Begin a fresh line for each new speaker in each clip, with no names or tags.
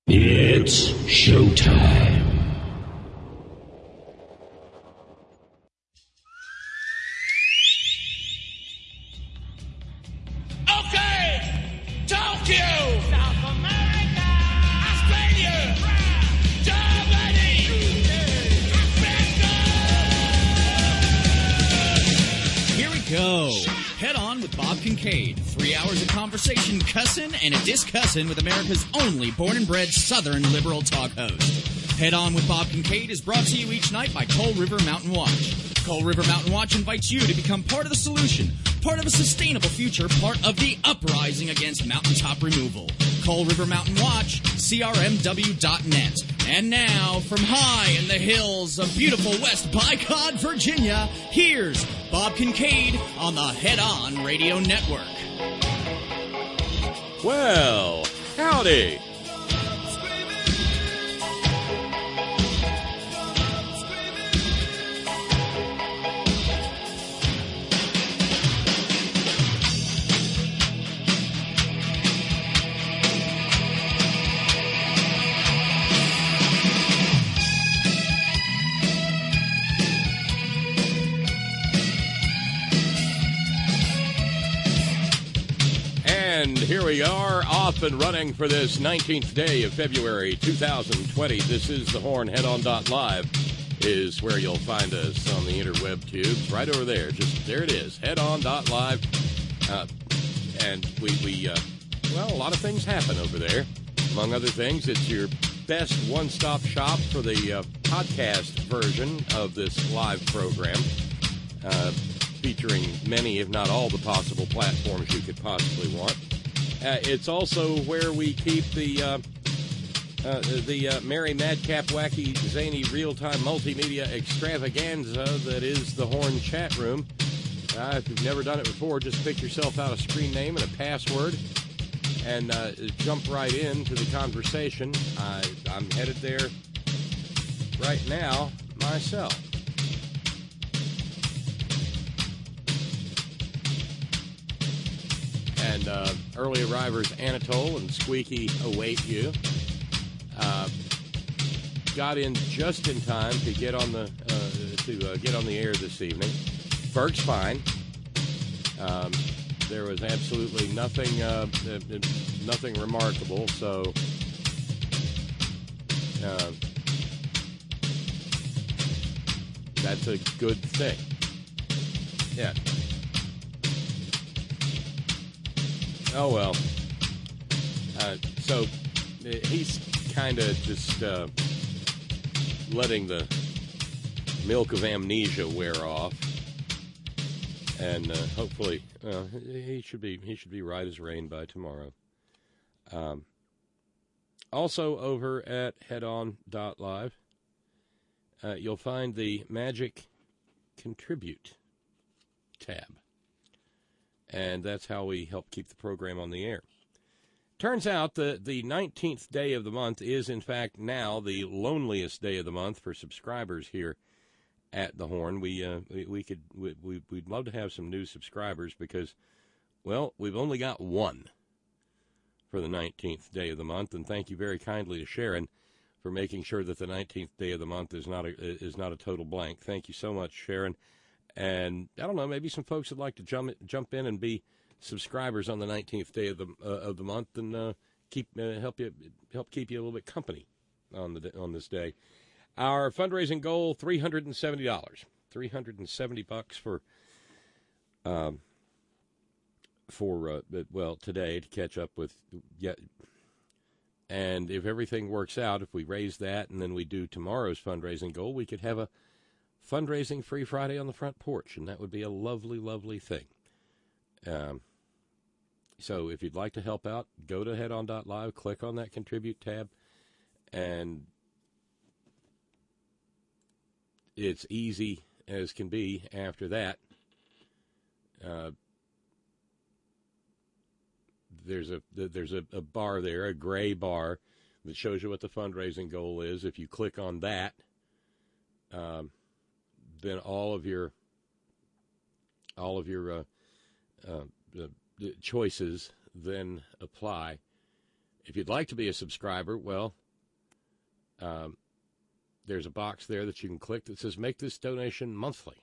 It's showtime.
Okay, Tokyo, South America, Australia, Germany, Africa.
Here we go. Head on with Bob Kincaid. 3 hours of conversation, cussing, and a discussin' with America's only born and bred Southern liberal talk host. Head on with Bob Kincaid is brought to you each night by Coal River Mountain Watch. Coal River Mountain Watch invites you to become part of the solution, part of a sustainable future, part of the uprising against mountaintop removal. Coal River Mountain Watch, crmw.net. And now, from high in the hills of beautiful West Bicod, Virginia, here's Bob Kincaid on the Head On Radio Network.
Well, howdy. And here we are, off and running for this 19th day of February 2020. This is the Horn. Headon.live is where you'll find us on the interweb tubes. Right over there. Just there it is. Headon.live. And well, a lot of things happen over there. Among other things, it's your best one-stop shop for the podcast version of this live program. Featuring many, if not all, the possible platforms you could possibly want. It's also where we keep the merry, madcap, wacky, zany, real-time multimedia extravaganza that is the Horn Chat Room. If you've never done it before, just pick yourself out a screen name and a password and jump right into the conversation. I'm headed there right now myself. And early arrivers Anatole and Squeaky await you. Got in just in time to get on the air this evening. Ferg's fine. There was absolutely nothing remarkable. So that's a good thing. Yeah. Oh, well. So he's kind of just letting the milk of amnesia wear off. And hopefully he should be right as rain by tomorrow. Also over at headon.live, you'll find the Magic Contribute tab. And that's how we help keep the program on the air. Turns out the 19th day of the month is, in fact, now the loneliest day of the month for subscribers here at the Horn. We'd love to have some new subscribers because, well, we've only got one for the 19th day of the month. And thank you very kindly to Sharon for making sure that the 19th day of the month is not a total blank. Thank you so much, Sharon. And I don't know, maybe some folks would like to jump in and be subscribers on the 19th day of the month and help keep you a little bit company on this day. Our fundraising goal, $370. $370 for today to catch up with yet. And if everything works out, if we raise that and then we do tomorrow's fundraising goal, we could have a fundraising free Friday on the front porch, and that would be a lovely, lovely thing. So if you'd like to help out, go to headon.live, click on that contribute tab, and it's easy as can be after that. There's a bar there, a gray bar, that shows you what the fundraising goal is. If you click on that, then all of your choices then apply, If you'd like to be a subscriber, well, there's a box there that you can click that says make this donation monthly.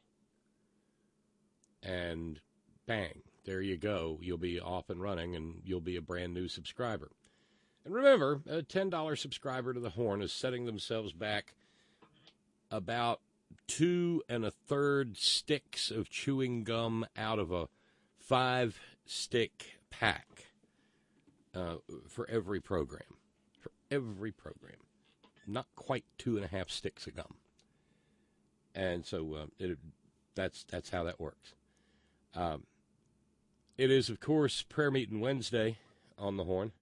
And bang, there you go. You'll be off and running, and you'll be a brand new subscriber. And remember, a $10 subscriber to the Horn is setting themselves back about 2 1/3 sticks of chewing gum out of a 5-stick pack for every program. For every program. Not quite 2.5 sticks of gum. And so that's how that works. It is, of course, Prayer Meeting Wednesday on the Horn.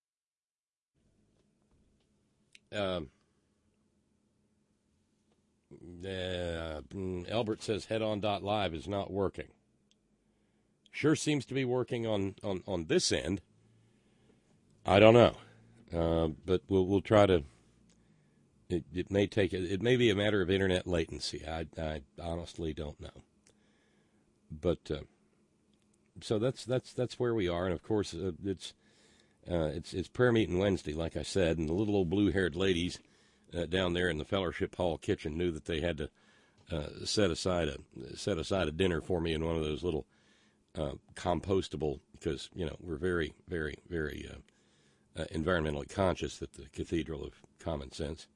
Albert says headon.live is not working. Sure seems to be working on this end. I don't know. But we'll try to. It may take it may be a matter of internet latency. I honestly don't know. But so that's where we are, and of course it's Prayer Meeting Wednesday, like I said, and the little old blue-haired ladies down there in the Fellowship Hall kitchen knew that they had to set aside a dinner for me in one of those little compostable, because we're very, very, very environmentally conscious at the Cathedral of Common Sense.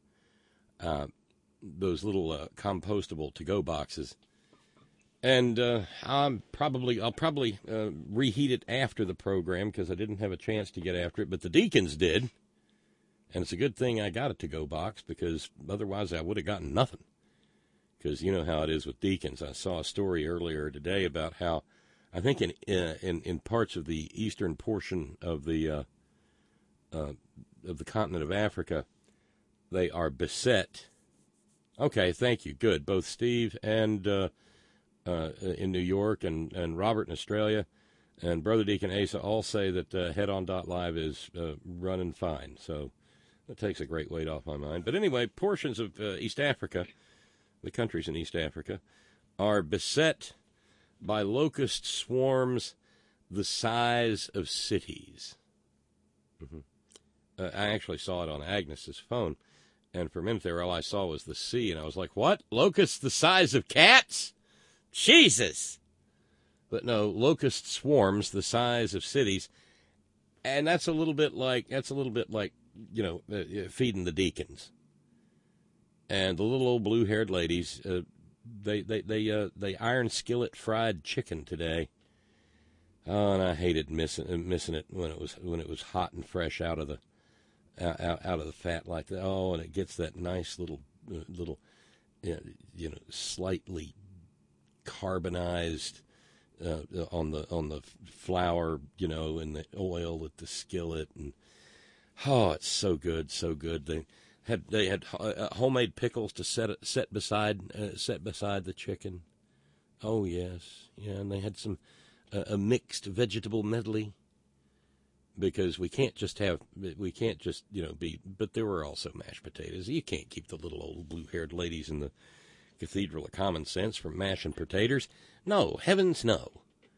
Those little compostable to-go boxes. And I'll probably reheat it after the program because I didn't have a chance to get after it, but the deacons did. And it's a good thing I got a to-go box, because otherwise I would have gotten nothing. Because you know how it is with deacons. I saw a story earlier today about how I think in parts of the eastern portion of the continent of Africa, they are beset. Okay, thank you. Good. Both Steve and in New York and Robert in Australia and Brother Deacon Asa all say that headon.live is running fine. So that takes a great weight off my mind. But anyway, portions of East Africa, the countries in East Africa, are beset by locust swarms the size of cities. Mm-hmm. I actually saw it on Agnes's phone, and for a minute there all I saw was the sea, and I was like, what? Locusts the size of cats? Jesus! But no, locust swarms the size of cities, and that's a little bit like feeding the deacons. And the little old blue-haired ladies, they iron skillet fried chicken today. Oh, and I hated missing it when it was hot and fresh out of the fat like that. Oh, and it gets that nice little slightly carbonized on the flour, and the oil at the skillet, and it's so good, so good. They had homemade pickles to set beside the chicken. Oh yes, yeah, and they had a mixed vegetable medley, because we can't just be. But there were also mashed potatoes. You can't keep the little old blue-haired ladies in the Cathedral of Common Sense from mashing potatoes. No, heavens no.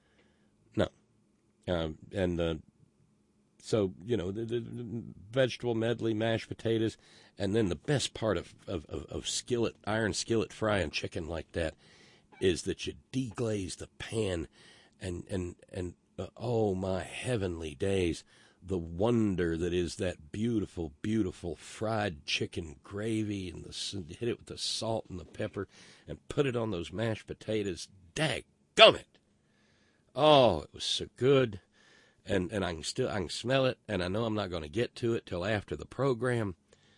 So, the vegetable medley, mashed potatoes, and then the best part of iron skillet frying chicken like that is that you deglaze the pan, and oh my heavenly days, the wonder that is that beautiful, beautiful fried chicken gravy, and hit it with the salt and the pepper, and put it on those mashed potatoes. Dadgummit! Oh, it was so good. And I can smell it, and I know I'm not going to get to it till after the program.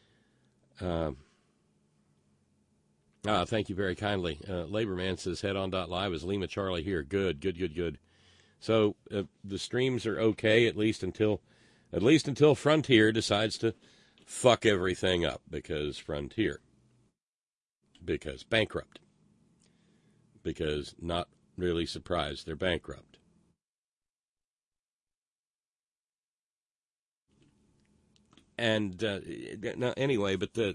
Thank you very kindly. Laborman says headon.live is Lima Charlie here. Good. So the streams are okay at least until Frontier decides to fuck everything up, because bankrupt. Because not really surprised they're bankrupt. And anyway, but the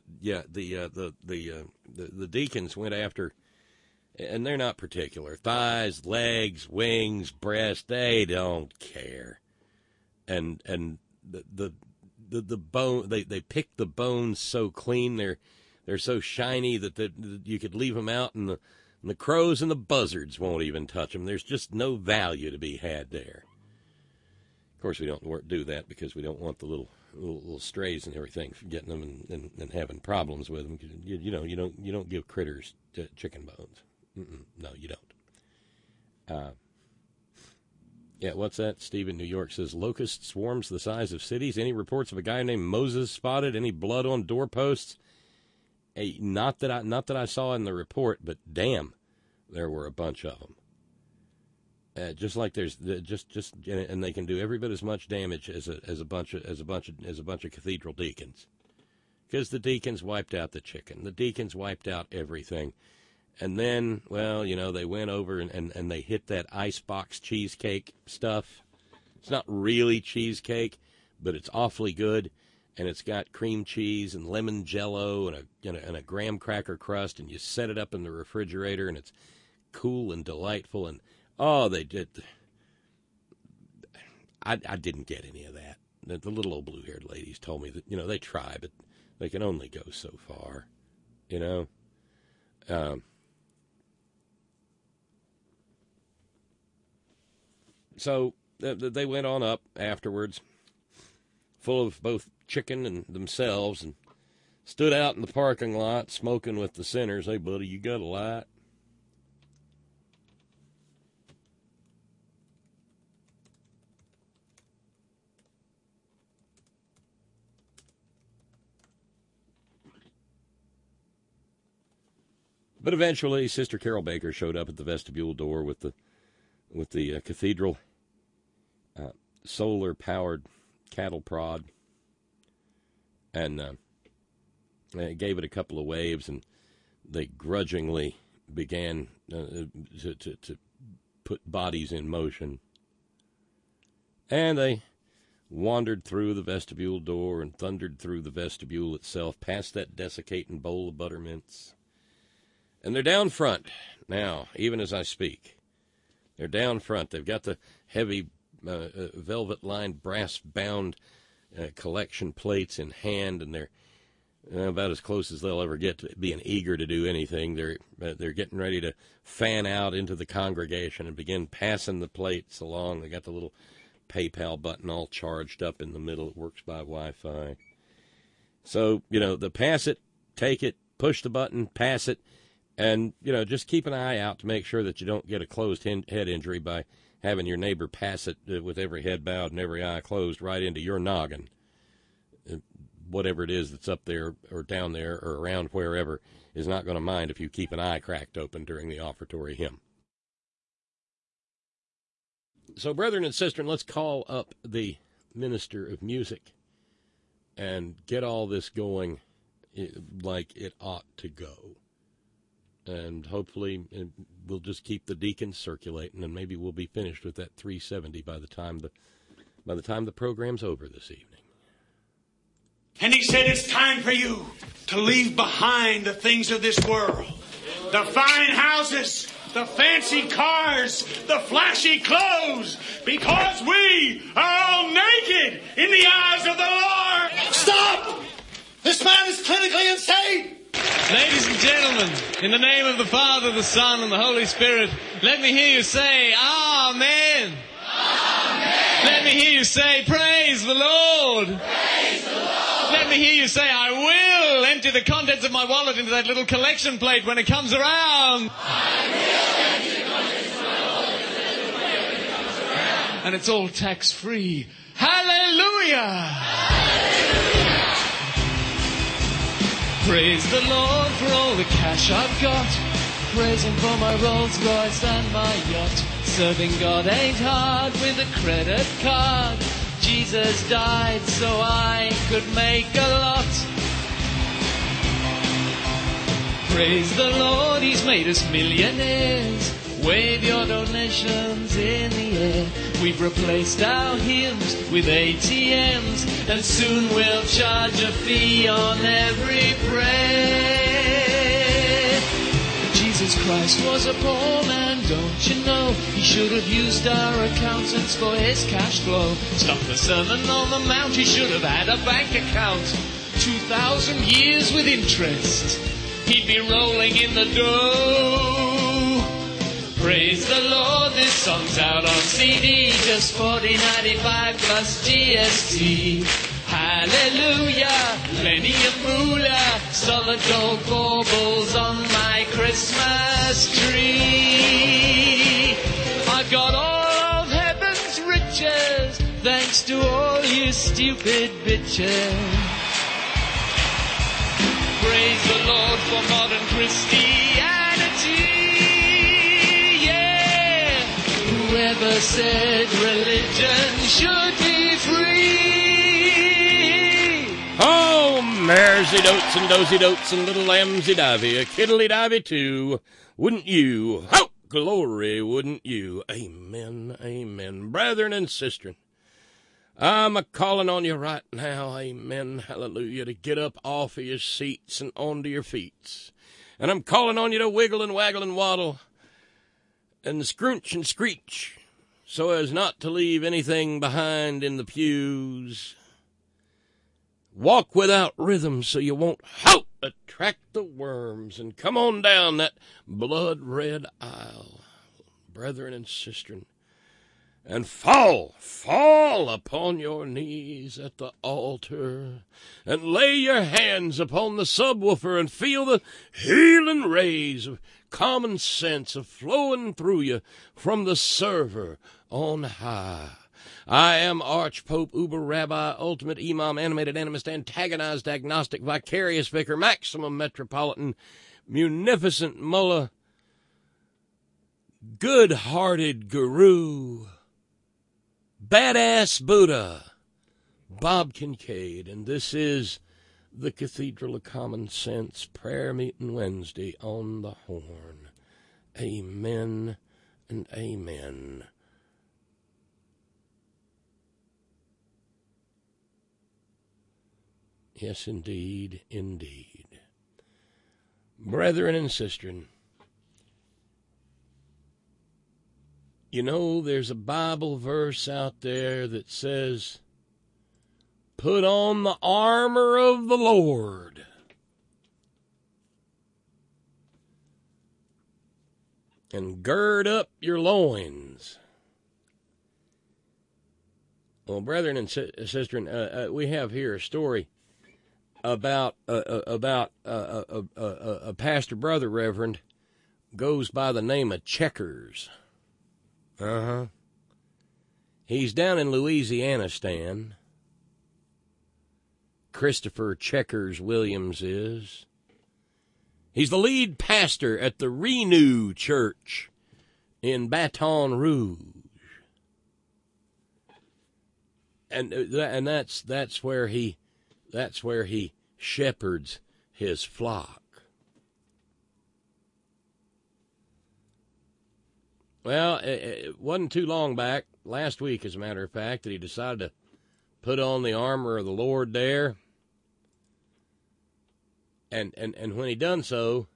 deacons went after, and they're not particular. Thighs, legs, wings, breast, they don't care. And the the bone. They pick the bones so clean. They're so shiny that you could leave them out, and the crows and the buzzards won't even touch them. There's just no value to be had there. Of course, we don't do that because we don't want the little strays and everything getting them and having problems with them. You don't give critters chicken bones. No, you don't. Yeah, what's that? Steve in New York says, locust swarms the size of cities. Any reports of a guy named Moses spotted? Any blood on doorposts? Hey, not that I saw in the report, but damn, there were a bunch of them. Just like there's and they can do every bit as much damage as a bunch of cathedral deacons, because the deacons wiped out the chicken, the deacons wiped out everything, and then they went over and they hit that icebox cheesecake stuff. It's not really cheesecake, but it's awfully good, and it's got cream cheese and lemon Jello and a graham cracker crust, and you set it up in the refrigerator, and it's cool and delightful. And oh, they did. I didn't get any of that. The little old blue-haired ladies told me that, they try, but they can only go so far, So they went on up afterwards, full of both chicken and themselves, and stood out in the parking lot smoking with the sinners. Hey, buddy, you got a light? But eventually, Sister Carol Baker showed up at the vestibule door with the cathedral solar-powered cattle prod, and gave it a couple of waves, and they grudgingly began to put bodies in motion. And they wandered through the vestibule door and thundered through the vestibule itself, past that desiccating bowl of buttermints. And they're down front now, even as I speak. They're down front. They've got the heavy velvet-lined, brass-bound collection plates in hand, and they're about as close as they'll ever get to being eager to do anything. They're getting ready to fan out into the congregation and begin passing the plates along. They got the little PayPal button all charged up in the middle. It works by Wi-Fi. So, the pass it, take it, push the button, pass it, and, just keep an eye out to make sure that you don't get a closed head injury by having your neighbor pass it with every head bowed and every eye closed right into your noggin. Whatever it is that's up there or down there or around wherever is not going to mind if you keep an eye cracked open during the offertory hymn. So, brethren and sisters, let's call up the minister of music and get all this going like it ought to go. And hopefully we'll just keep the deacons circulating, and maybe we'll be finished with that 370 by the time the program's over this evening.
And he said, it's time for you to leave behind the things of this world. The fine houses, the fancy cars, the flashy clothes, because we are all naked in the eyes of the Lord. Stop! This man is clinically insane!
Ladies and gentlemen, in the name of the Father, the Son, and the Holy Spirit, let me hear you say, Amen. Amen. Let me hear you say, Praise the Lord. Praise the Lord. Let me hear you say, I will empty the contents of my wallet into that little collection plate when it comes around. I will empty the contents of my wallet into that little plate when it comes around. And it's all tax-free. Hallelujah! Hallelujah! Praise the Lord for all the cash I've got. Praise Him for my Rolls Royce and my yacht. Serving God ain't hard with a credit card. Jesus died so I could make a lot. Praise the Lord, He's made us millionaires. Wave your donations in the air. We've replaced our hymns with ATMs, and soon we'll charge a fee on every prayer. Jesus Jesus Christ was a poor man, don't you know? He should have used our accountants for his cash flow. Stop the Sermon on the Mount, he should have had a bank account. 2,000 years with interest, he'd be rolling in the dough. Praise the Lord, this song's out on CD, just $40.95 plus GST. Hallelujah, plenty of moolah, solid gold baubles on my Christmas tree. I got all of heaven's riches, thanks to all you stupid bitches. Praise the Lord for modern Christianity, yeah. Whoever said religion should be free?
Oh, maresy dotes and dozy dotes and little lambsy divey, a kiddly divey too. Wouldn't you? Oh, glory, wouldn't you? Amen, amen. Brethren and sisters, I'm a-calling on you right now, amen, hallelujah, to get up off of your seats and onto your feet. And I'm calling on you to wiggle and waggle and waddle and scrunch and screech so as not to leave anything behind in the pews. Walk without rhythm so you won't attract the worms, and come on down that blood-red aisle, brethren and sisters, and fall upon your knees at the altar, and lay your hands upon the subwoofer and feel the healing rays of common sense flowing through you from the server on high. I am Archpope, Uber Rabbi, Ultimate Imam, Animated Animist, Antagonized Agnostic, Vicarious Vicar, Maximum Metropolitan, Munificent Mullah, Good-Hearted Guru, Badass Buddha, Bob Kincaid, and this is the Cathedral of Common Sense Prayer Meeting Wednesday on the Horn. Amen and amen. Yes, indeed, indeed. Brethren and sisters, you know, there's a Bible verse out there that says, put on the armor of the Lord. And gird up your loins. Well, brethren and sisters, we have here a story about a pastor brother reverend goes by the name of Checkers. He's down in Louisiana, Stan. Christopher Checkers Williams is. He's the lead pastor at the Renew Church in Baton Rouge. And that's where he shepherds his flock. Well, it wasn't too long back, last week as a matter of fact, that he decided to put on the armor of the Lord there. And when he done so,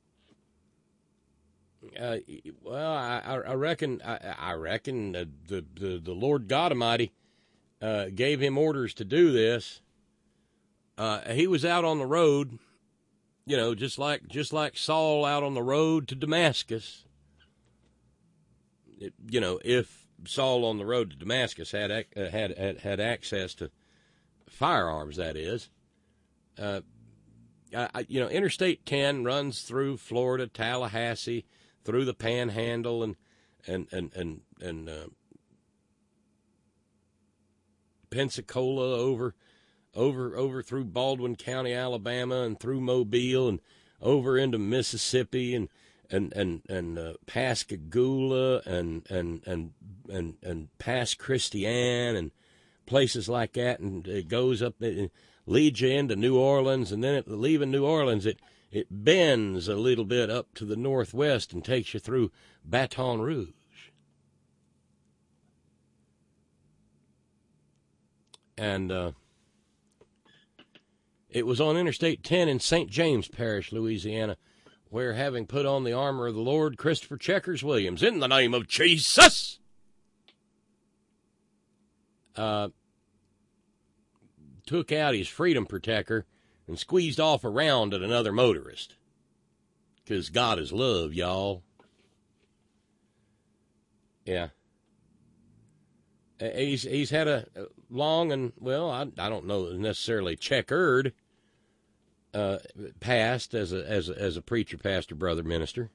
I reckon the Lord God Almighty gave him orders to do this. He was out on the road, you know, just like Saul out on the road to Damascus. You know, if Saul on the road to Damascus had access to firearms, that is. Interstate 10 runs through Florida, Tallahassee, through the Panhandle, and Pensacola over through Baldwin County, Alabama, and through Mobile, and over into Mississippi, and Pascagoula, and past Christian, and places like that, and it goes up, it leads you into New Orleans, and then leaving New Orleans, it bends a little bit up to the northwest and takes you through Baton Rouge. And it was on Interstate 10 in St. James Parish, Louisiana, where, having put on the armor of the Lord, Christopher Checkers Williams, in the name of Jesus, took out his freedom protector and squeezed off around at another motorist. Because God is love, y'all. Yeah. He's had a long and, well, I don't know necessarily checkered past as a preacher, pastor, brother, minister.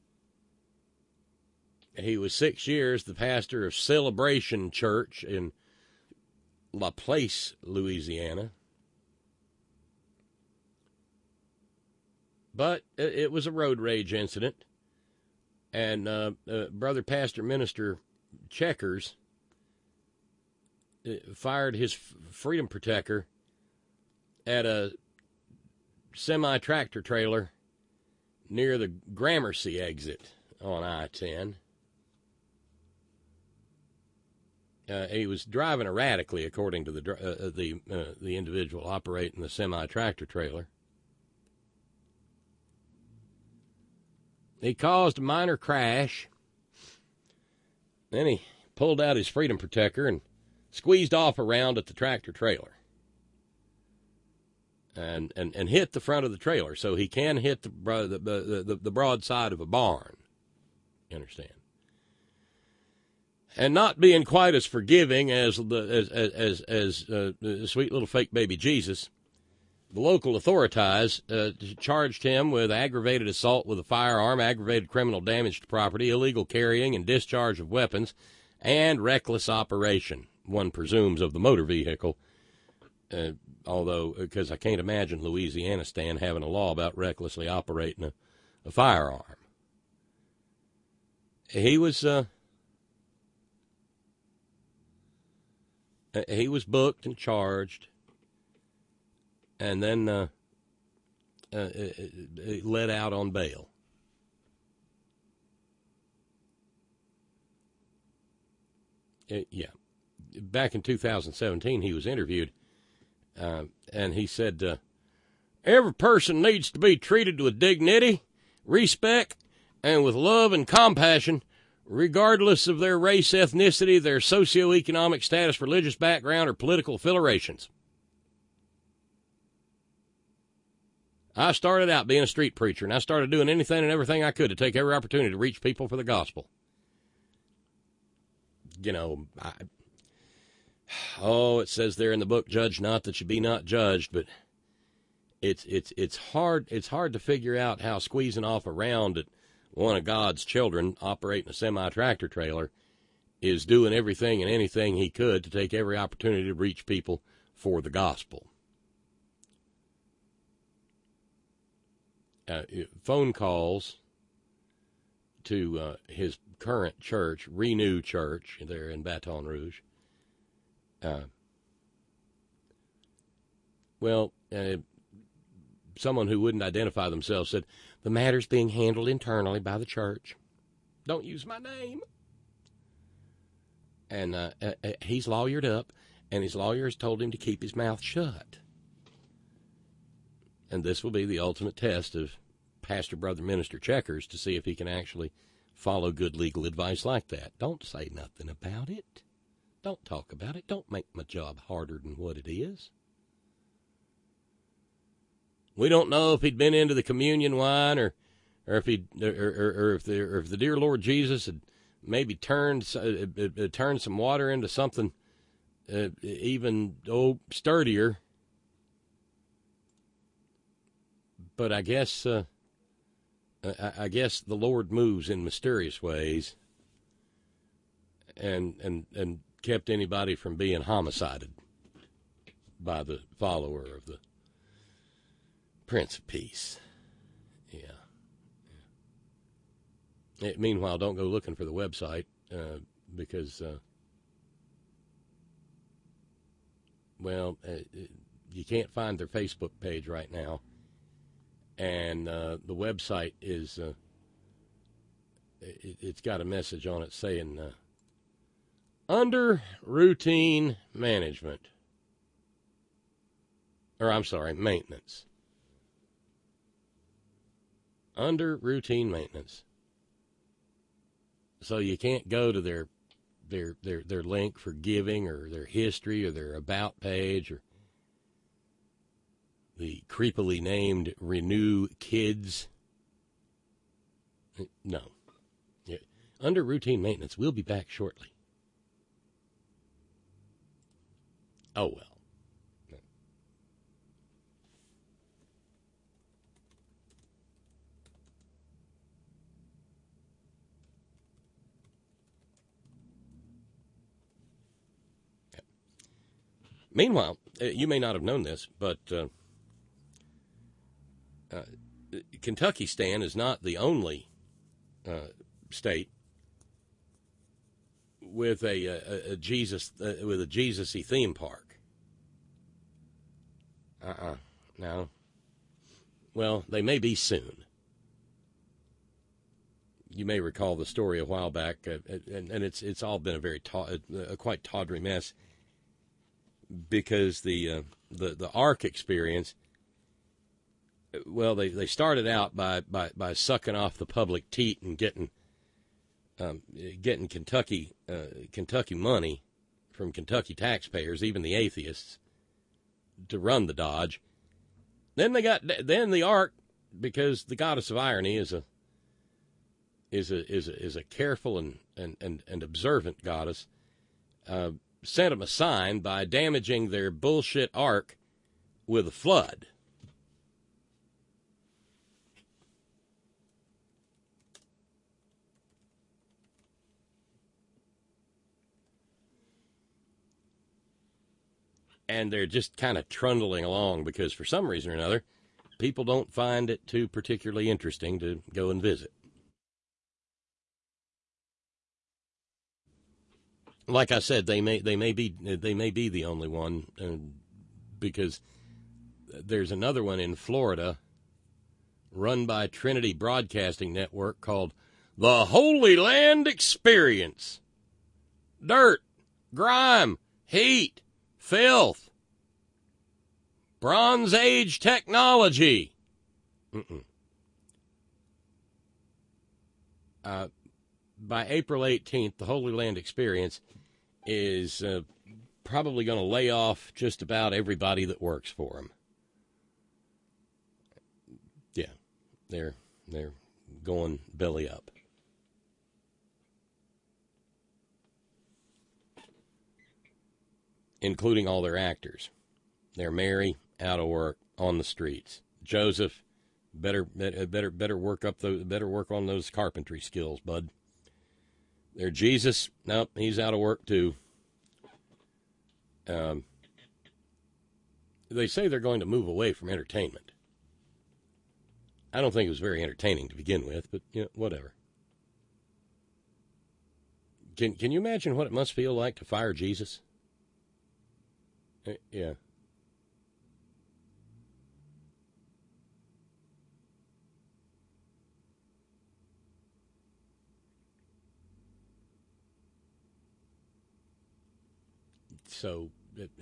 He was 6 years the pastor of Celebration Church in La Place, Louisiana. But it was a road rage incident, and brother, pastor, minister Checkers fired his freedom protector at a semi-tractor trailer near the Gramercy exit on I-10. He was driving erratically, according to the individual operating the semi-tractor trailer. He caused a minor crash. Then he pulled out his freedom protector and squeezed off around at the tractor trailer. And hit the front of the trailer, so he can hit the broad side of a barn. You understand? And not being quite as forgiving as sweet little fake baby Jesus, the local authorities charged him with aggravated assault with a firearm, aggravated criminal damage to property, illegal carrying and discharge of weapons, and reckless operation, one presumes, of the motor vehicle. Although, because I can't imagine Louisiana Stan having a law about recklessly operating a firearm. He was booked and charged, and then let out on bail. Yeah. Back in 2017, he was interviewed, and he said, every person needs to be treated with dignity, respect, and with love and compassion, regardless of their race, ethnicity, their socioeconomic status, religious background, or political affiliations. I started out being a street preacher, and I started doing anything and everything I could to take every opportunity to reach people for the gospel. You know, it says there in the book, judge not that you be not judged, but it's hard to figure out how squeezing off around at one of God's children operating a semi-tractor trailer is doing everything and anything he could to take every opportunity to reach people for the gospel. Phone calls to his current church, Renew Church, there in Baton Rouge. Someone who wouldn't identify themselves said, the matter's being handled internally by the church. Don't use my name. And he's lawyered up, and his lawyers told him to keep his mouth shut. And this will be the ultimate test of pastor, brother, minister Checkers to see if he can actually follow good legal advice like that. Don't say nothing about it. Don't talk about it. Don't make my job harder than what it is. We don't know if he'd been into the communion wine or if the dear Lord Jesus had maybe turned some water into something even sturdier. But I guess the Lord moves in mysterious ways, and kept anybody from being homicided by the follower of the Prince of Peace. Yeah. Meanwhile, don't go looking for the website because, you can't find their Facebook page right now. And the website is, it's got a message on it saying, under routine management. Or, I'm sorry, maintenance. under routine maintenance. So you can't go to their link for giving or their history or their about page or the creepily named Renew Kids. No. Yeah. Under routine maintenance. We'll be back shortly. Oh, well. No. Yeah. Meanwhile, you may not have known this, but Kentucky Stan is not the only state with a Jesus-y theme park. No. Well, they may be soon. You may recall the story a while back, and it's all been a very quite tawdry mess because the Ark experience. Well, they started out by sucking off the public teat and getting Kentucky money from Kentucky taxpayers, even the atheists, to run the Dodge. Then the Ark, because the goddess of irony is a careful and observant goddess, sent them a sign by damaging their bullshit Ark with a flood. And they're just kind of trundling along because for some reason or another, people don't find it too particularly interesting to go and visit. Like I said, they may be the only one because there's another one in Florida run by Trinity Broadcasting Network called the Holy Land Experience. Dirt, grime, heat, filth, Bronze Age technology. By April 18th, the Holy Land Experience is probably going to lay off just about everybody that works for them. Yeah, they're going belly up. Including all their actors. They're Mary, out of work, on the streets. Joseph, better work on those carpentry skills, bud. They're Jesus, nope, he's out of work too. They say they're going to move away from entertainment. I don't think it was very entertaining to begin with, but whatever. Can you imagine what it must feel like to fire Jesus? Yeah. So,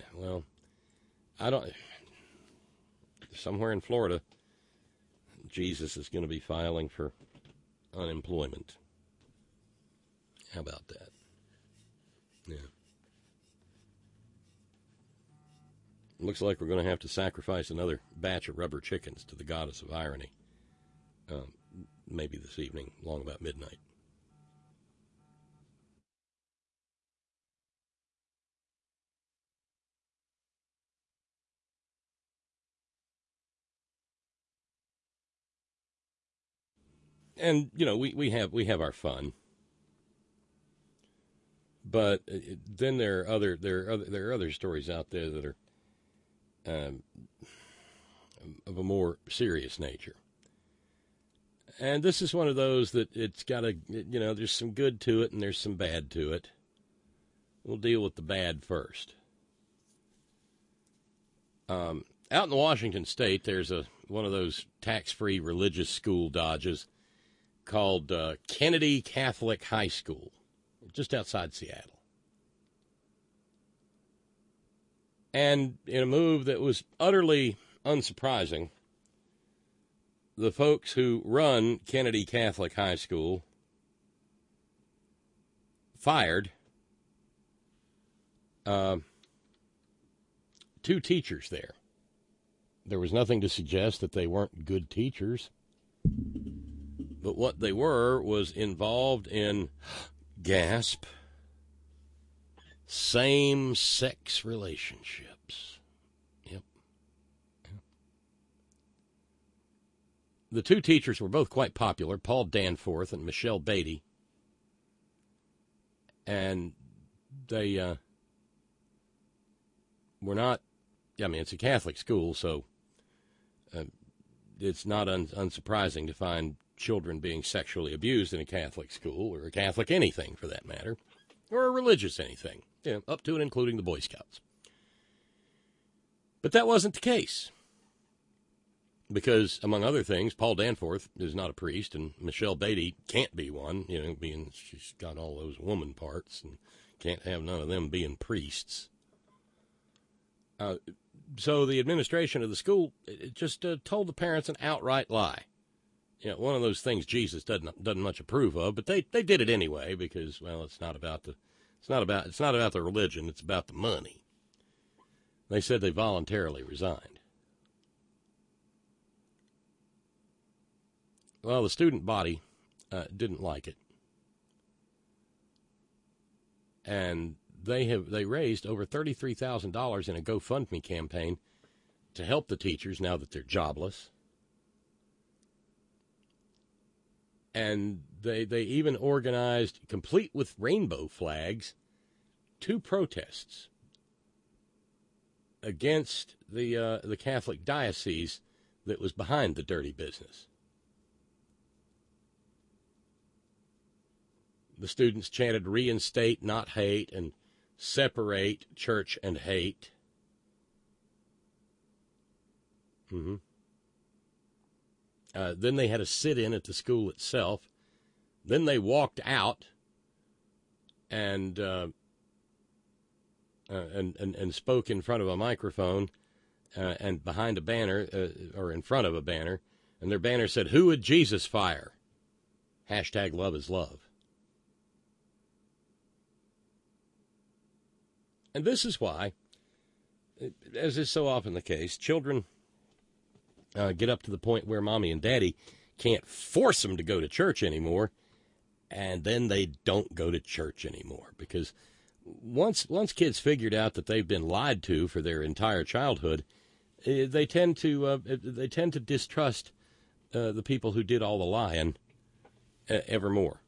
I don't. Somewhere in Florida, Jesus is going to be filing for unemployment. How about that? Yeah. Looks like we're going to have to sacrifice another batch of rubber chickens to the goddess of irony. Maybe this evening, long about midnight. And we have our fun, but then there are other stories out there that are of a more serious nature. And this is one of those that it's got there's some good to it and there's some bad to it. We'll deal with the bad first. Out in the Washington state, there's one of those tax-free religious school dodges called Kennedy Catholic High School, just outside Seattle. And in a move that was utterly unsurprising, the folks who run Kennedy Catholic High School fired 2 teachers there. There was nothing to suggest that they weren't good teachers, but what they were was involved in, gasp, same-sex relationships. Yep. The 2 teachers were both quite popular, Paul Danforth and Michelle Beatty, and they were not, I mean, it's a Catholic school, so it's not unsurprising to find children being sexually abused in a Catholic school, or a Catholic anything for that matter, or a religious anything, up to and including the Boy Scouts. But that wasn't the case, because, among other things, Paul Danforth is not a priest, and Michelle Beatty can't be one, being she's got all those woman parts, and can't have none of them being priests. So the administration of the school just told the parents an outright lie. One of those things Jesus doesn't much approve of, but they did it anyway because, well, it's not about the religion, it's about the money. They said they voluntarily resigned. Well, the student body didn't like it, and they raised over $33,000 in a GoFundMe campaign to help the teachers now that they're jobless. And they even organized, complete with rainbow flags, 2 protests against the Catholic diocese that was behind the dirty business. The students chanted reinstate, not hate, and separate church and hate. Then they had a sit-in at the school itself. Then they walked out and spoke in front of a microphone and behind a banner, or in front of a banner, and their banner said, "Who would Jesus fire?" # love is love. And this is why, as is so often the case, children get up to the point where mommy and daddy can't force them to go to church anymore, and then they don't go to church anymore. Because once kids figured out that they've been lied to for their entire childhood, they tend to distrust the people who did all the lying ever more.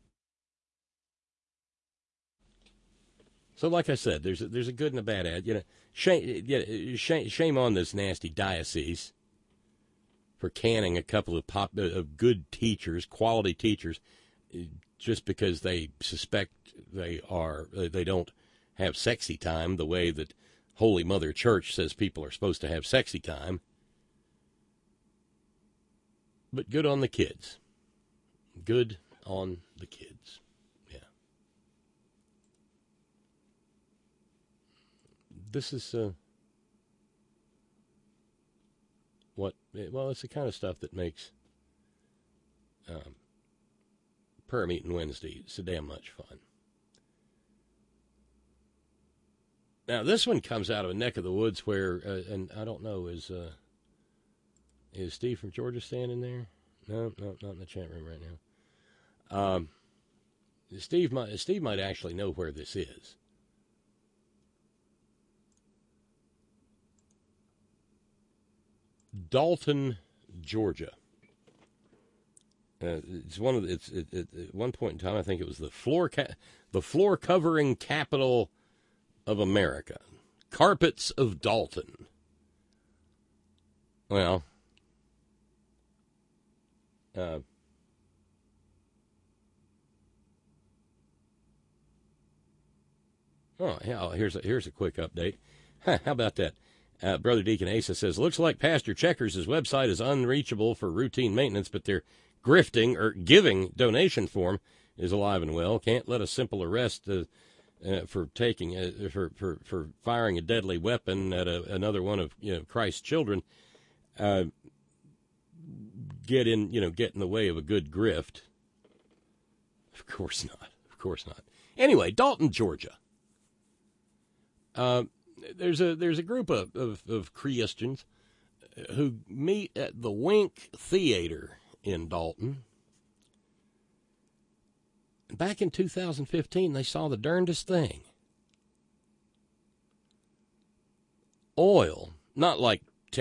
So, like I said, there's a good and a bad ad. Shame on this nasty diocese for canning a couple of good teachers, quality teachers, just because they suspect they don't have sexy time the way that Holy Mother Church says people are supposed to have sexy time. But good on the kids. Good on the kids. This is it's the kind of stuff that makes prayer meeting Wednesday so damn much fun. Now, this one comes out of a neck of the woods where, and I don't know, is Steve from Georgia standing there? No, not in the chat room right now. Steve might actually know where this is. Dalton, Georgia. It's one of at one point in time, I think it was the floor covering capital of America, Carpets of Dalton. Well, here's a quick update. How about that? Brother Deacon Asa says, looks like Pastor Checkers' website is unreachable for routine maintenance, but their grifting or giving donation form is alive and well. Can't let a simple arrest for firing a deadly weapon at another one of Christ's children get in the way of a good grift. Of course not. Of course not. Anyway, Dalton, Georgia. There's a group of Christians who meet at the Wink Theater in Dalton. Back in 2015, they saw the darndest thing. Oil, not like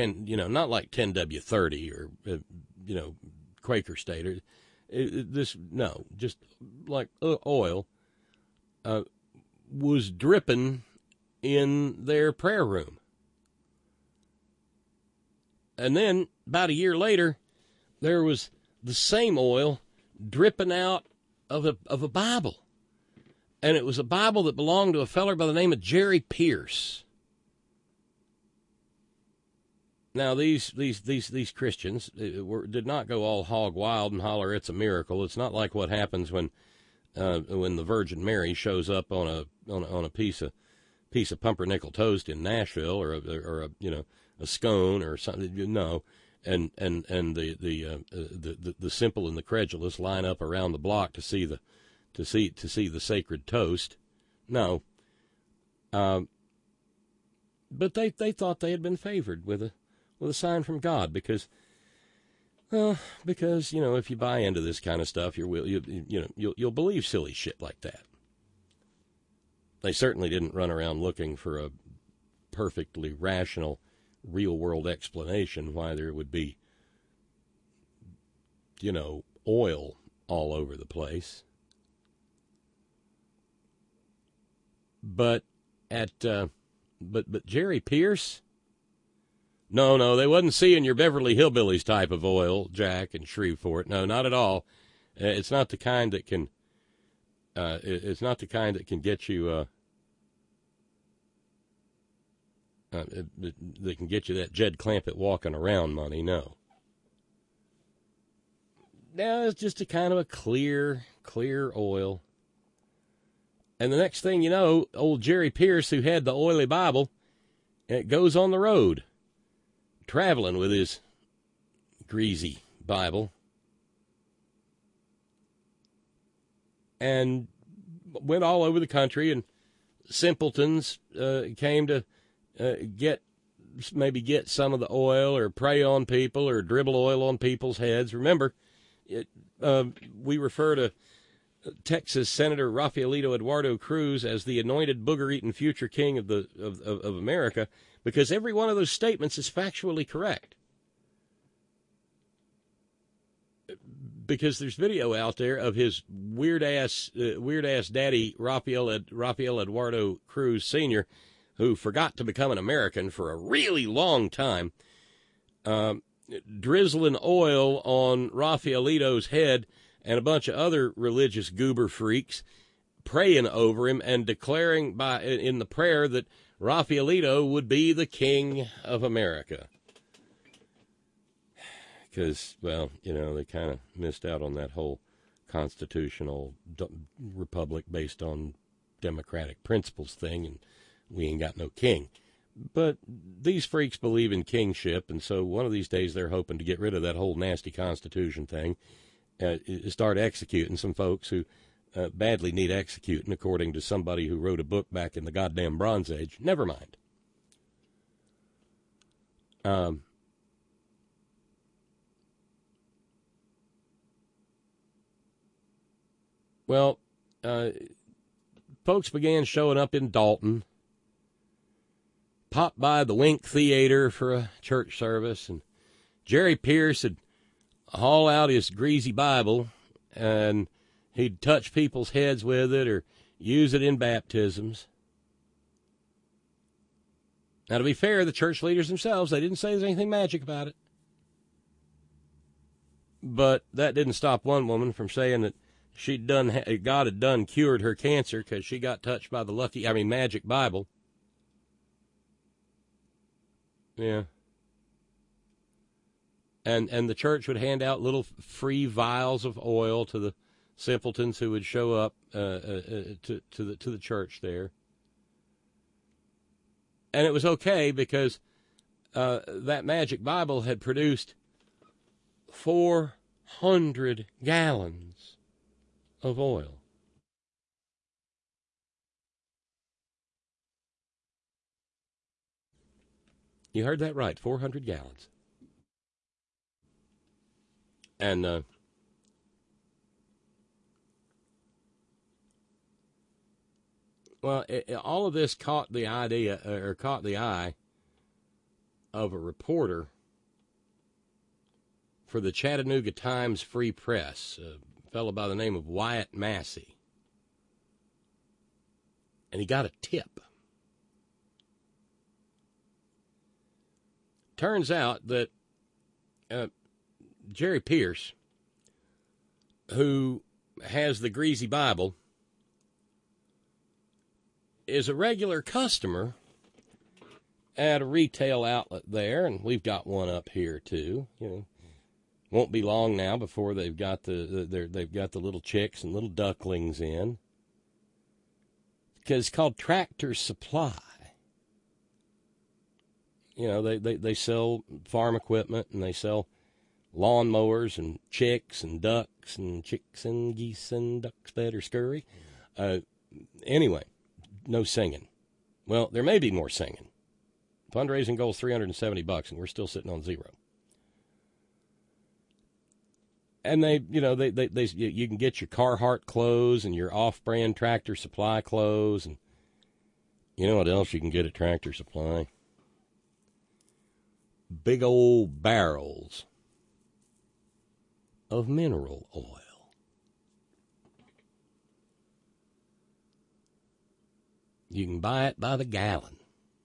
10W30 or Quaker State or just like oil was dripping in their prayer room. And then about a year later, there was the same oil dripping out of a Bible. And it was a Bible that belonged to a feller by the name of Jerry Pierce. Now, these Christians did not go all hog wild and holler, "It's a miracle." It's not like what happens when the Virgin Mary shows up on a piece of pumpernickel toast in Nashville, or a scone or something. No, and the simple and the credulous line up around the block to see the sacred toast. No, but they thought they had been favored with a sign from God because if you buy into this kind of stuff, you'll believe silly shit like that. They certainly didn't run around looking for a perfectly rational, real-world explanation why there would be, oil all over the place. But but Jerry Pierce, no, they wasn't seeing your Beverly Hillbillies type of oil, Jack and Shreveport. No, not at all. It's not the kind that can. It's not the kind that can get you. That can get you that Jed Clampett walking around money. No. Now it's just a kind of a clear oil. And the next thing you know, old Jerry Pierce, who had the oily Bible, goes on the road, traveling with his greasy Bible, and went all over the country, and simpletons came to get some of the oil, or pray on people, or dribble oil on people's heads. Remember, we refer to Texas Senator Rafaelito Eduardo Cruz as the anointed booger-eating future king of America, because every one of those statements is factually correct. Because there's video out there of his weird ass daddy Rafael Eduardo Cruz Sr., who forgot to become an American for a really long time, drizzling oil on Rafaelito's head and a bunch of other religious goober freaks, praying over him and declaring in the prayer that Rafaelito would be the king of America. Because, they kind of missed out on that whole constitutional republic based on democratic principles thing, and we ain't got no king. But these freaks believe in kingship, and so one of these days they're hoping to get rid of that whole nasty Constitution thing, start executing some folks who badly need executing, according to somebody who wrote a book back in the goddamn Bronze Age. Never mind. Folks began showing up in Dalton, popped by the Wink Theater for a church service, and Jerry Pierce would haul out his greasy Bible, and he'd touch people's heads with it or use it in baptisms. Now, to be fair, the church leaders themselves, they didn't say there's anything magic about it. But that didn't stop one woman from saying that God had done cured her cancer because she got touched by the magic Bible. Yeah. And the church would hand out little free vials of oil to the simpletons who would show up to the church there. And it was okay because that magic Bible had produced 400 gallons of oil. You heard that right, 400 gallons. And all of this caught the eye of a reporter for the Chattanooga Times Free Press, a fellow by the name of Wyatt Massey. And he got a tip. Turns out that Jerry Pierce, who has the Greasy Bible, is a regular customer at a retail outlet there, and we've got one up here too. You know, won't be long now before they've got the little chicks and little ducklings in, because it's called Tractor Supply. You know, they sell farm equipment, and they sell lawn mowers and chicks and ducks and chicks and geese and ducks that are scurry. Anyway, no singing. Well, there may be more singing. Fundraising goal is $370, and we're still sitting on zero. And you can get your Carhartt clothes and your off-brand Tractor Supply clothes, and you know what else you can get at Tractor Supply? Big old barrels of mineral oil. You can buy it by the gallon.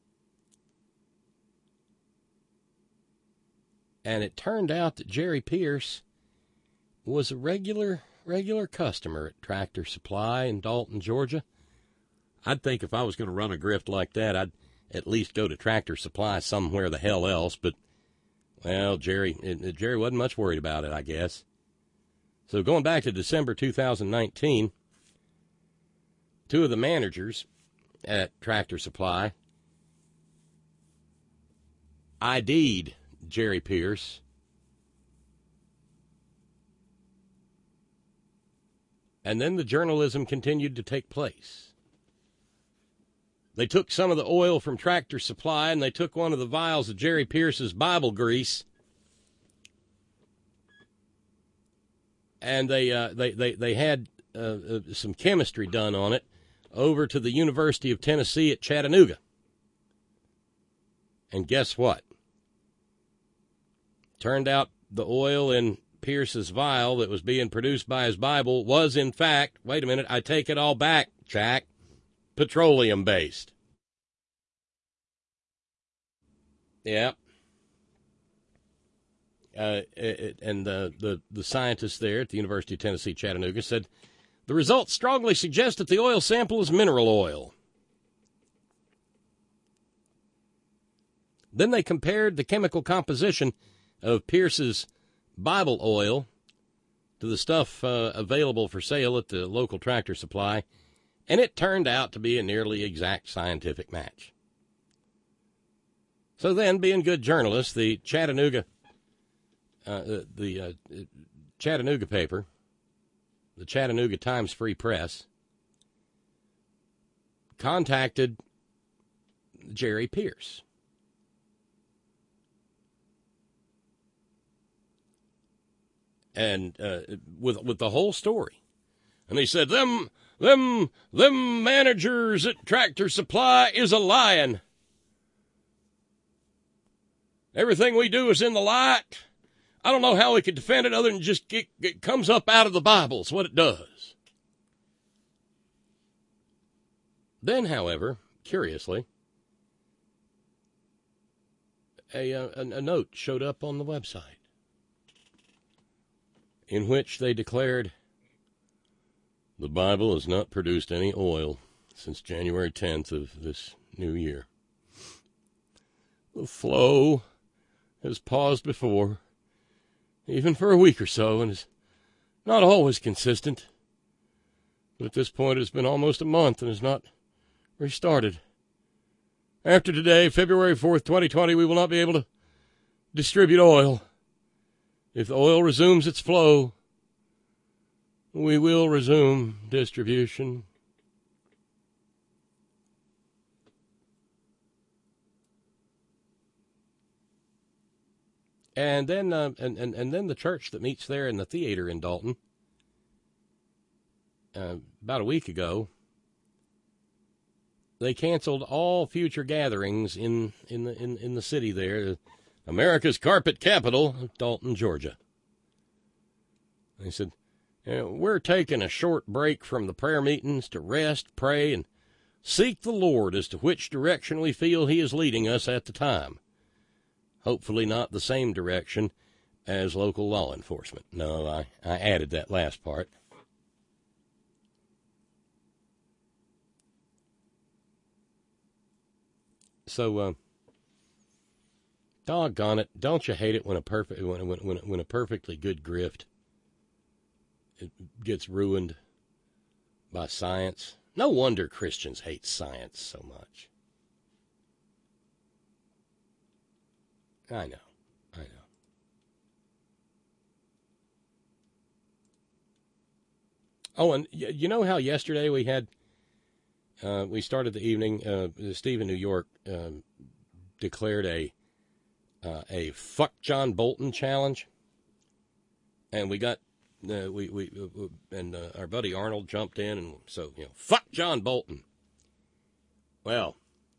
And it turned out that Jerry Pierce was a regular customer at Tractor Supply in Dalton, Georgia. I'd think if I was going to run a grift like that, I'd at least go to Tractor Supply somewhere the hell else. But, well, Jerry wasn't much worried about it, I guess. So going back to December 2019, two of the managers at Tractor Supply ID'd Jerry Pierce and then the journalism continued to take place. They took some of the oil from Tractor Supply, and they took one of the vials of Jerry Pierce's Bible grease, and they had some chemistry done on it over to the University of Tennessee at Chattanooga. And guess what? Turned out the oil in Pierce's vial that was being produced by his Bible was, in fact, wait a minute, I take it all back, Jack, petroleum-based. Yeah. And the scientists there at the University of Tennessee, Chattanooga, said the results strongly suggest that the oil sample is mineral oil. Then they compared the chemical composition of Pierce's Bible oil to the stuff available for sale at the local Tractor Supply, and it turned out to be a nearly exact scientific match. So then, being good journalists, the Chattanooga paper, the Chattanooga Times Free Press, contacted Jerry Pierce. And with the whole story. And he said, them managers at Tractor Supply is a lying. Everything we do is in the light. I don't know how we could defend it other than just it comes up out of the Bible. It's what it does. Then, however, curiously, a note showed up on the website in which they declared the Bible has not produced any oil since January 10th of this new year. The flow has paused before, even for a week or so, and is not always consistent. But at this point, it's been almost a month and has not restarted. After today, February 4th, 2020, we will not be able to distribute oil. If the oil resumes its flow, we will resume distribution. And then, and then the church that meets there in the theater in Dalton, about a week ago, they canceled all future gatherings in the city there, America's carpet capital, Dalton, Georgia. They said, we're taking a short break from the prayer meetings to rest, pray, and seek the Lord as to which direction we feel He is leading us at the time. Hopefully not the same direction as local law enforcement. No, I added that last part. So, doggone it! Don't you hate it when a perfectly good grift it gets ruined by science? No wonder Christians hate science so much. I know. Oh, and you know how yesterday we had, we started the evening, Steve in New York declared a Fuck John Bolton challenge, and we got, our buddy Arnold jumped in, and so, fuck John Bolton. Well,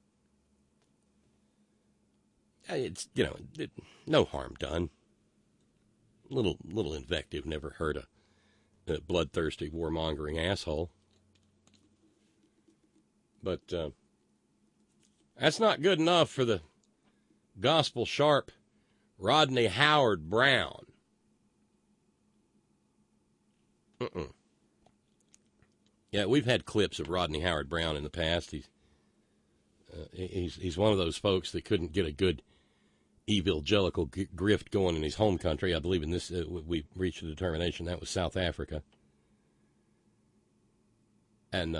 it's, no harm done. Little invective never hurt a bloodthirsty, warmongering asshole. But that's not good enough for the gospel sharp Rodney Howard Brown. Yeah, we've had clips of Rodney Howard Brown in the past. He's one of those folks that couldn't get a good evangelical grift going in his home country. I believe in this, we reached a determination that was South Africa. And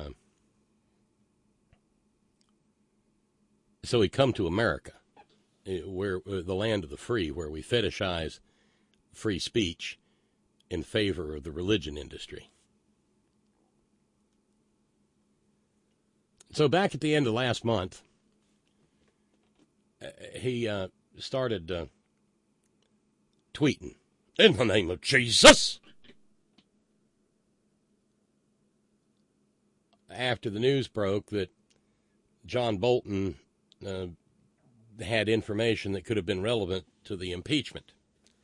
so he come to America, where the land of the free, where we fetishize free speech in favor of the religion industry. So back at the end of last month, he started tweeting, "In the name of Jesus," after the news broke that John Bolton had information that could have been relevant to the impeachment.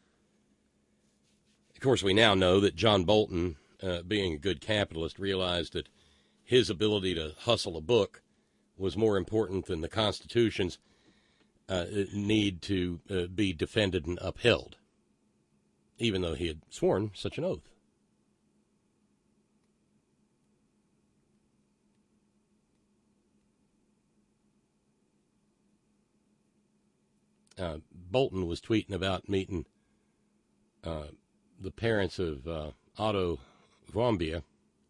Of course, we now know that John Bolton, being a good capitalist, realized that his ability to hustle a book was more important than the Constitution's need to be defended and upheld, even though he had sworn such an oath. Bolton was tweeting about meeting the parents of Otto Warmbier.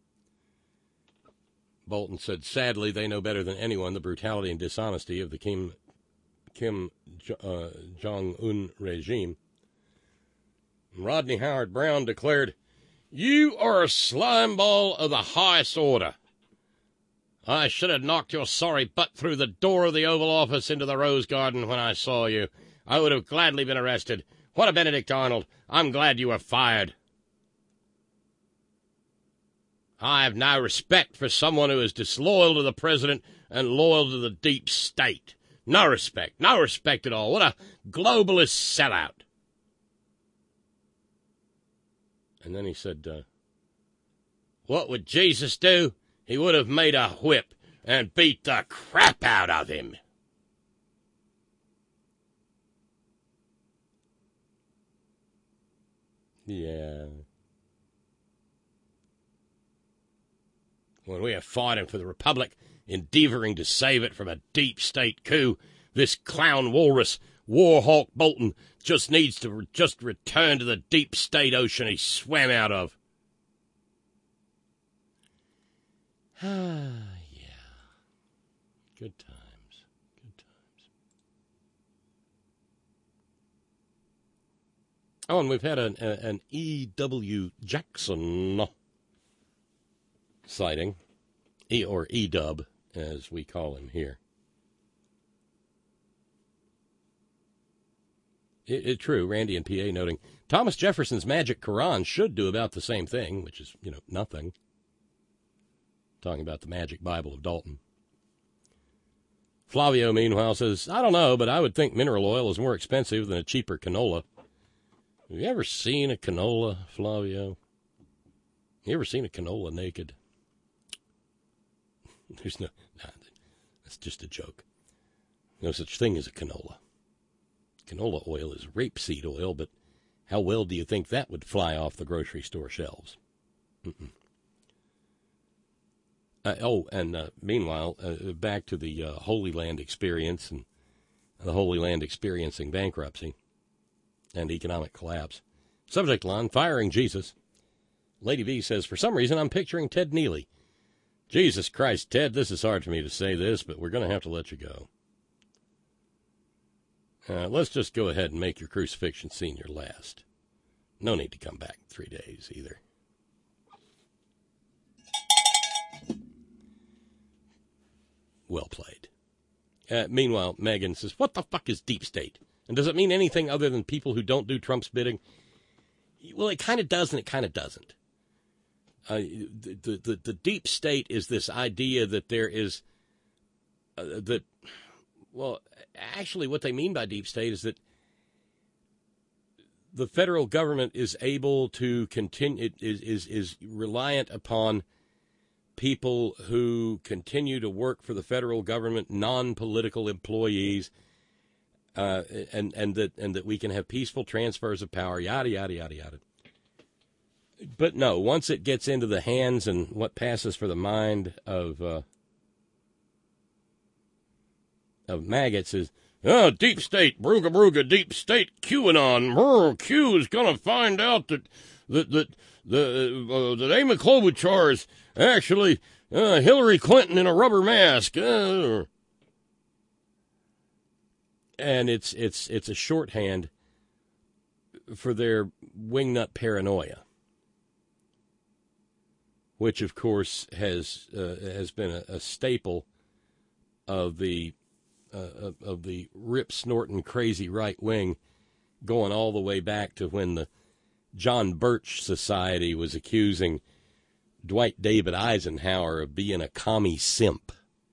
Bolton said, "Sadly, they know better than anyone the brutality and dishonesty of the Kim Jong-un regime." Rodney Howard Brown declared, "You are a slimeball of the highest order. I should have knocked your sorry butt through the door of the Oval Office into the Rose Garden when I saw you. I would have gladly been arrested. What a Benedict Arnold. I'm glad you were fired. I have no respect for someone who is disloyal to the president and loyal to the deep state. No respect at all. What a globalist sellout." And then he said, "What would Jesus do? He would have made a whip and beat the crap out of him." Yeah. When we are fighting for the Republic, endeavoring to save it from a deep state coup, this clown walrus, Warhawk Bolton, just needs to return to the deep state ocean he swam out of. Yeah. Good times. Oh, and we've had an E.W. Jackson sighting, or E-Dub, as we call him here. It's true, Randy and PA noting, Thomas Jefferson's magic Quran should do about the same thing, which is, nothing. Talking about the magic Bible of Dalton. Flavio, meanwhile, says, I don't know, but I would think mineral oil is more expensive than a cheaper canola. Have you ever seen a canola, Flavio? You ever seen a canola naked? There's no, that's just a joke. No such thing as a canola. Canola oil is rapeseed oil, but how well do you think that would fly off the grocery store shelves? Meanwhile, back to the Holy Land experience and the Holy Land experiencing bankruptcy and economic collapse. Subject line, firing Jesus. Lady V says, for some reason I'm picturing Ted Neely. Jesus Christ, Ted, this is hard for me to say this, but we're going to have to let you go. Let's just go ahead and make your crucifixion scene your last. No need to come back in 3 days either. Well played. Meanwhile, Megan says, what the fuck is deep state? And does it mean anything other than people who don't do Trump's bidding? Well, it kind of does and it kind of doesn't. The deep state is this idea that there is, actually what they mean by deep state is that the federal government is able to continue, is reliant upon people who continue to work for the federal government, non-political employees, and that we can have peaceful transfers of power, yada, yada, yada, yada. But no, once it gets into the hands and what passes for the mind of maggots is, deep state, brooga brooga, deep state, QAnon, Q is going to find out that Amy Klobuchar is actually Hillary Clinton in a rubber mask. And it's a shorthand for their wingnut paranoia, which of course has been a staple of the rip snorting crazy right wing, going all the way back to when the John Birch Society was accusing Dwight David Eisenhower of being a commie simp.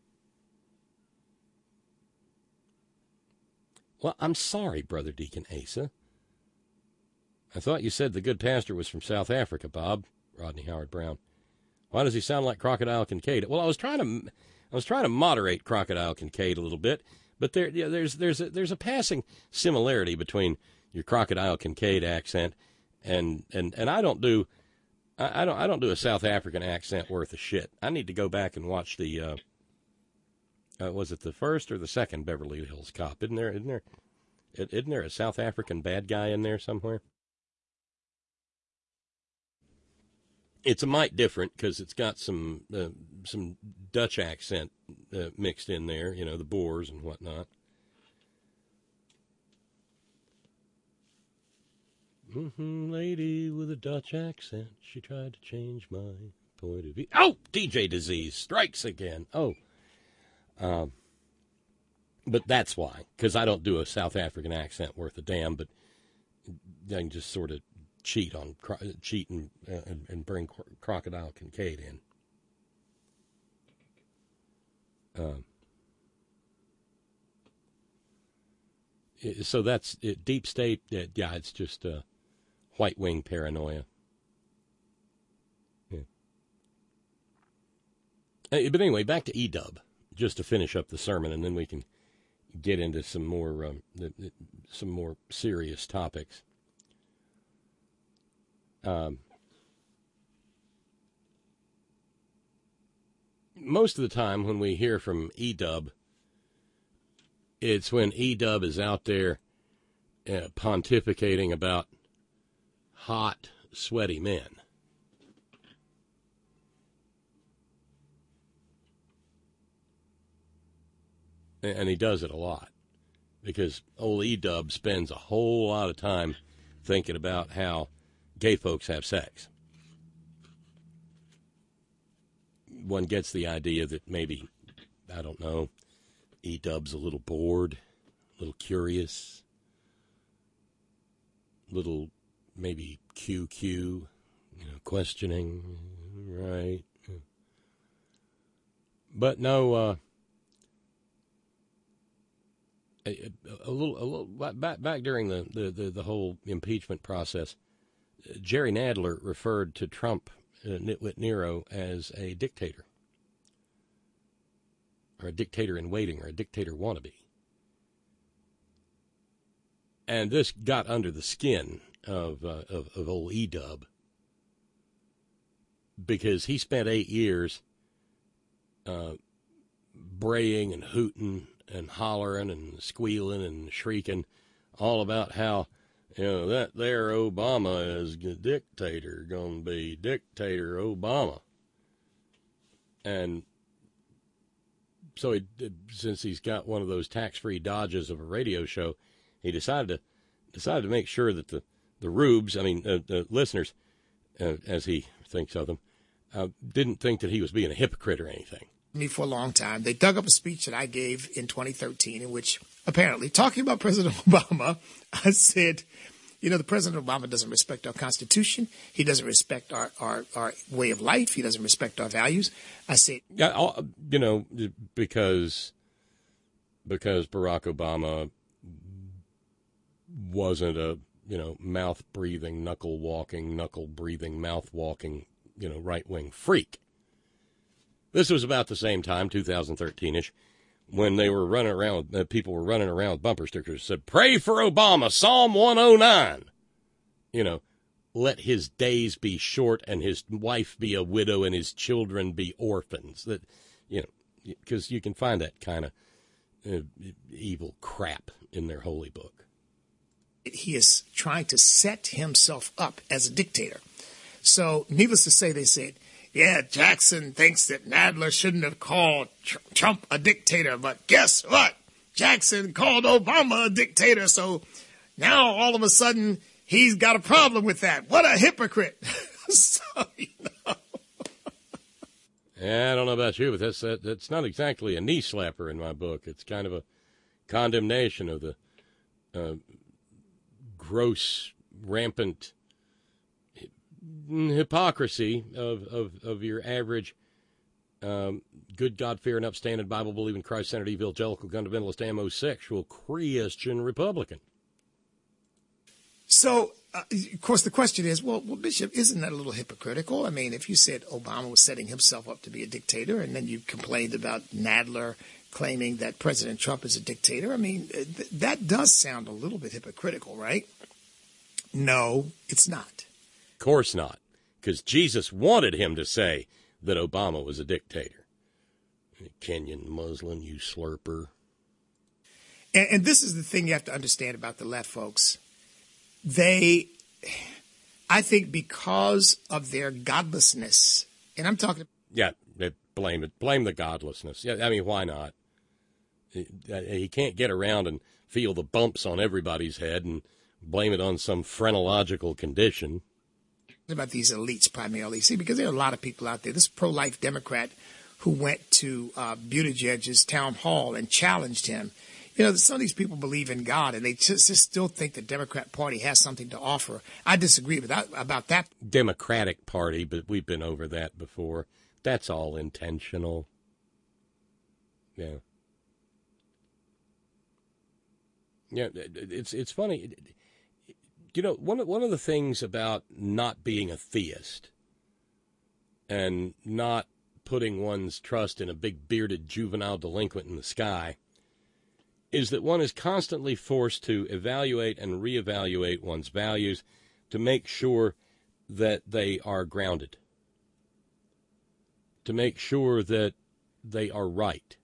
Well, I'm sorry, Brother Deacon Asa. I thought you said the good pastor was from South Africa, Bob. Rodney Howard Brown. Why does he sound like Crocodile Kincaid? Well, I was trying to moderate Crocodile Kincaid a little bit, but there's a passing similarity between your Crocodile Kincaid accent and I don't do a South African accent worth of shit. I need to go back and watch the was it the first or the second Beverly Hills Cop? Isn't there a South African bad guy in there somewhere? It's a mite different because it's got some Dutch accent mixed in there, the Boers and whatnot. Lady with a Dutch accent, she tried to change my point of view. Oh, DJ disease strikes again. Oh, but that's why, because I don't do a South African accent worth a damn, but I can just sort of cheat and bring Crocodile Kincaid in. So that's it, deep state. Yeah, it's just white wing paranoia. Yeah. But anyway, back to E-Dub, just to finish up the sermon, and then we can get into some more serious topics. Most of the time when we hear from E-Dub, it's when E-Dub is out there pontificating about hot, sweaty men. And he does it a lot because old E-Dub spends a whole lot of time thinking about how gay folks have sex. One gets the idea that maybe, I don't know, E-Dub's a little bored, a little curious, little maybe QQ, questioning, right? But no, a little back during the whole impeachment process, Jerry Nadler referred to Trump, Nitwit Nero, as a dictator, or a dictator in waiting, or a dictator wannabe. And this got under the skin of old E-Dub, because he spent 8 years braying and hooting and hollering and squealing and shrieking all about how, that there Obama is a dictator, gonna be dictator Obama. And so since he's got one of those tax-free dodges of a radio show, he decided to make sure that the rubes, the listeners, as he thinks of them, didn't think that he was being a hypocrite or anything.
Me for a long time. They dug up a speech that I gave in 2013 in which, apparently, talking about President Obama, I said, the President Obama doesn't respect our Constitution. He doesn't respect our way of life. He doesn't respect our values. I said,
because Barack Obama wasn't a, mouth-breathing, knuckle-walking, knuckle-breathing, mouth-walking, right-wing freak. This was about the same time, 2013-ish, when they were running around, people were running around with bumper stickers that said, "Pray for Obama, Psalm 109." Let his days be short and his wife be a widow and his children be orphans. That, because you can find that kind of evil crap in their holy book.
He is trying to set himself up as a dictator. So, needless to say, they said, yeah, Jackson thinks that Nadler shouldn't have called Trump a dictator, but guess what? Jackson called Obama a dictator, so now all of a sudden he's got a problem with that. What a hypocrite. So,
Yeah, I don't know about you, but that's not exactly a knee slapper in my book. It's kind of a condemnation of the gross, rampant hypocrisy of your average good, God-fearing, upstanding, Bible-believing, Christ-centered, evangelical, fundamentalist, homosexual, Christian Republican.
So, of course, the question is, well, Bishop, isn't that a little hypocritical? I mean, if you said Obama was setting himself up to be a dictator, and then you complained about Nadler claiming that President Trump is a dictator, I mean, that does sound a little bit hypocritical, right? No, it's not.
Of course not, because Jesus wanted him to say that Obama was a dictator. Kenyan Muslim, you slurper.
And this is the thing you have to understand about the left, folks. I think because of their godlessness, and I'm talking...
Yeah, blame it. Blame the godlessness. Yeah, I mean, why not? He can't get around and feel the bumps on everybody's head and blame it on some phrenological condition.
About these elites primarily. See, because there are a lot of people out there. This pro-life Democrat who went to Buttigieg's town hall and challenged him. Some of these people believe in God, and they just still think the Democrat Party has something to offer. I disagree about that.
Democratic Party, but we've been over that before. That's all intentional. Yeah. Yeah, it's funny. One of the things about not being a theist and not putting one's trust in a big bearded juvenile delinquent in the sky is that one is constantly forced to evaluate and reevaluate one's values to make sure that they are grounded, to make sure that they are right.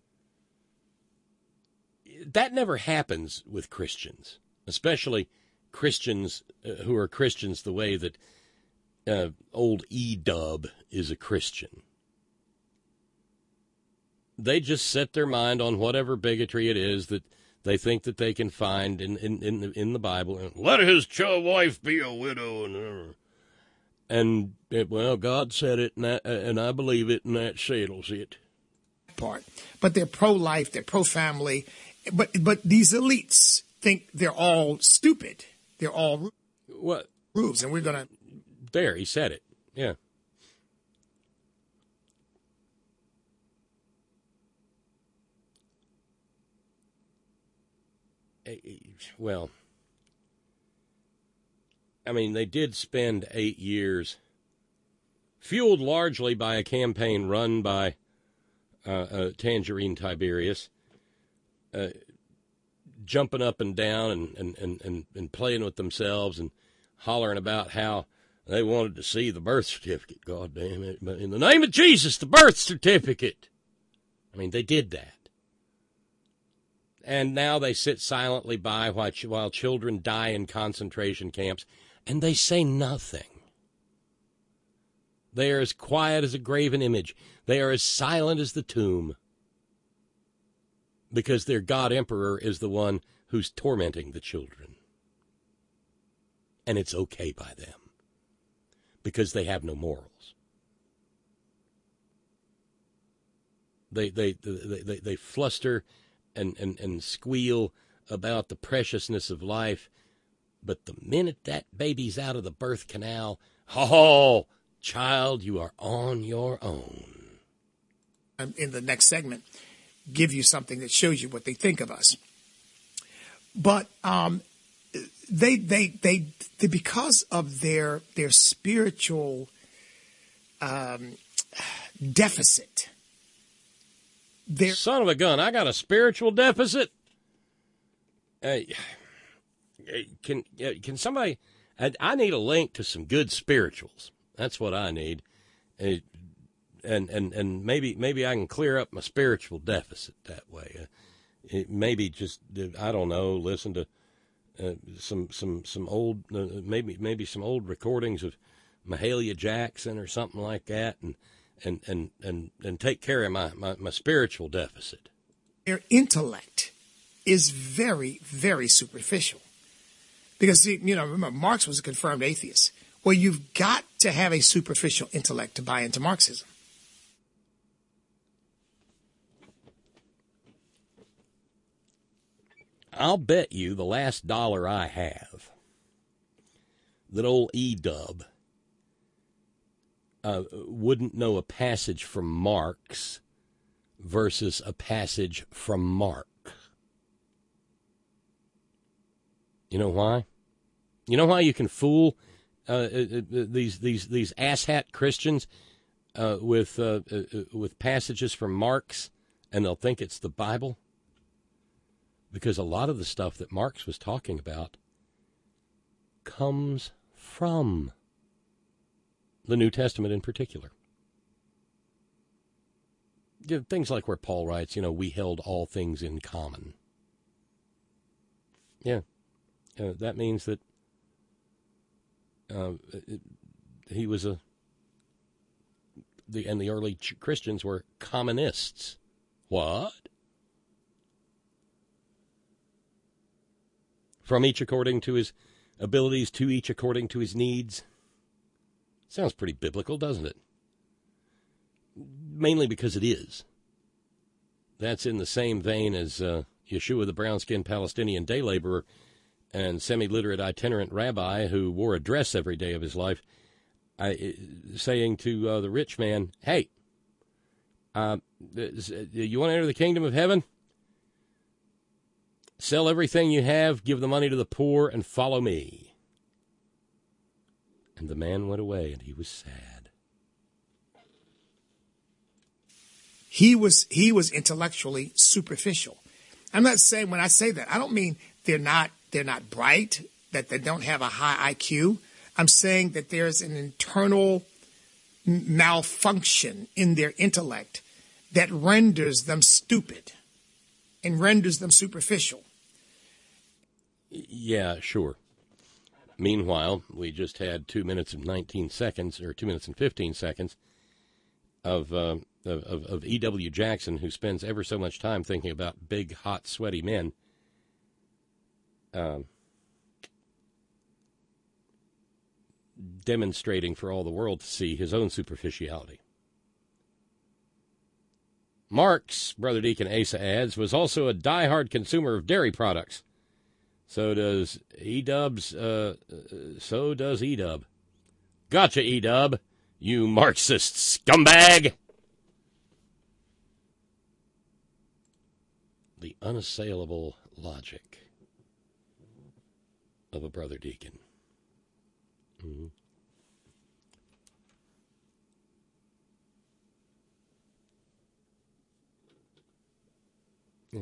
That never happens with Christians, especially Christians who are Christians the way that old E-Dub is a Christian. They just set their mind on whatever bigotry it is that they think that they can find in the Bible, let his wife be a widow, and well, God said it, and I believe it, and that settles it.
Part, but they're pro-life, they're pro-family, but these elites think they're all stupid. They're all rubes, and we're gonna.
There, he said it. Yeah. Well, I mean, they did spend 8 years, fueled largely by a campaign run by Tangerine Tiberius, jumping up and down and playing with themselves and hollering about how they wanted to see the birth certificate. God damn it. But in the name of Jesus, the birth certificate. I mean, they did that. And now they sit silently by while children die in concentration camps, and they say nothing. They are as quiet as a graven image. They are as silent as the tomb. Because their God Emperor is the one who's tormenting the children. And it's okay by them. Because they have no morals. They fluster and squeal about the preciousness of life. But the minute that baby's out of the birth canal, oh, child, you are on your own.
In the next segment, give you something that shows you what they think of us. But they because of their spiritual deficit.
Son of a gun! I got a spiritual deficit. Can somebody? I need a link to some good spirituals. That's what I need, and maybe I can clear up my spiritual deficit that way. Maybe just I don't know. Listen to some old maybe some old recordings of Mahalia Jackson or something like that, and take care of my spiritual deficit.
Their intellect is very, very superficial. Because, remember, Marx was a confirmed atheist. Well, you've got to have a superficial intellect to buy into Marxism.
I'll bet you the last dollar I have that old E-Dub wouldn't know a passage from Marx versus a passage from Mark. You know why? You know why you can fool these asshat Christians with passages from Marx, and they'll think it's the Bible? Because a lot of the stuff that Marx was talking about comes from the New Testament in particular. Things like where Paul writes, we held all things in common. Yeah. That means that he was the early Christians were communists. What? From each according to his abilities, to each according to his needs. Sounds pretty biblical, doesn't it? Mainly because it is. That's in the same vein as Yeshua, the brown-skinned Palestinian day laborer, and semi-literate itinerant rabbi who wore a dress every day of his life, saying to the rich man, hey, you want to enter the kingdom of heaven? Sell everything you have, give the money to the poor, and follow me. And the man went away, and he was sad.
He was intellectually superficial. I'm not saying, when I say that, I don't mean they're not bright, that they don't have a high IQ. I'm saying that there's an internal malfunction in their intellect that renders them stupid and renders them superficial.
Yeah, sure. Meanwhile, we just had 2 minutes and 19 seconds, or 2 minutes and 15 seconds of E.W. Jackson, who spends ever so much time thinking about big, hot, sweaty men, demonstrating for all the world to see his own superficiality. Marks, Brother Deacon Asa adds, was also a diehard consumer of dairy products. So does E-Dub's, so does E-Dub. Gotcha, E-Dub, you Marxist scumbag! The unassailable logic of a Brother Deacon. Mm-hmm. Yeah.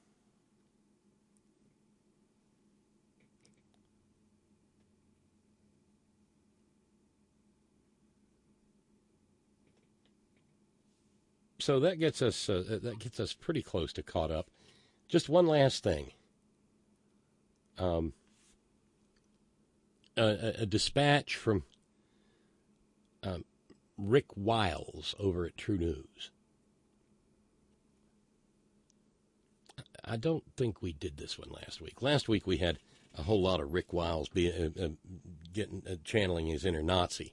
So that gets us pretty close to caught up. Just one last thing. A dispatch from Rick Wiles over at True News. I don't think we did this one last week. Last week we had a whole lot of Rick Wiles channeling his inner Nazi.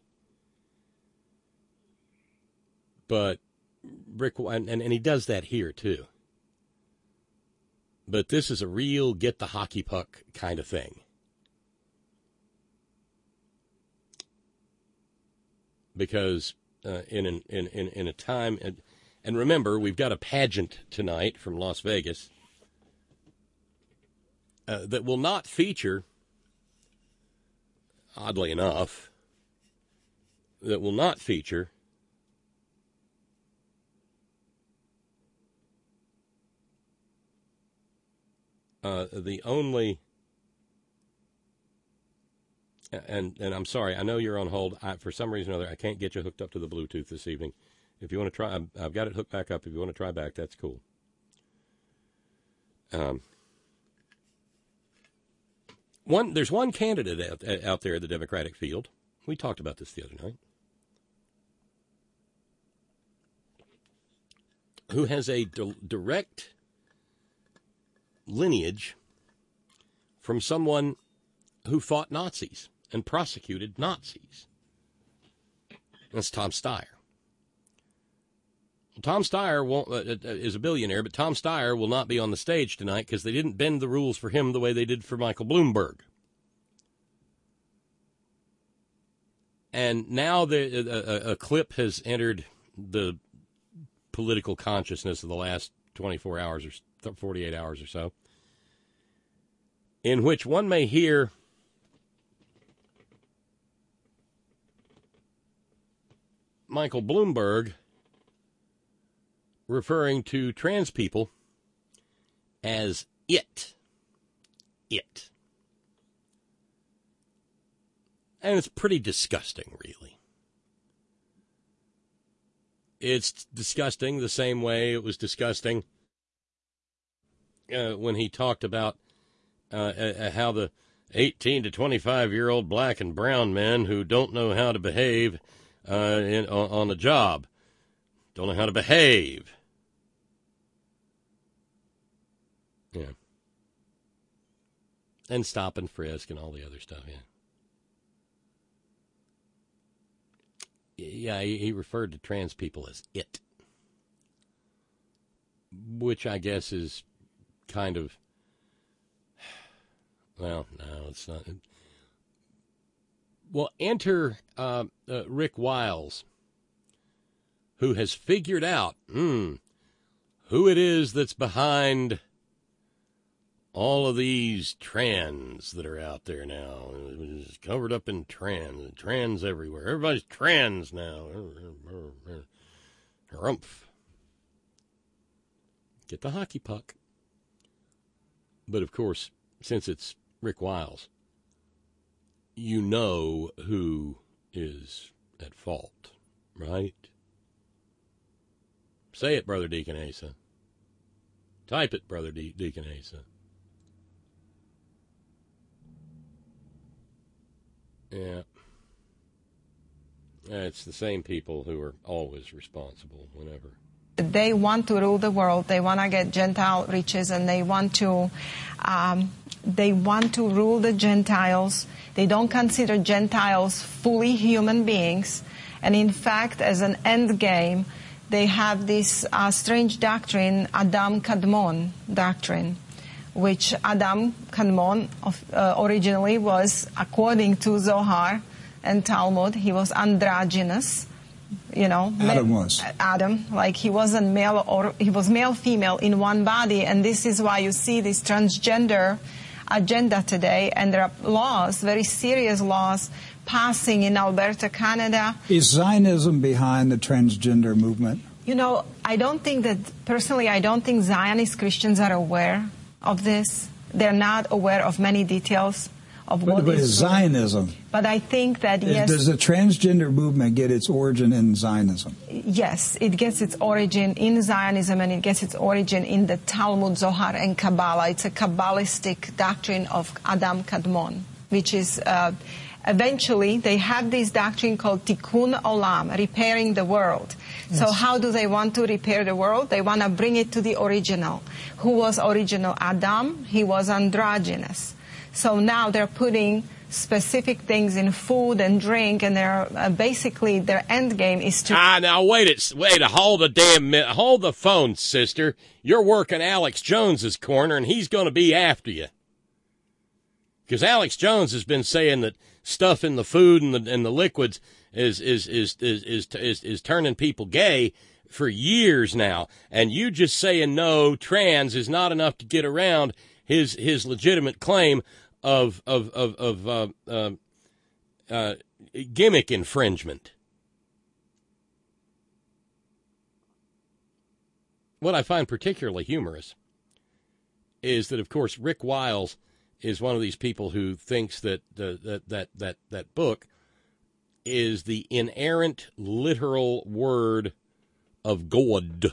But Rick, and he does that here too. But this is a real get the hockey puck kind of thing. Because in a time, and remember, we've got a pageant tonight from Las Vegas that will not feature, oddly enough, the only, and I'm sorry, I know you're on hold. For some reason or other, I can't get you hooked up to the Bluetooth this evening. If you want to try, I've got it hooked back up. If you want to try back, that's cool. There's one candidate out there in the Democratic field. We talked about this the other night. Who has a direct lineage from someone who fought Nazis and prosecuted Nazis. That's Tom Steyer. Tom Steyer is a billionaire, but Tom Steyer will not be on the stage tonight because they didn't bend the rules for him the way they did for Michael Bloomberg. And now a clip has entered the political consciousness of the last 24 hours or 48 hours or so, in which one may hear Michael Bloomberg referring to trans people as it. And it's pretty disgusting, really. It's disgusting the same way it was disgusting when he talked about how the 18 to 25-year-old black and brown men who don't know how to behave on the job, don't know how to behave. Yeah. And stop and frisk and all the other stuff, yeah. Yeah, he referred to trans people as it, which I guess is kind of, well, no, it's not. Well, enter Rick Wiles, who has figured out who it is that's behind all of these trans that are out there now. It's covered up in trans everywhere. Everybody's trans now. Rumph. Get the hockey puck. But, of course, since it's Rick Wiles, you know who is at fault, right? Say it, Brother Deacon Asa. Type it, Brother Deacon Asa. Yeah. It's the same people who are always responsible whenever
They want to rule the world. They want to get Gentile riches, and they want to rule the Gentiles. They don't consider Gentiles fully human beings. And in fact, as an end game, they have this strange doctrine, Adam Kadmon doctrine, which Adam Kadmon originally was, according to Zohar and Talmud, he was androgynous. Adam, like he wasn't male, or he was male, female in one body, and this is why you see this transgender agenda today, and there are laws, very serious laws, passing in Alberta, Canada.
Is Zionism behind the transgender movement?
I don't think Zionist Christians are aware of this. They're not aware of many details of what
is Zionism.
But I think that, yes.
Does the transgender movement get its origin in Zionism?
Yes, it gets its origin in Zionism, and it gets its origin in the Talmud, Zohar, and Kabbalah. It's a Kabbalistic doctrine of Adam Kadmon, which is eventually they have this doctrine called Tikkun Olam, repairing the world. Yes. So how do they want to repair the world? They want to bring it to the original. Who was original Adam? He was androgynous. So now they're putting specific things in food and drink, and they're basically their end game is to.
Now wait! Hold the damn minute. Hold the phone, sister. You're working Alex Jones's corner, and he's going to be after you. Because Alex Jones has been saying that stuff in the food and the liquids is turning people gay for years now, and you just saying no, trans is not enough to get around his legitimate claim of gimmick infringement. What I find particularly humorous is that, of course, Rick Wiles is one of these people who thinks that that book is the inerrant literal word of God.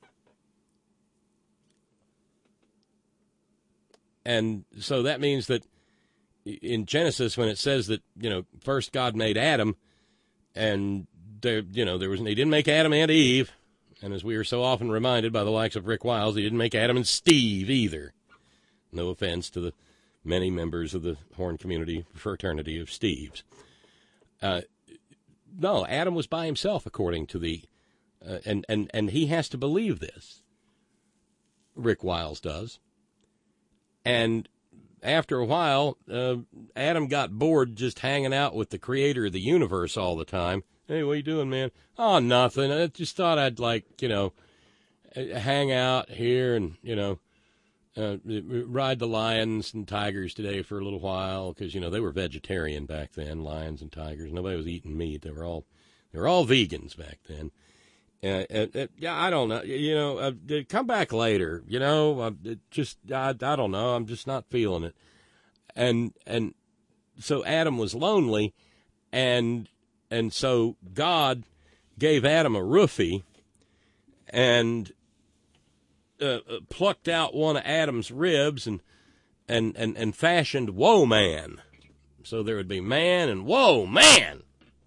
And so that means that in Genesis, when it says that, first God made Adam, and he didn't make Adam and Eve, and as we are so often reminded by the likes of Rick Wiles, he didn't make Adam and Steve either. No offense to the many members of the Horn community fraternity of Steves. No, Adam was by himself, according to the, and he has to believe this. Rick Wiles does. And after a while, Adam got bored just hanging out with the creator of the universe all the time. Hey, what you doing, man? Oh, nothing. I just thought I'd, hang out here and, ride the lions and tigers today for a little while because, they were vegetarian back then, lions and tigers. Nobody was eating meat. They were all vegans back then. I don't know. Come back later. I don't know. I'm just not feeling it. And so Adam was lonely, and so God gave Adam a roofie, and plucked out one of Adam's ribs and fashioned Woe Man. So there would be man and Woe Man.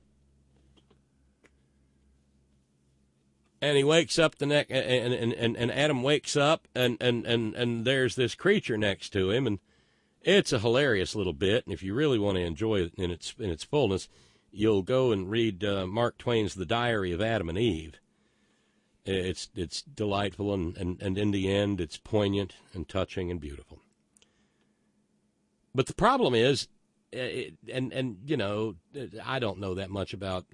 And he wakes up and Adam wakes up and there's this creature next to him, and it's a hilarious little bit. And if you really want to enjoy it in its fullness, you'll go and read Mark Twain's The Diary of Adam and Eve. It's delightful, and in the end, it's poignant and touching and beautiful. But the problem is, I don't know that much about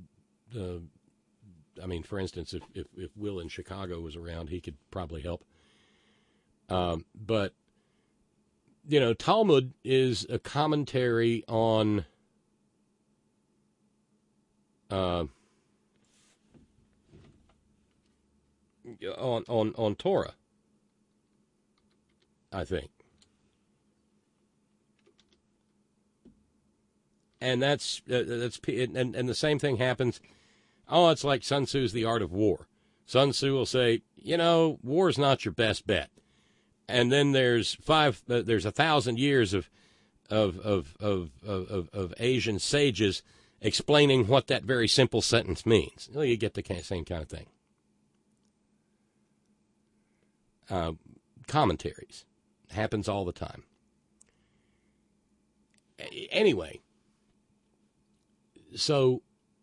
for instance, if Will in Chicago was around, he could probably help. But, Talmud is a commentary on Torah, I think. And that's and the same thing happens. Oh, it's like Sun Tzu's The Art of War. Sun Tzu will say, war's not your best bet. And then there's 1,000 years of Asian sages explaining what that very simple sentence means. Well, you get the same kind of thing. commentaries. Happens all the time. Anyway, so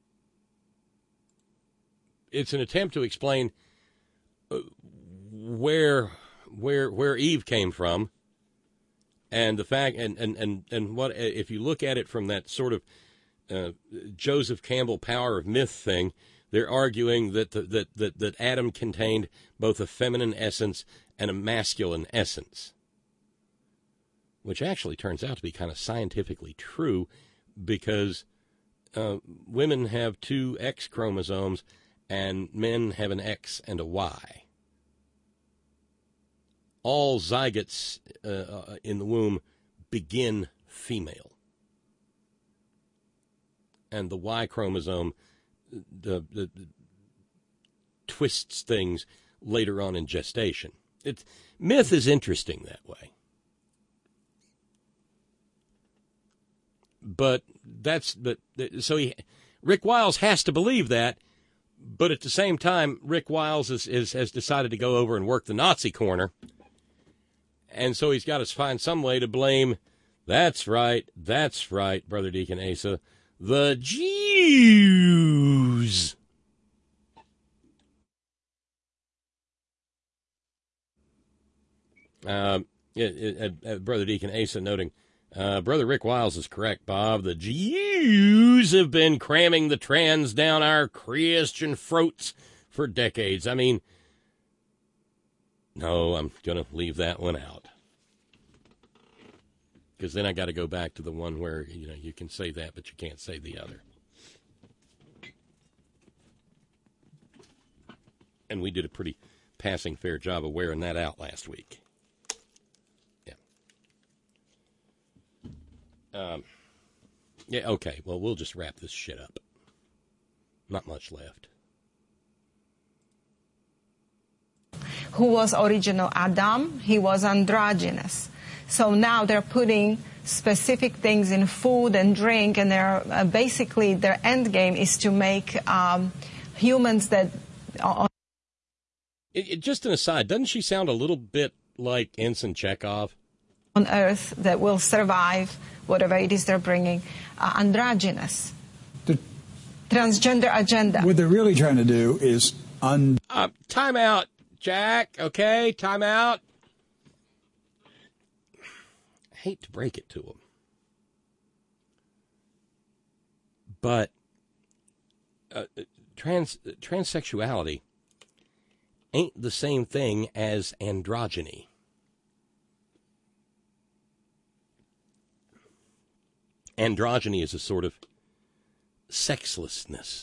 it's an attempt to explain where Eve came from, and the fact, and what, if you look at it from that sort of Joseph Campbell power of myth thing, they're arguing that Adam contained both a feminine essence and a masculine essence, which actually turns out to be kind of scientifically true, because women have 2 X chromosomes and men have an X and a Y. All zygotes in the womb begin female. And the Y chromosome twists things later on in gestation. Myth is interesting that way. Rick Wiles has to believe that, but at the same time, Rick Wiles has decided to go over and work the Nazi corner, and so he's got to find some way to blame. That's right, Brother Deacon Asa, the Jews. Brother Deacon Asa noting, Brother Rick Wiles is correct, Bob. The Jews have been cramming the trans down our Christian throats for decades. I mean, no, I'm going to leave that one out. Because then I got to go back to the one where, you can say that, but you can't say the other. And we did a pretty passing fair job of wearing that out last week. Yeah, okay. Well, we'll just wrap this shit up. Not much left.
Who was original Adam? He was androgynous. So now they're putting specific things in food and drink, and they're basically their end game is to make humans that.
Just an aside, doesn't she sound a little bit like Ensign Chekhov?
On Earth that will survive whatever it is they're bringing, androgynous. The transgender agenda.
What they're really trying to do is
time out, Jack. Okay, time out. I hate to break it to them, but transsexuality ain't the same thing as androgyny. Androgyny is a sort of sexlessness.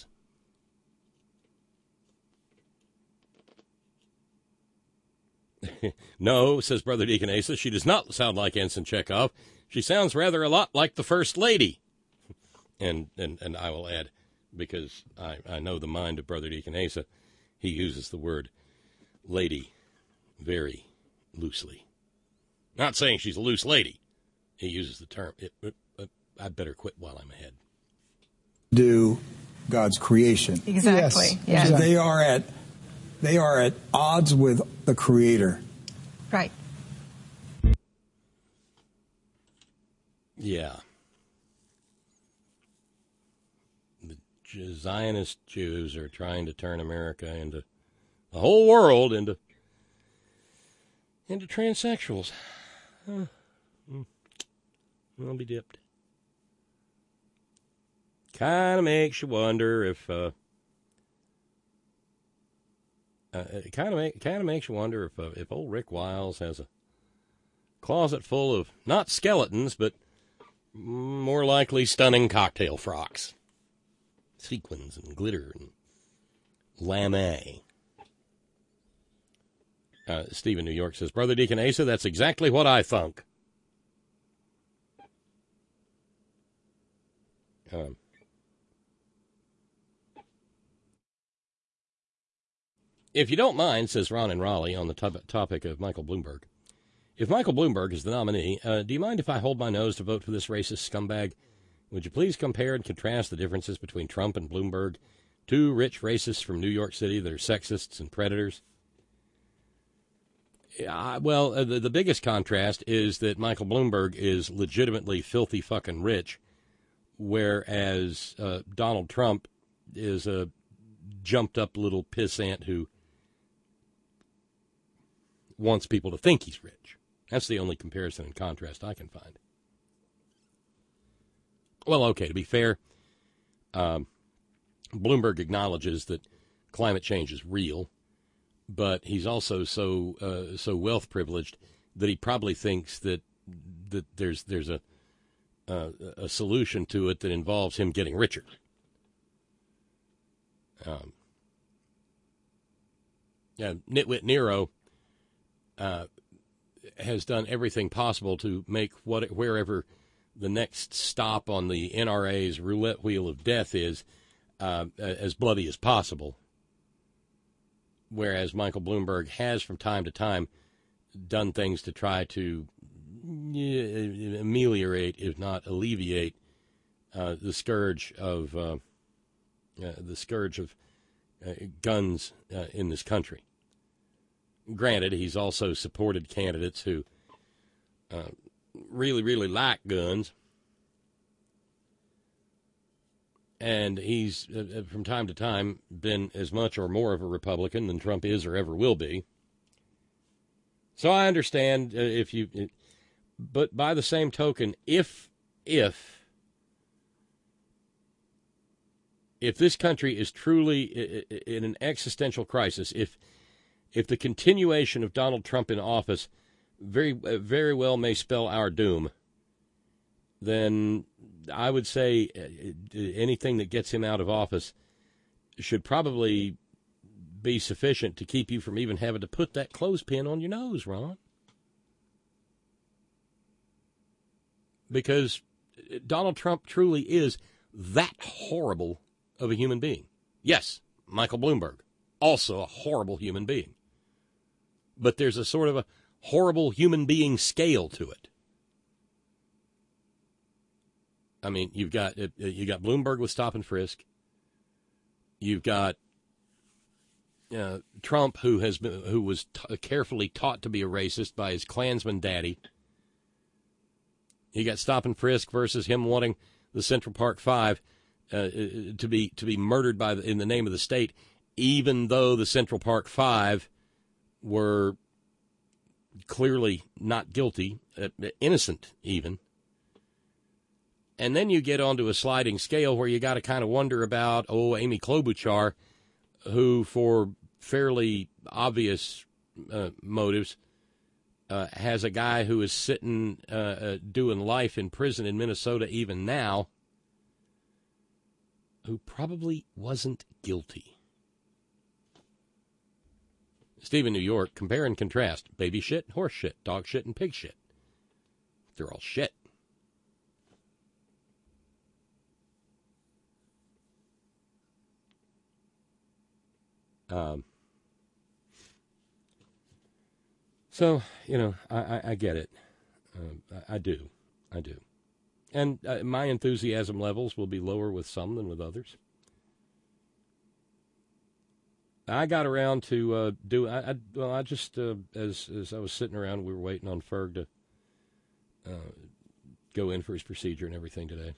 No, says Brother Deacon Asa, she does not sound like Ensign Chekhov. She sounds rather a lot like the First Lady. And I will add, because I know the mind of Brother Deacon Asa, he uses the word lady very loosely. Not saying she's a loose lady. He uses the term. I'd better quit while I'm ahead.
Do God's creation.
Exactly.
Yes. They are at odds with the Creator.
Right.
Yeah. The Zionist Jews are trying to turn America into the whole world into transsexuals. I'll be dipped. Kind of makes you wonder if it kind of makes you wonder if old Rick Wiles has a closet full of not skeletons, but more likely stunning cocktail frocks, sequins and glitter and lame. Steve in New York says, Brother Deacon Asa, that's exactly what I thunk. If you don't mind, says Ron in Raleigh on the topic of Michael Bloomberg, if Michael Bloomberg is the nominee, do you mind if I hold my nose to vote for this racist scumbag? Would you please compare and contrast the differences between Trump and Bloomberg, two rich racists from New York City that are sexists and predators? The biggest contrast is that Michael Bloomberg is legitimately filthy fucking rich, whereas Donald Trump is a jumped-up little pissant who wants people to think he's rich. That's the only comparison and contrast I can find. Well, okay, to be fair, Bloomberg acknowledges that climate change is real, but he's also so wealth privileged that he probably thinks that there's a solution to it that involves him getting richer. Nitwit Nero has done everything possible to make wherever the next stop on the NRA's roulette wheel of death is as bloody as possible. Whereas Michael Bloomberg has, from time to time, done things to try to ameliorate, if not alleviate, the scourge of guns in this country. Granted, he's also supported candidates who really, really like guns. And he's, from time to time, been as much or more of a Republican than Trump is or ever will be. So I understand but by the same token, if this country is truly in an existential crisis, if the continuation of Donald Trump in office very, very well may spell our doom, then I would say anything that gets him out of office should probably be sufficient to keep you from even having to put that clothespin on your nose, Ron. Because Donald Trump truly is that horrible of a human being. Yes, Michael Bloomberg, also a horrible human being. But there's a sort of a horrible human being scale to it. I mean, you got Bloomberg with stop and frisk. You've got Trump, who was carefully taught to be a racist by his Klansman daddy. You got stop and frisk versus him wanting the Central Park Five to be murdered in the name of the state, even though the Central Park Five were clearly not guilty, innocent even. And then you get onto a sliding scale where you got to kind of wonder about, Amy Klobuchar, who for fairly obvious motives has a guy who is sitting doing life in prison in Minnesota even now, who probably wasn't guilty. Steve in New York, compare and contrast baby shit, horse shit, dog shit, and pig shit. They're all shit. So, I get it. I do. And my enthusiasm levels will be lower with some than with others. I got around to I just, as I was sitting around, we were waiting on Ferg to go in for his procedure and everything today.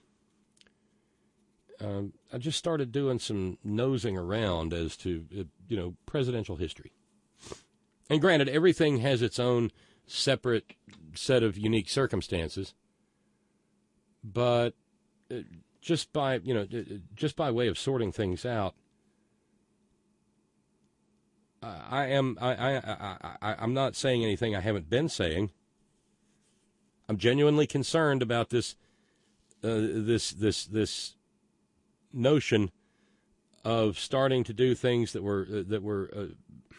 I just started doing some nosing around as to, presidential history. And granted, everything has its own separate set of unique circumstances. But just by way of sorting things out, I'm not saying anything I haven't been saying. I'm genuinely concerned about this notion of starting to do things that were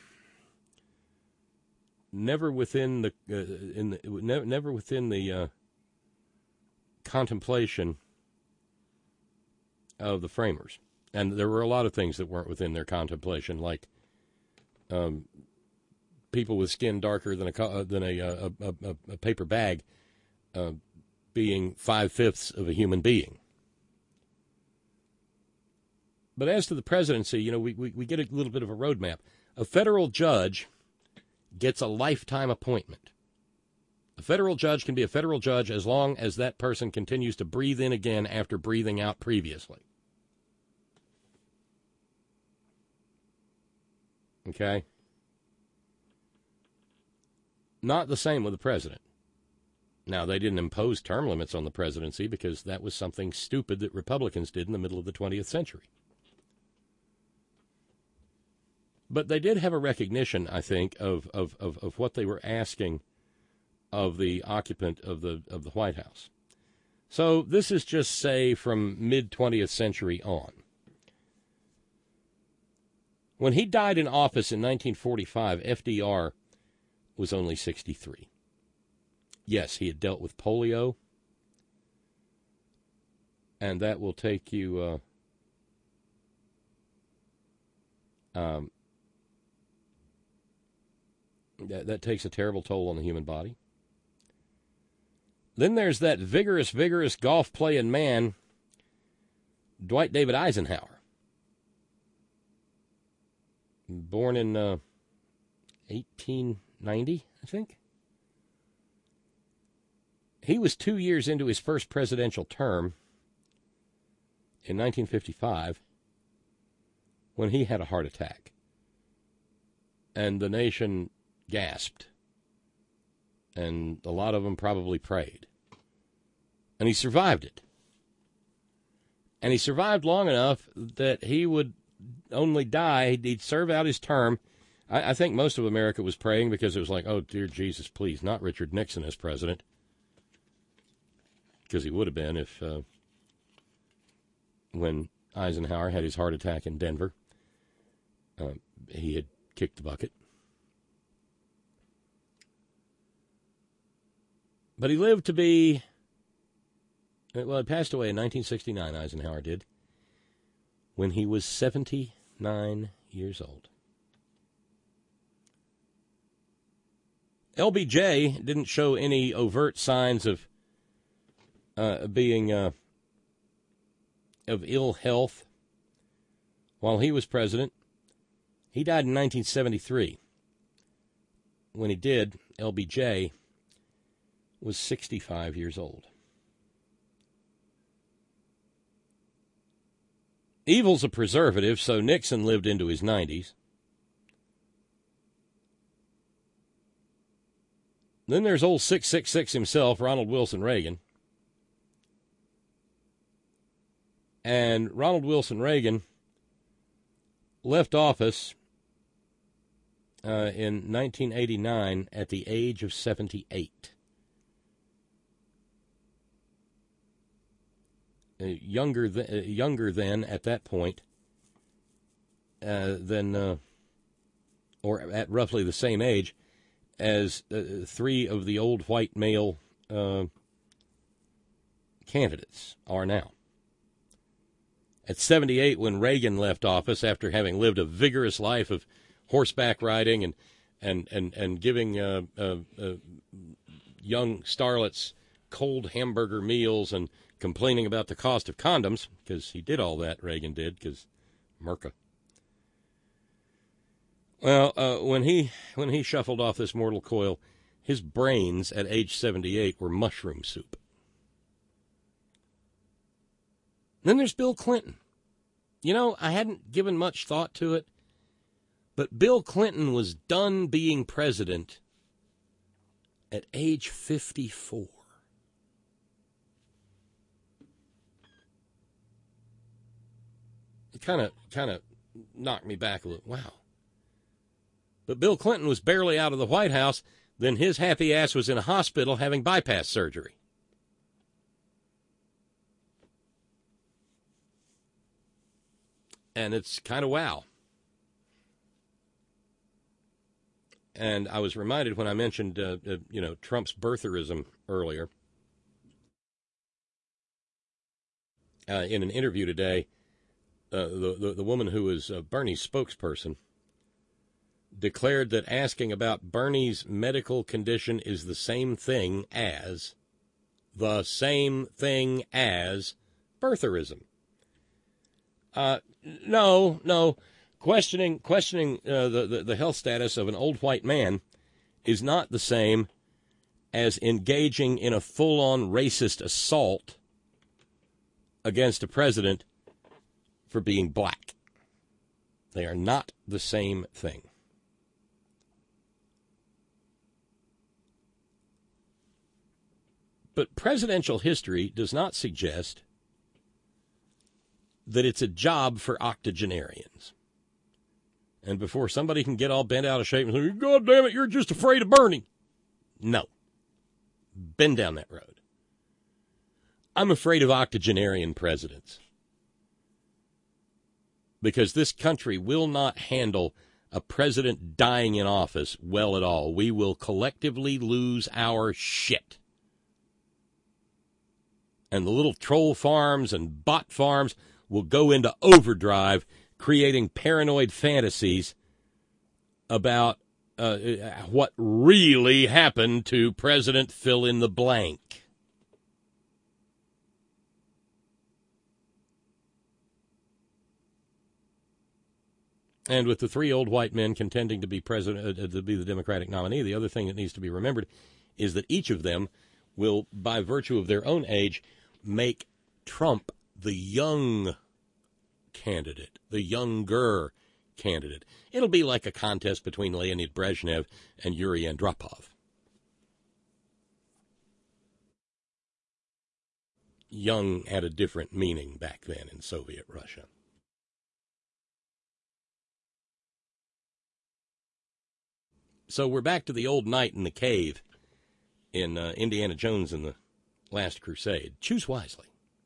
never within the contemplation of the framers. And there were a lot of things that weren't within their contemplation, like people with skin darker than a paper bag being 5/5 of a human being. But as to the presidency, we get a little bit of a roadmap. A federal judge gets a lifetime appointment. A federal judge can be a federal judge as long as that person continues to breathe in again after breathing out previously. Okay? Not the same with the president. Now, they didn't impose term limits on the presidency because that was something stupid that Republicans did in the middle of the 20th century. But they did have a recognition, I think, of what they were asking of the occupant of the White House. So this is just, say, from mid-20th century on. When he died in office in 1945, FDR was only 63. Yes, he had dealt with polio, and that will take you that takes a terrible toll on the human body. Then there's that vigorous golf-playing man, Dwight David Eisenhower, born in 1890, I think. He was 2 years into his first presidential term in 1955 when he had a heart attack, and the nation gasped, and a lot of them probably prayed. And he survived it. And he survived long enough that he would only die. He'd serve out his term. I think most of America was praying because it was like, oh, dear Jesus, please, not Richard Nixon as president. Because he would have been if when Eisenhower had his heart attack in Denver, he had kicked the bucket. But he lived to be, well, he passed away in 1969, Eisenhower did, when he was 79 years old. LBJ didn't show any overt signs of being of ill health while he was president. He died in 1973. When he did, LBJ was 65 years old. Evil's a preservative, so Nixon lived into his 90s. Then there's old 666 himself, Ronald Wilson Reagan. And Ronald Wilson Reagan left office in 1989 at the age of 78. Younger than at that point, or at roughly the same age as three of the old white male candidates are now. At 78, when Reagan left office after having lived a vigorous life of horseback riding and giving young starlets cold hamburger meals and complaining about the cost of condoms, because he did all that, Reagan did, because Merca. Well, when he shuffled off this mortal coil, his brains at age 78 were mushroom soup. Then there's Bill Clinton. You know, I hadn't given much thought to it, but Bill Clinton was done being president at age 54. It kind of knocked me back a little. Wow. But Bill Clinton was barely out of the White House, then his happy ass was in a hospital having bypass surgery. And it's kind of wow. And I was reminded when I mentioned, Trump's birtherism earlier. In an interview today, the woman who was Bernie's spokesperson declared that asking about Bernie's medical condition is the same thing as birtherism. No. Questioning the health status of an old white man is not the same as engaging in a full-on racist assault against a president for being black. They are not the same thing. But presidential history does not suggest that it's a job for octogenarians. And before somebody can get all bent out of shape and say, God damn it, you're just afraid of Bernie. No. Been down that road. I'm afraid of octogenarian presidents. Because this country will not handle a president dying in office well at all. We will collectively lose our shit. And the little troll farms and bot farms will go into overdrive, creating paranoid fantasies about what really happened to President fill in the blank. And with the three old white men contending to be president, to be the Democratic nominee, the other thing that needs to be remembered is that each of them will, by virtue of their own age, make Trump the young candidate, the younger candidate. It'll be like a contest between Leonid Brezhnev and Yuri Andropov. Young had a different meaning back then in Soviet Russia. So we're back to the old knight in the cave in Indiana Jones and the Last Crusade. Choose wisely.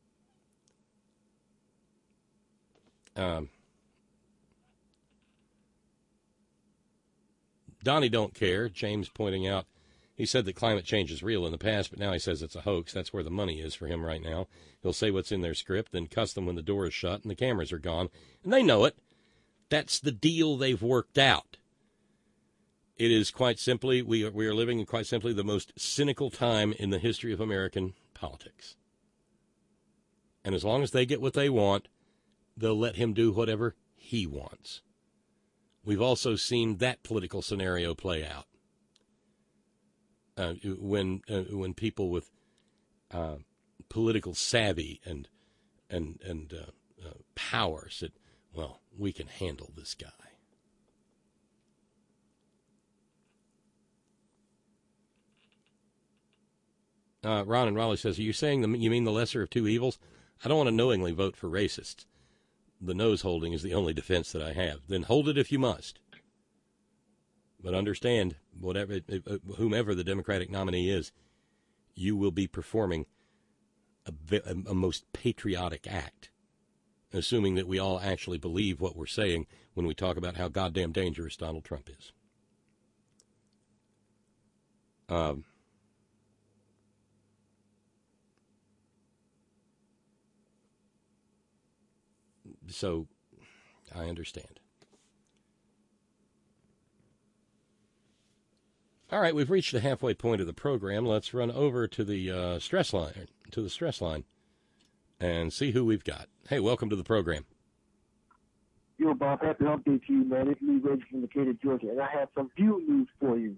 Donnie don't care. James pointing out, he said that climate change is real in the past, but now he says it's a hoax. That's where the money is for him right now. He'll say what's in their script, then cuss them when the door is shut and the cameras are gone. And they know it. That's the deal they've worked out. It is quite simply, we are living in quite simply the most cynical time in the history of American politics. And as long as they get what they want, they'll let him do whatever he wants. We've also seen that political scenario play out. When people with political savvy and power said, well, we can handle this guy. Ron and Raleigh says, are you saying you mean the lesser of two evils? I don't want to knowingly vote for racists. The nose holding is the only defense that I have. Then hold it if you must. But understand, whomever the Democratic nominee is, you will be performing a most patriotic act, assuming that we all actually believe what we're saying when we talk about how goddamn dangerous Donald Trump is. So, I understand. All right, we've reached the halfway point of the program. Let's run over to the stress line, and see who we've got. Hey, welcome to the program.
Yo, Bob, happy hump day to you, man. It's me, Reggie from Decatur, Georgia, and I have some view news for you.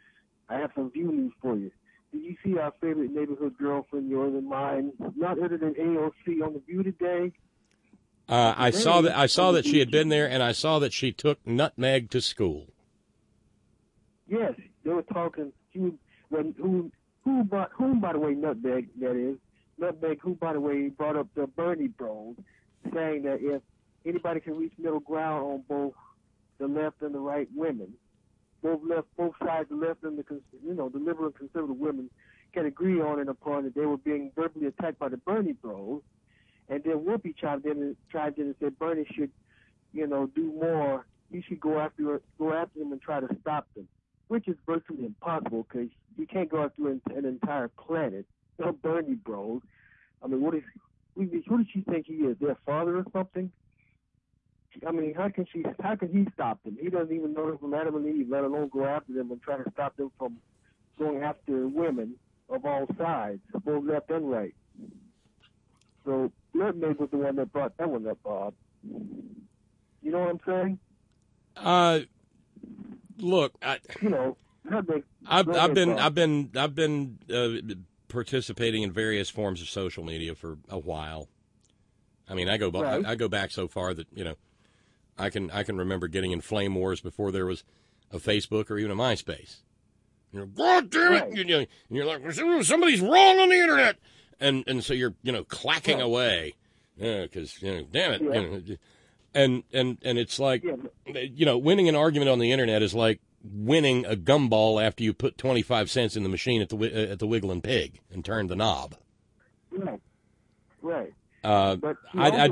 Did you see our favorite neighborhood girlfriend, yours and mine, not other than AOC on The View today?
I saw that she had been there, and I saw that she took Nutmeg to school.
Yes, they were talking. Who, by the way, Nutmeg, that is. Nutmeg, who, by the way, brought up the Bernie bros, saying that if anybody can reach middle ground on both the left and the right women, both sides, the left and the liberal and conservative women, can agree on and upon that they were being verbally attacked by the Bernie bros. And then Whoopi chimed in and said Bernie should, do more. He should go after them and try to stop them, which is virtually impossible because you can't go after an entire planet. No Bernie bros. I mean, what does she think he is? Their father or something? I mean, how can he stop them? He doesn't even know them from Adam and Eve, let alone go after them and try to stop them from going after women of all sides, both left and right. So Nutmeg was the one that brought that one up, Bob. You know what I'm saying?
Look, I've been participating in various forms of social media for a while. I mean, I go back so far that I can remember getting in flame wars before there was a Facebook or even a MySpace. God damn it! Right. And you're like, somebody's wrong on the internet, and so you're clacking away, because damn it, and it's like winning an argument on the internet is like winning a gumball after you put 25 cents in the machine at the Wiggling Pig and turn the knob.
Right.
But I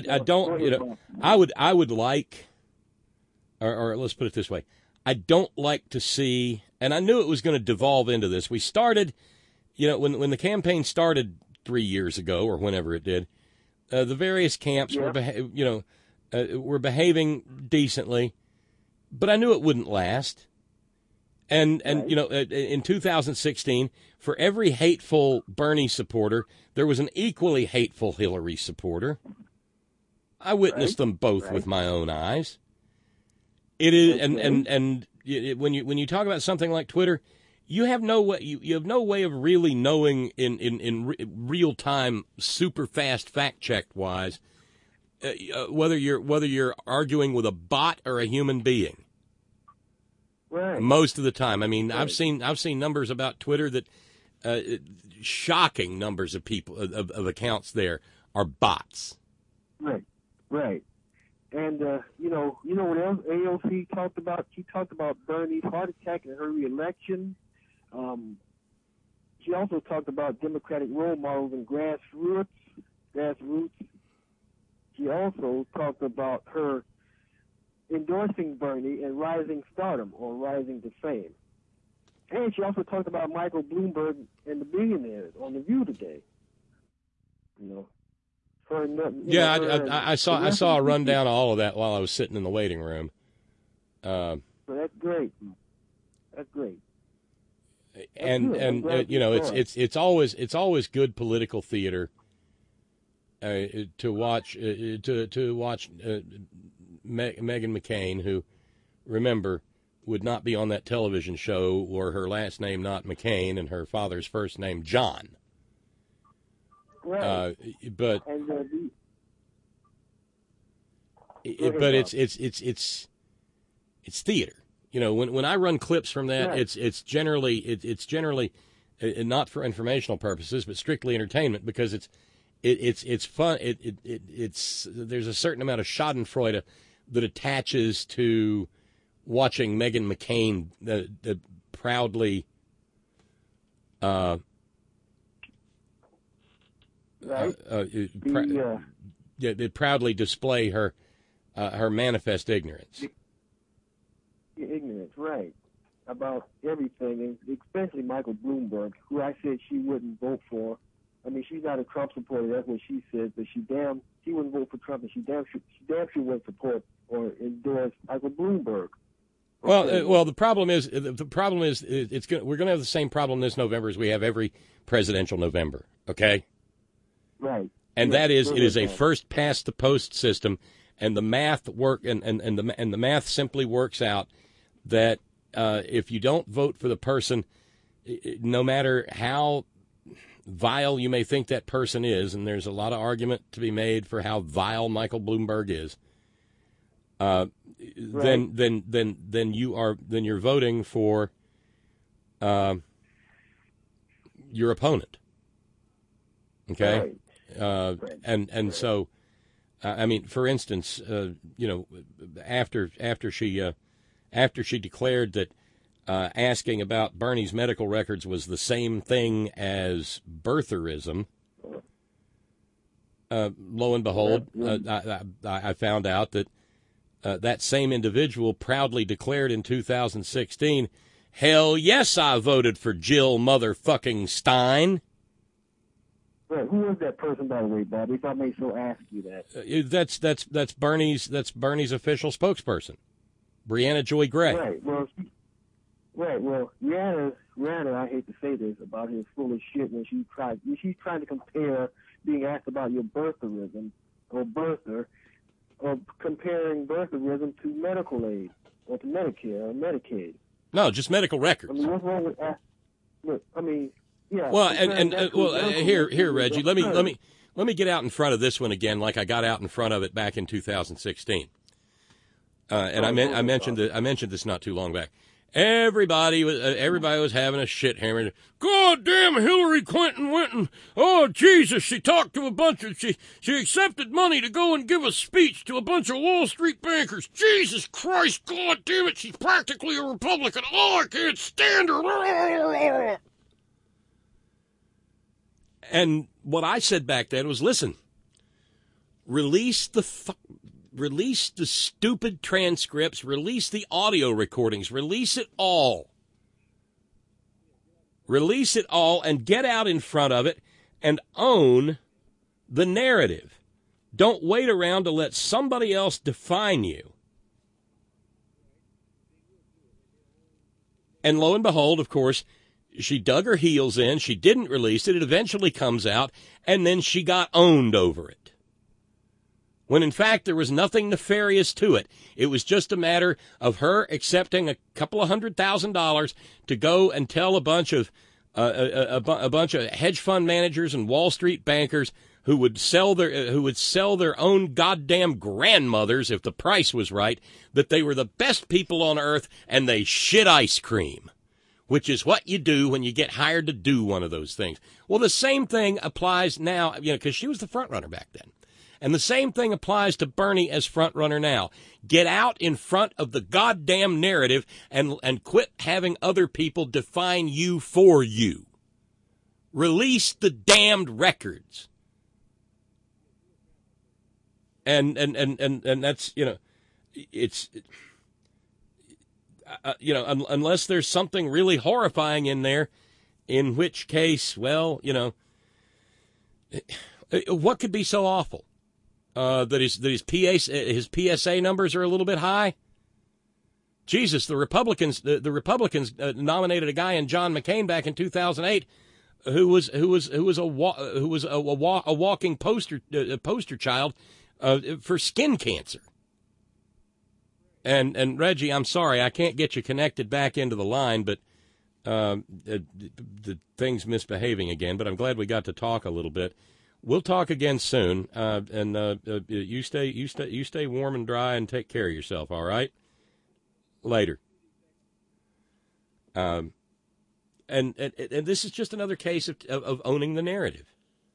would like, or let's put it this way, I don't like to see, and I knew it was going to devolve into this. We started, when the campaign started 3 years ago or whenever it did, the various camps were behaving decently, but I knew it wouldn't last. And in 2016, for every hateful Bernie supporter, there was an equally hateful Hillary supporter. I witnessed them both with my own eyes. It is, and when you talk about something like Twitter, you have no way of really knowing in real time, super fast fact check wise, whether you're arguing with a bot or a human being.
Right.
Most of the time. I mean, right. I've seen numbers about Twitter that shocking numbers of people of accounts there are bots.
Right. And you know what else AOC talked about? She talked about Bernie's heart attack and her reelection. She also talked about Democratic role models and grassroots. She also talked about her endorsing Bernie and rising stardom or rising to fame. And she also talked about Michael Bloomberg and the billionaires on The View today.
I saw a rundown of all of that while I was sitting in the waiting room.
So that's great.
It's always good political theater to watch Meghan McCain, who, remember, would not be on that television show were her last name not McCain and her father's first name John.
Right.
But it's theater. When I run clips from that, right. it's generally not for informational purposes, but strictly entertainment, because it's fun. There's a certain amount of Schadenfreude that attaches to watching Meghan McCain proudly proudly display her manifest ignorance.
Ignorance, right, about everything, and especially Michael Bloomberg, who I said she wouldn't vote for. I mean, she's not a Trump supporter. That's what she said. But she wouldn't vote for Trump, and she damn sure wouldn't support or endorse Michael Bloomberg. Okay.
Well, the problem is we're going to have the same problem this November as we have every presidential November. Okay.
Right.
And that is, it is a first past the post system, and the math the math simply works out that if you don't vote for the person, no matter how vile you may think that person is, and there's a lot of argument to be made for how vile Michael Bloomberg is, right. then you're voting for your opponent. Okay.
Right.
And so, I mean, for instance, after she declared that asking about Bernie's medical records was the same thing as birtherism, lo and behold, I found out that that same individual proudly declared in 2016, "Hell yes, I voted for Jill motherfucking Stein."
Right. Who was that person, by the way, Bob? If I may so ask you that.
That's Bernie's official spokesperson, Brianna Joy Gray.
Right. Well, Rihanna, I hate to say this about his full of shit when she's trying to compare being asked about your birtherism or birther, or comparing birtherism to medical aid or to Medicare or Medicaid.
No, just medical records.
I mean, what's wrong with that? Look, I mean, yeah.
Well, here, Reggie, let me get out in front of this one again, like I got out in front of it back in 2016. And I mentioned this not too long back. Everybody was having a shit hammer. God damn, Hillary Clinton went and, oh, Jesus, she talked to a bunch of, she accepted money to go and give a speech to a bunch of Wall Street bankers. Jesus Christ, God damn it, she's practically a Republican. Oh, I can't stand her. And what I said back then was, listen, release the stupid transcripts, release the audio recordings, release it all. Release it all and get out in front of it and own the narrative. Don't wait around to let somebody else define you. And lo and behold, of course, she dug her heels in. She didn't release it. It eventually comes out, and then she got owned over it. When in fact there was nothing nefarious to it. It was just a matter of her accepting a couple of $100,000 to go and tell a bunch of hedge fund managers and Wall Street bankers who would sell their own goddamn grandmothers if the price was right, that they were the best people on earth and they shit ice cream, which is what you do when you get hired to do one of those things. Well, the same thing applies now, because she was the front runner back then. And the same thing applies to Bernie as front runner now. Get out in front of the goddamn narrative and quit having other people define you for you. Release the damned records. And that's, it's, unless there's something really horrifying in there, in which case, well, what could be so awful? That his PSA numbers are a little bit high. Jesus, the Republicans nominated a guy in John McCain back in 2008 who was a walking poster child for skin cancer. And Reggie, I'm sorry, I can't get you connected back into the line, but the thing's misbehaving again. But I'm glad we got to talk a little bit. We'll talk again soon, and you stay warm and dry and take care of yourself. All right. Later. And this is just another case of owning the narrative.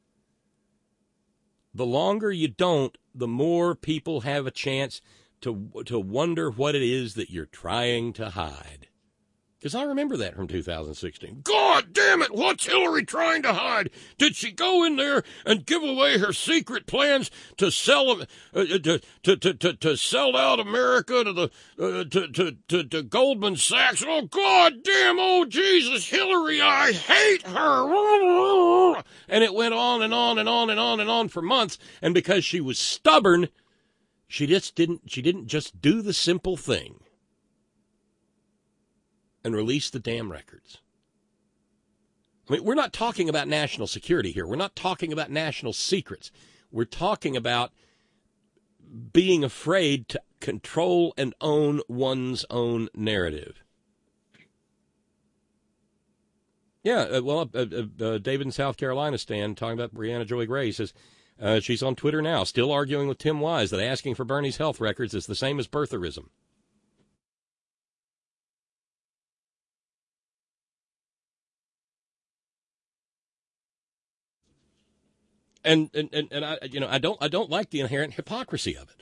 The longer you don't, the more people have a chance to wonder what it is that you're trying to hide. Because I remember that from 2016. God damn it! What's Hillary trying to hide? Did she go in there and give away her secret plans to sell to sell out America to Goldman Sachs? Oh God damn! Oh Jesus, Hillary! I hate her! And it went on and on and on and on and on for months. And because she was stubborn, she didn't just do the simple thing and release the damn records. I mean, we're not talking about national security here. We're not talking about national secrets. We're talking about being afraid to control and own one's own narrative. Yeah, David in South Carolina, Stan, talking about Brianna Joy Gray, says she's on Twitter now, still arguing with Tim Wise that asking for Bernie's health records is the same as birtherism. And I don't like the inherent hypocrisy of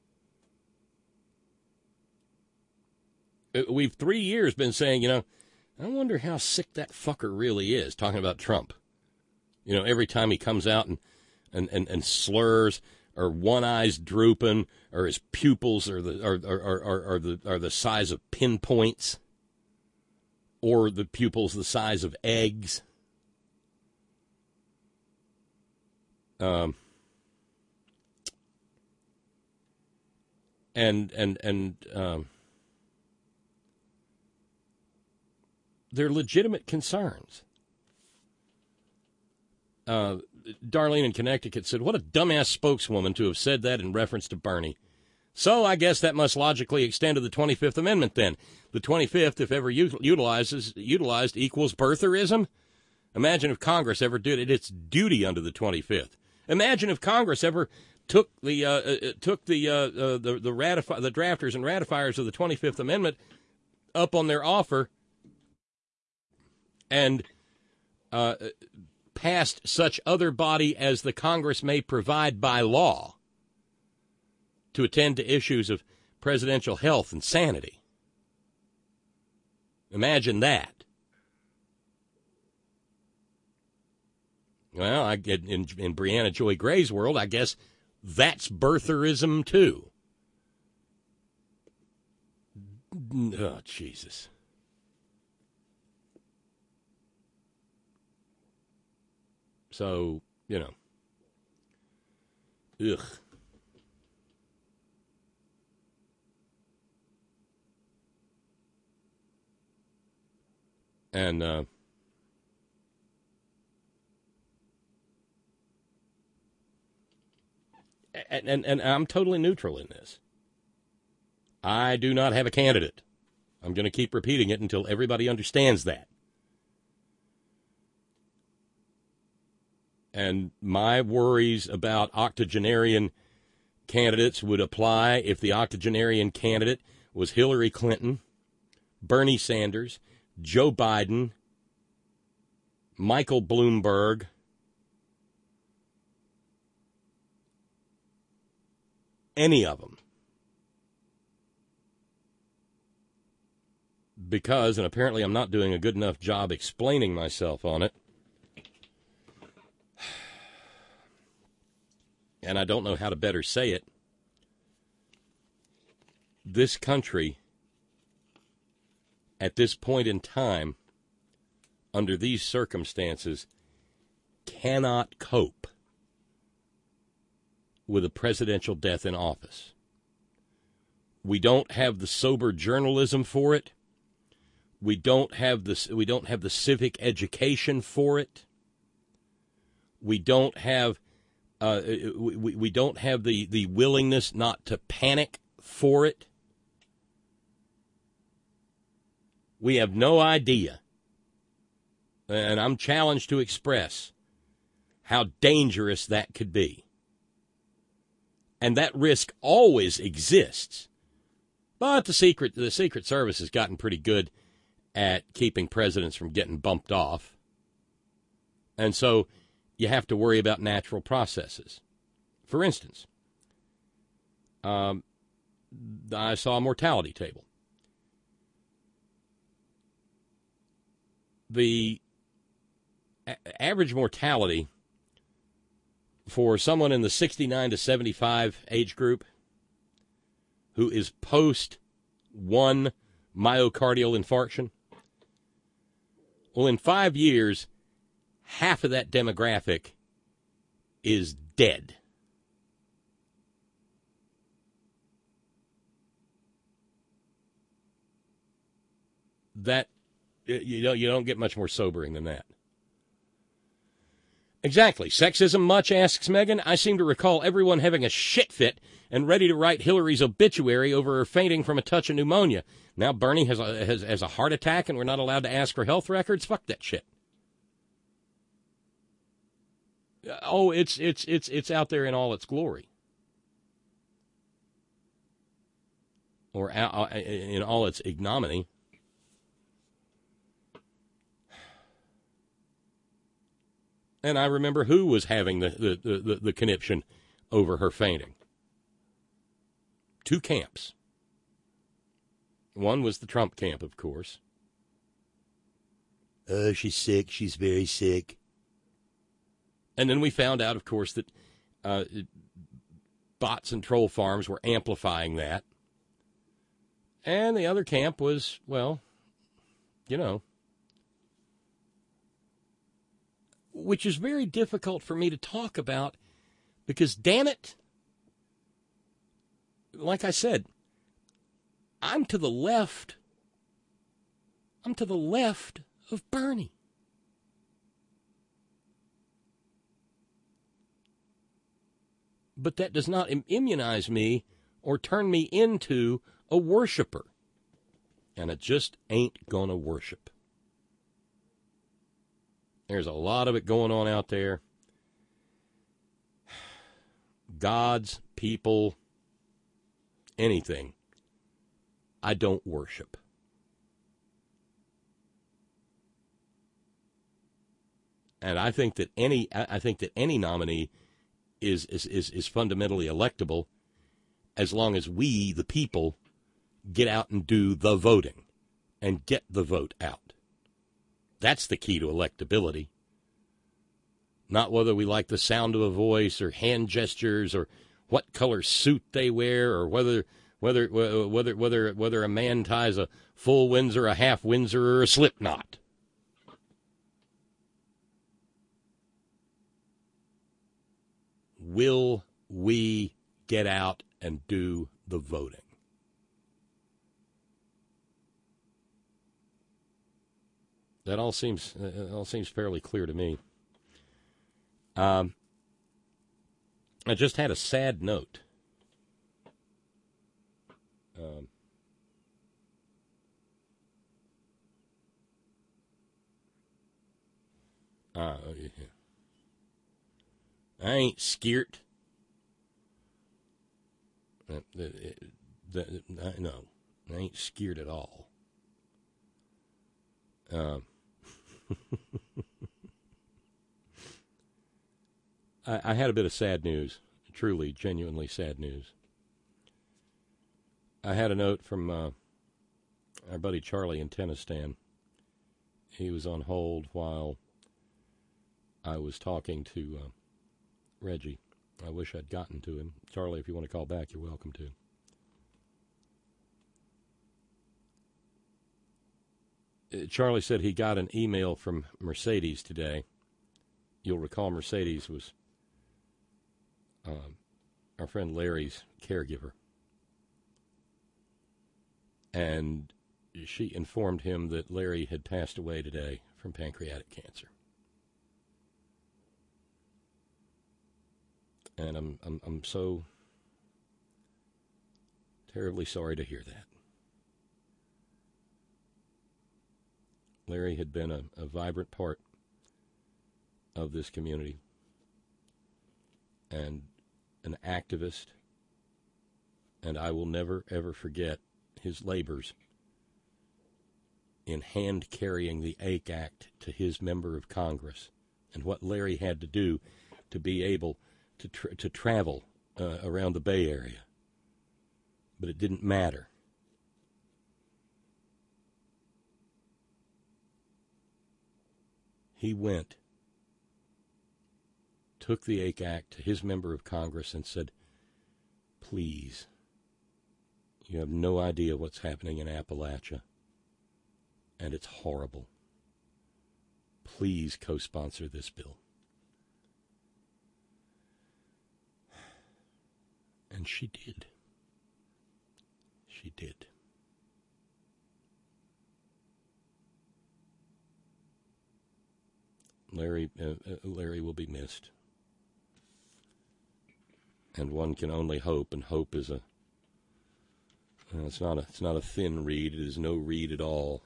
it. We've 3 years been saying, I wonder how sick that fucker really is, talking about Trump. Every time he comes out and slurs, or one eye's drooping, or his pupils are the size of pinpoints, or the pupils the size of eggs. They're legitimate concerns. Darlene in Connecticut said, what a dumbass spokeswoman to have said that in reference to Bernie. So I guess that must logically extend to the 25th Amendment then. The 25th, if ever utilized, equals birtherism. Imagine if Congress ever did its duty under the 25th. Imagine if Congress ever took the drafters and ratifiers of the 25th Amendment up on their offer and passed such other body as the Congress may provide by law to attend to issues of presidential health and sanity. Imagine that. Well, in Brianna Joy Gray's world, I guess that's birtherism too. Oh, Jesus. So, ugh. And I'm totally neutral in this. I do not have a candidate. I'm going to keep repeating it until everybody understands that. And my worries about octogenarian candidates would apply if the octogenarian candidate was Hillary Clinton, Bernie Sanders, Joe Biden, Michael Bloomberg, any of them. Because, and apparently I'm not doing a good enough job explaining myself on it, and I don't know how to better say it, this country, at this point in time, under these circumstances, cannot cope with a presidential death in office. We don't have the sober journalism for it. We don't have the civic education for it. We don't have we don't have the willingness not to panic for it. We have no idea, and I'm challenged to express how dangerous that could be. And that risk always exists. But the Secret Service has gotten pretty good at keeping presidents from getting bumped off. And so you have to worry about natural processes. For instance, I saw a mortality table. The average mortality for someone in the 69 to 75 age group who is post one myocardial infarction, well, in 5 years, half of that demographic is dead. That you don't get much more sobering than that. Exactly. Sexism much, asks Megan. I seem to recall everyone having a shit fit and ready to write Hillary's obituary over her fainting from a touch of pneumonia. Now Bernie has a heart attack and we're not allowed to ask for health records? Fuck that shit. Oh, it's out there in all its glory. Or in all its ignominy. And I remember who was having the conniption over her fainting. 2 camps. One was the Trump camp, of course. Oh, she's sick. She's very sick. And then we found out, of course, that bots and troll farms were amplifying that. And the other camp was, well, which is very difficult for me to talk about because, damn it, like I said, I'm to the left of Bernie. But that does not immunize me or turn me into a worshiper. And it just ain't going to worship. There's a lot of it going on out there. Gods, people, anything. I don't worship. And I think that any nominee is fundamentally electable as long as we, the people, get out and do the voting and get the vote out. That's the key to electability. Not whether we like the sound of a voice or hand gestures or what color suit they wear or whether a man ties a full Windsor, a half Windsor, or a slip knot. Will we get out and do the voting? That all seems fairly clear to me. I just had a sad note. I ain't scared. No, I ain't scared at all. I had a bit of sad news, truly, genuinely sad news. I had a note from our buddy Charlie in Tennistan. He was on hold while I was talking to Reggie. I wish I'd gotten to him. Charlie, if you want to call back, you're welcome to. Charlie said he got an email from Mercedes today. You'll recall Mercedes was our friend Larry's caregiver. And she informed him that Larry had passed away today from pancreatic cancer. And I'm so terribly sorry to hear that. Larry had been a vibrant part of this community and an activist, and I will never, ever forget his labors in hand-carrying the AIC Act to his member of Congress and what Larry had to do to be able to travel around the Bay Area. But it didn't matter. He went, took the AIC Act to his member of Congress and said, please, you have no idea what's happening in Appalachia, and it's horrible. Please co-sponsor this bill. And she did. She did. Larry will be missed. And one can only hope, and hope is it's not a thin reed. It is no reed at all.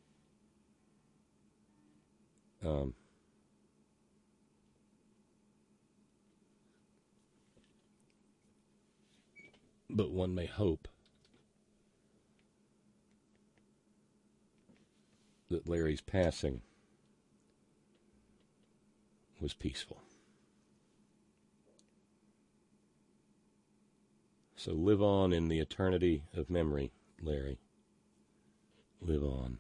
But one may hope that Larry's passing was peaceful. So live on in the eternity of memory, Larry. Live on.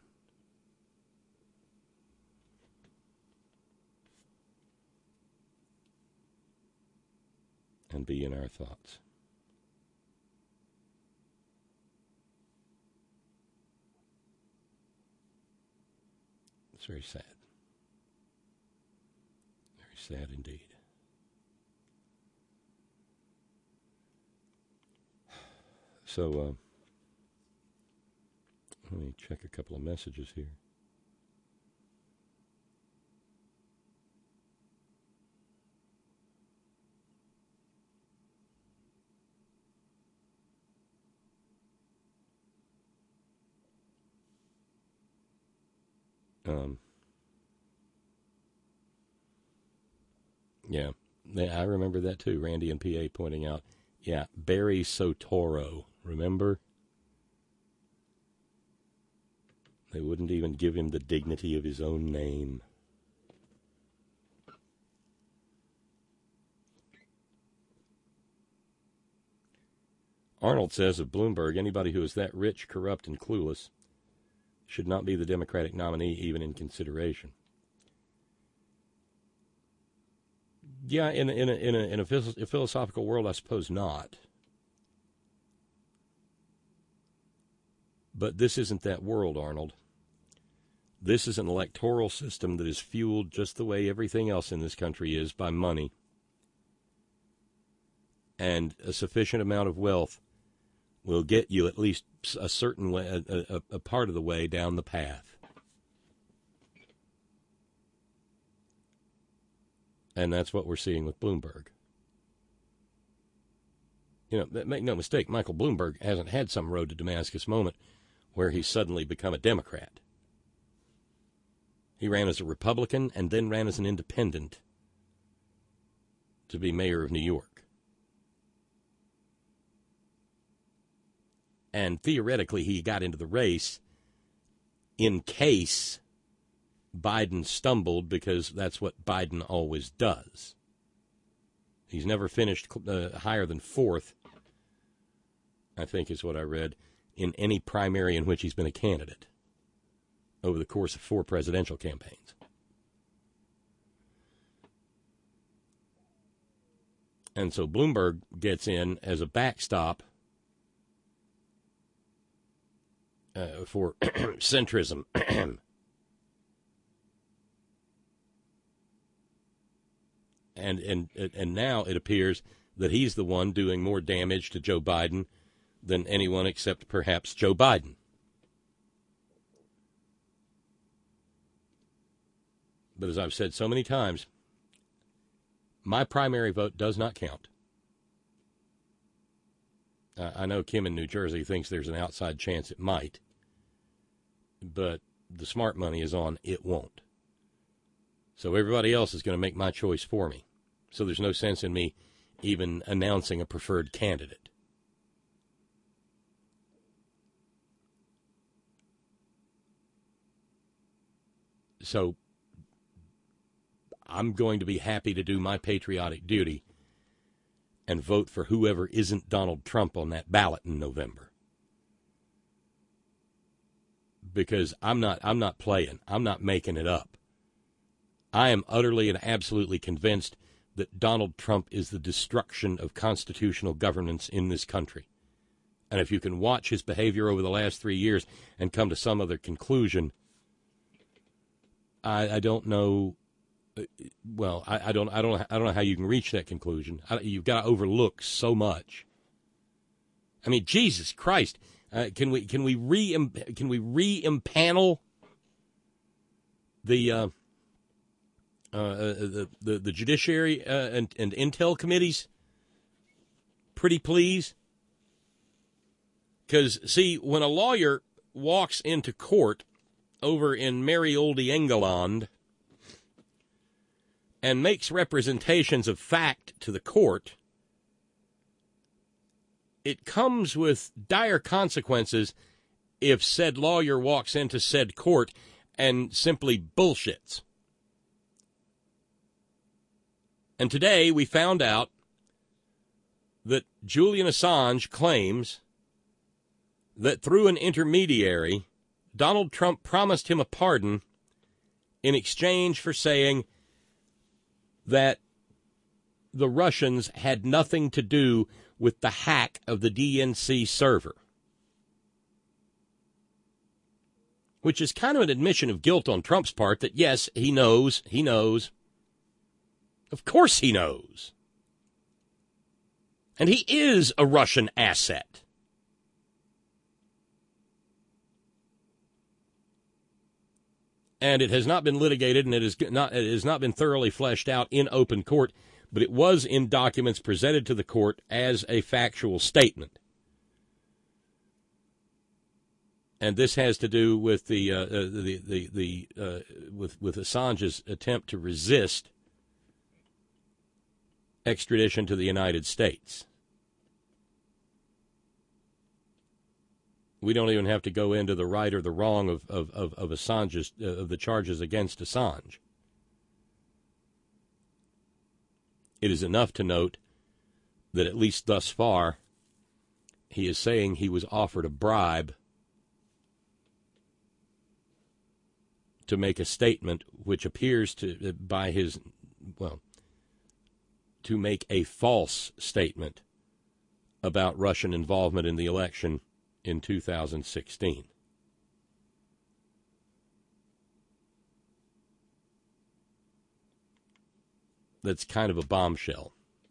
And be in our thoughts. It's very sad. Very sad indeed. So, let me check a couple of messages here. Yeah, I remember that too. Randy and PA pointing out, yeah, Barry Soetoro, remember? They wouldn't even give him the dignity of his own name. Arnold says of Bloomberg, anybody who is that rich, corrupt, and clueless should not be the Democratic nominee, even in consideration. Yeah, in a philosophical world, I suppose not. But this isn't that world, Arnold. This is an electoral system that is fueled just the way everything else in this country is, by money. And a sufficient amount of wealth will get you at least a certain way, a part of the way down the path. And that's what we're seeing with Bloomberg. You know, make no mistake, Michael Bloomberg hasn't had some road to Damascus moment where he's suddenly become a Democrat. He ran as a Republican and then ran as an independent to be mayor of New York. And theoretically, he got into the race in case Biden stumbled, because that's what Biden always does. He's never finished higher than fourth, I think is what I read, in any primary in which he's been a candidate over the course of 4 presidential campaigns. And so Bloomberg gets in as a backstop for centrism. And now it appears that he's the one doing more damage to Joe Biden than anyone except perhaps Joe Biden. But as I've said so many times, my primary vote does not count. I know Kim in New Jersey thinks there's an outside chance it might, but the smart money is on it won't. So everybody else is going to make my choice for me. So there's no sense in me even announcing a preferred candidate. So I'm going to be happy to do my patriotic duty and vote for whoever isn't Donald Trump on that ballot in November. Because I'm not playing. I'm not making it up. I am utterly and absolutely convinced that Donald Trump is the destruction of constitutional governance in this country. And if you can watch his behavior over the last 3 years and come to some other conclusion, I don't know. Well, I don't know how you can reach that conclusion. You've got to overlook so much. I mean, Jesus Christ! Can we re-impanel the judiciary and intel committees? Pretty please. Because see, when a lawyer walks into court over in merry old England and makes representations of fact to the court, it comes with dire consequences if said lawyer walks into said court and simply bullshits. And today we found out that Julian Assange claims that through an intermediary, Donald Trump promised him a pardon in exchange for saying that the Russians had nothing to do with the hack of the DNC server. Which is kind of an admission of guilt on Trump's part that, yes, he knows. Of course he knows. And he is a Russian asset. And it has not been litigated, and it has not been thoroughly fleshed out in open court, but it was in documents presented to the court as a factual statement. And this has to do with with Assange's attempt to resist extradition to the United States. We don't even have to go into the right or the wrong of Assange's of the charges against Assange. It is enough to note that at least thus far, he is saying he was offered a bribe to make a statement which appears to, to make a false statement about Russian involvement in the election in 2016. That's kind of a bombshell.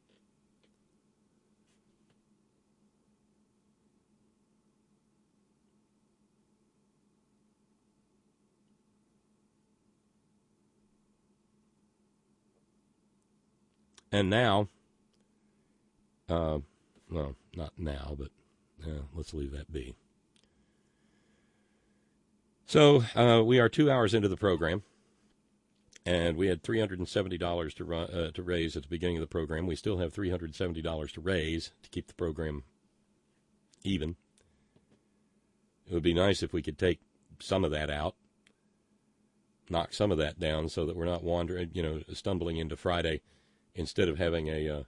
And now, well, not now, but let's leave that be. So we are 2 hours into the program, and we had $370 to raise at the beginning of the program. We still have $370 to raise to keep the program even. It would be nice if we could take some of that out, knock some of that down so that we're not wandering, stumbling into Friday instead of having a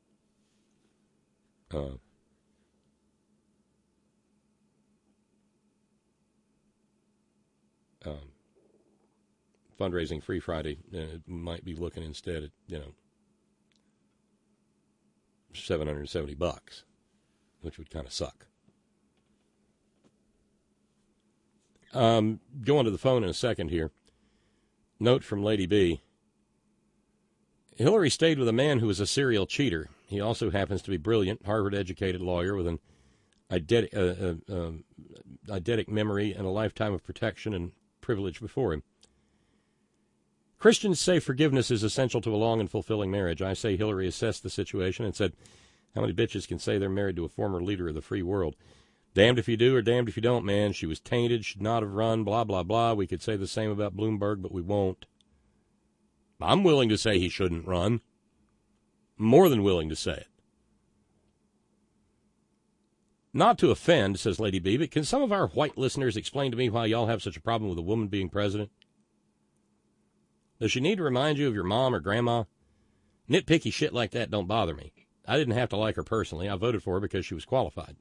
fundraising free Friday. Might be looking instead at $770, which would kind of suck. Going to the phone in a second here. Note from Lady B. Hillary stayed with a man who was a serial cheater. He also happens to be brilliant, Harvard-educated lawyer with an eidetic memory and a lifetime of protection and privilege before him. Christians say forgiveness is essential to a long and fulfilling marriage. I say Hillary assessed the situation and said, how many bitches can say they're married to a former leader of the free world? Damned if you do or damned if you don't, man. She was tainted, should not have run, blah, blah, blah. We could say the same about Bloomberg, but we won't. I'm willing to say he shouldn't run. More than willing to say it. Not to offend, says Lady B, but can some of our white listeners explain to me why y'all have such a problem with a woman being president? Does she need to remind you of your mom or grandma? Nitpicky shit like that don't bother me. I didn't have to like her personally. I voted for her because she was qualified.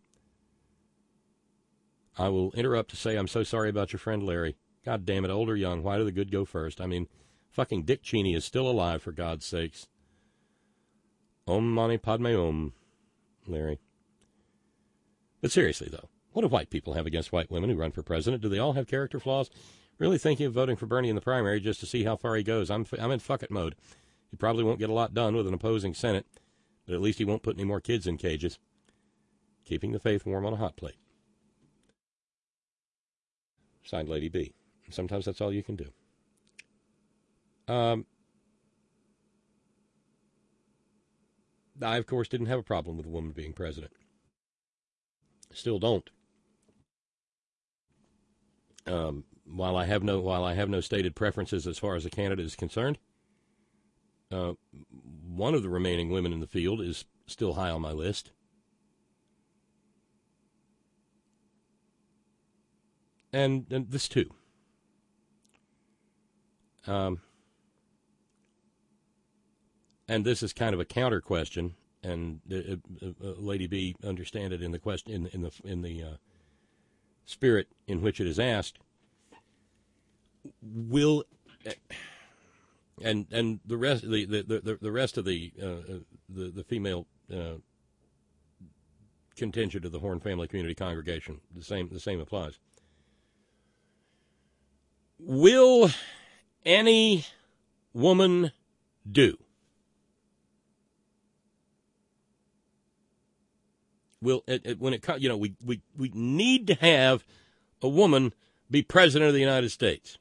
I will interrupt to say I'm so sorry about your friend Larry. God damn it, old or young, why do the good go first? I mean, fucking Dick Cheney is still alive, for God's sakes. Om mani padme om, Larry. But seriously, though, what do white people have against white women who run for president? Do they all have character flaws? Really thinking of voting for Bernie in the primary just to see how far he goes. I'm in fuck it mode. He probably won't get a lot done with an opposing Senate, but at least he won't put any more kids in cages. Keeping the faith warm on a hot plate. Signed, Lady B. Sometimes that's all you can do. I, of course, didn't have a problem with a woman being president. Still don't. While I have no stated preferences as far as a candidate is concerned, one of the remaining women in the field is still high on my list. And this too. And this is kind of a counter question, and Lady B, understand it in the question in the spirit in which it is asked. Will and the rest the rest of the female contingent of the Horn Family Community Congregation, the same applies. Will any woman do? Will when it comes, we need to have a woman be president of the United States.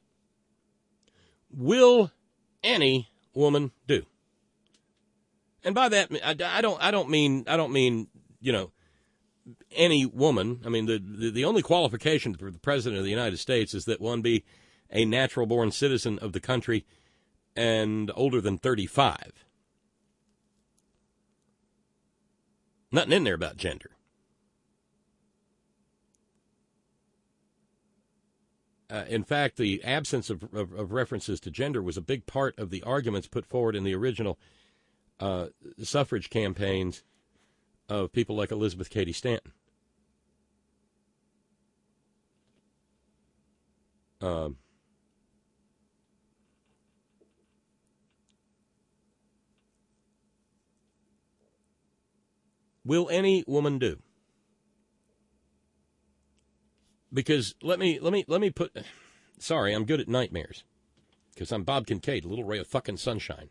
Will any woman do? And by that, I don't mean any woman. I mean, the only qualification for the President of the United States is that one be a natural-born citizen of the country and older than 35. Nothing in there about gender. In fact, the absence of references to gender was a big part of the arguments put forward in the original suffrage campaigns of people like Elizabeth Cady Stanton. Will any woman do? Because let me put. Sorry, I'm good at nightmares. Because I'm Bob Kincaid, a little ray of fucking sunshine.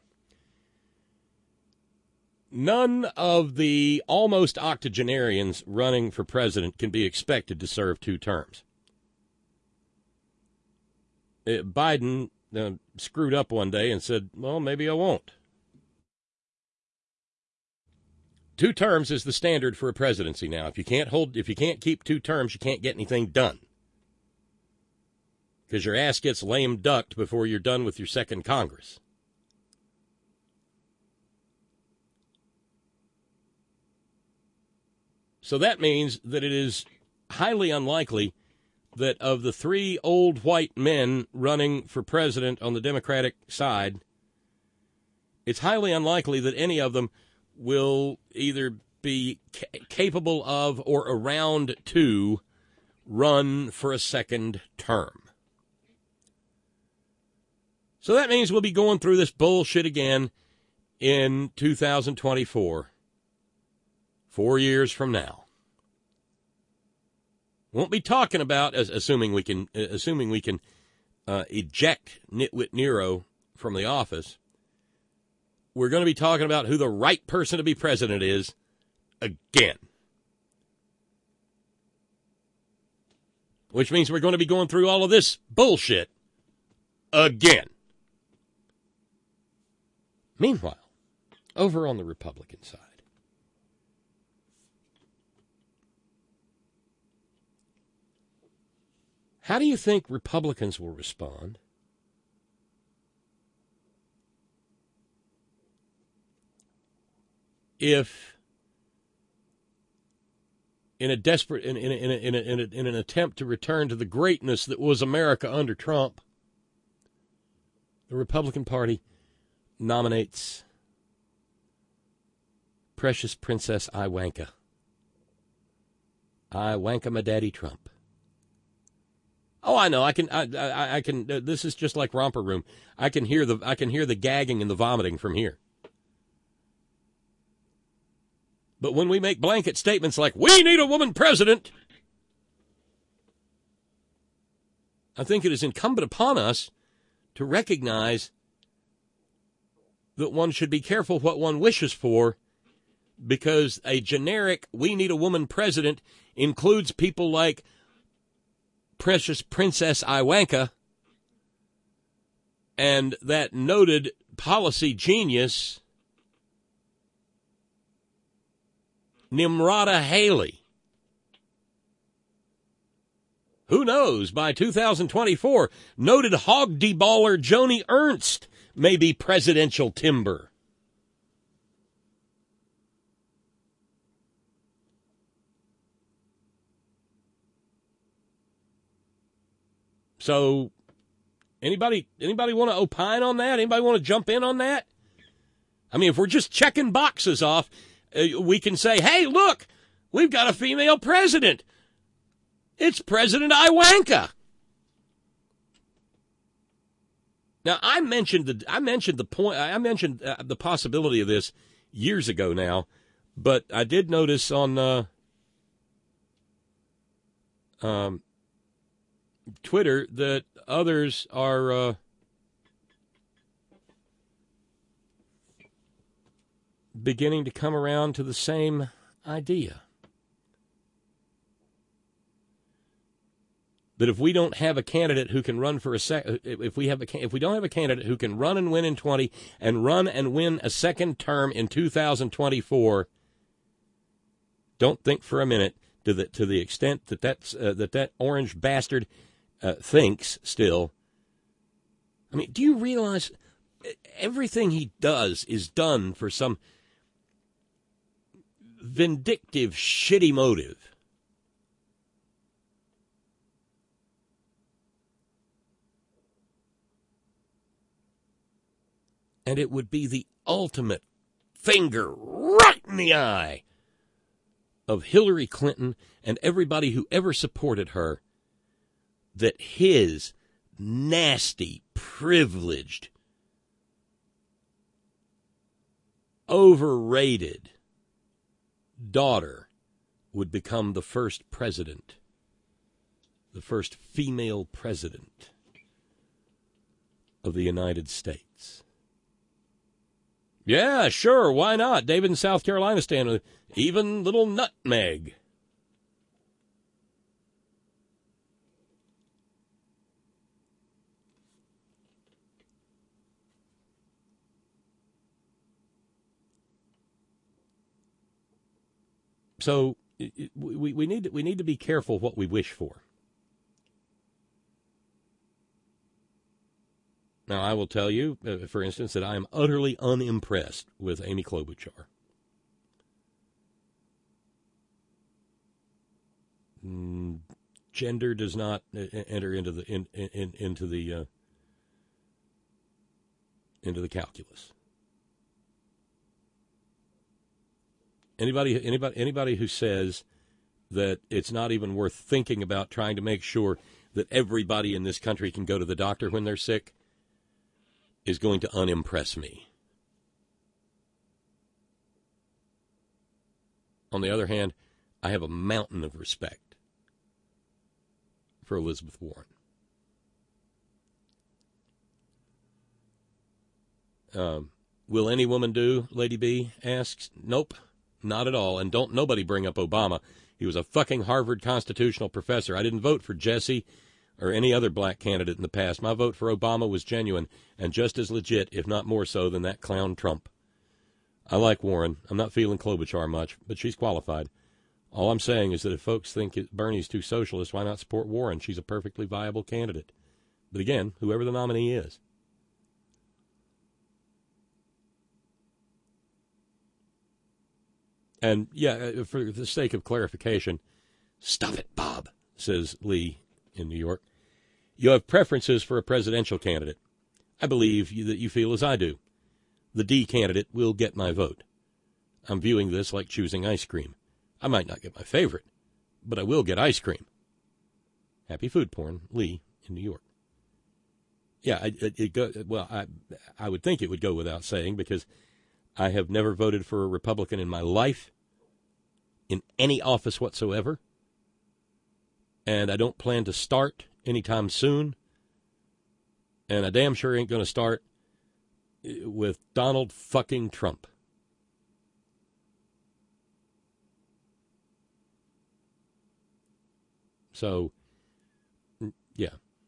None of the almost octogenarians running for president can be expected to serve 2 terms. Biden screwed up one day and said, well, maybe I won't. 2 terms is the standard for a presidency now. If you can't keep 2 terms, you can't get anything done. Because your ass gets lame ducked before you're done with your second Congress. So that means that it is highly unlikely that of the 3 old white men running for president on the Democratic side, it's highly unlikely that any of them will either be capable of or around to run for a second term. So that means we'll be going through this bullshit again in 2024, 4 years from now. Won't be talking about, assuming we can eject Nitwit Nero from the office. We're going to be talking about who the right person to be president is again. Which means we're going to be going through all of this bullshit again. Meanwhile, over on the Republican side, how do you think Republicans will respond if, in an attempt to return to the greatness that was America under Trump, the Republican Party nominates precious Princess Ivanka. Ivanka, my daddy Trump. Oh, I know. I can. This is just like Romper Room. I can hear the gagging and the vomiting from here. But when we make blanket statements like, we need a woman president, I think it is incumbent upon us to recognize that one should be careful what one wishes for, because a generic, we need a woman president, includes people like precious Princess Ivanka and that noted policy genius, Nimrata Haley. Who knows, by 2024, noted hog deballer Joni Ernst may be presidential timber. So, anybody want to opine on that? Anybody want to jump in on that? I mean, if we're just checking boxes off, we can say, hey, look, we've got a female president. It's President Ivanka. Now, I mentioned the possibility of this years ago now, but I did notice on Twitter that others are beginning to come around to the same idea. That if we don't have a candidate who can run for if we don't have a candidate who can run and win in 20 and run and win a second term in 2024, don't think for a minute to the extent that that orange bastard thinks still. I mean, do you realize everything he does is done for some vindictive, shitty motive? And it would be the ultimate finger right in the eye of Hillary Clinton and everybody who ever supported her, that his nasty, privileged, overrated daughter would become the first president, the first female president of the United States. Yeah, sure, why not? David in South Carolina stand with even little nutmeg. So we need to be careful what we wish for. Now, I will tell you, for instance, that I am utterly unimpressed with Amy Klobuchar. Gender does not enter into the into the calculus. Anybody who says that it's not even worth thinking about trying to make sure that everybody in this country can go to the doctor when they're sick is going to unimpress me. On the other hand, I have a mountain of respect for Elizabeth Warren. Will any woman do, Lady B asks? Nope, not at all. And don't nobody bring up Obama. He was a fucking Harvard constitutional professor. I didn't vote for Jesse or any other black candidate in the past. My vote for Obama was genuine and just as legit, if not more so, than that clown Trump. I like Warren. I'm not feeling Klobuchar much, but she's qualified. All I'm saying is that if folks think Bernie's too socialist, why not support Warren? She's a perfectly viable candidate. But again, whoever the nominee is. And, yeah, for the sake of clarification, stop it, Bob, says Lee in New York. You have preferences for a presidential candidate. I believe that you feel as I do. The D candidate will get my vote. I'm viewing this like choosing ice cream. I might not get my favorite, but I will get ice cream. Happy food porn, Lee in New York. Yeah, I would think it would go without saying because I have never voted for a Republican in my life, in any office whatsoever, and I don't plan to start anytime soon, and I damn sure ain't going to start with Donald fucking Trump. So, yeah.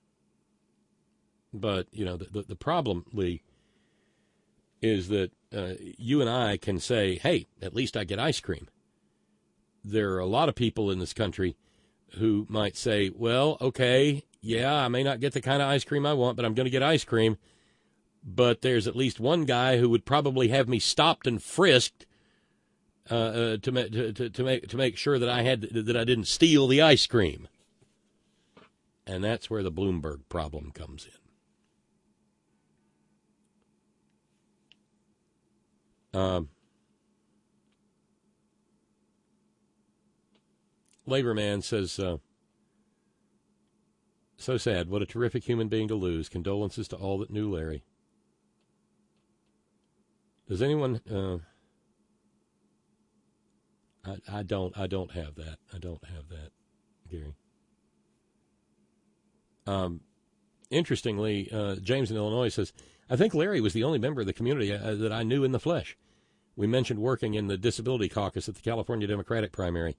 But, you know, the problem, Lee, is that you and I can say, hey, at least I get ice cream. There are a lot of people in this country who might say, well, okay, yeah, I may not get the kind of ice cream I want, but I'm going to get ice cream. But there's at least one guy who would probably have me stopped and frisked to make sure that I didn't steal the ice cream. And that's where the Bloomberg problem comes in. Labor Man says, so sad. What a terrific human being to lose. Condolences to all that knew Larry. Does anyone? I don't have that. I don't have that, Gary. Interestingly, James in Illinois says, I think Larry was the only member of the community that I knew in the flesh. We mentioned working in the Disability Caucus at the California Democratic Party.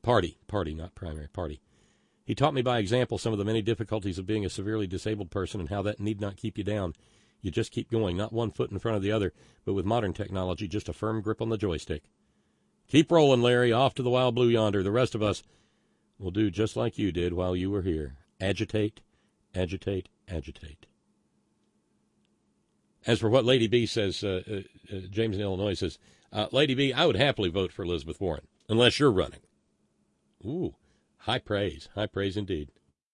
He taught me by example some of the many difficulties of being a severely disabled person and how that need not keep you down. You just keep going, not one foot in front of the other, but with modern technology, just a firm grip on the joystick. Keep rolling, Larry, off to the wild blue yonder. The rest of us We'll do just like you did while you were here. Agitate, agitate, agitate. As for what Lady B says, James in Illinois says, Lady B, I would happily vote for Elizabeth Warren, unless you're running. Ooh, high praise indeed.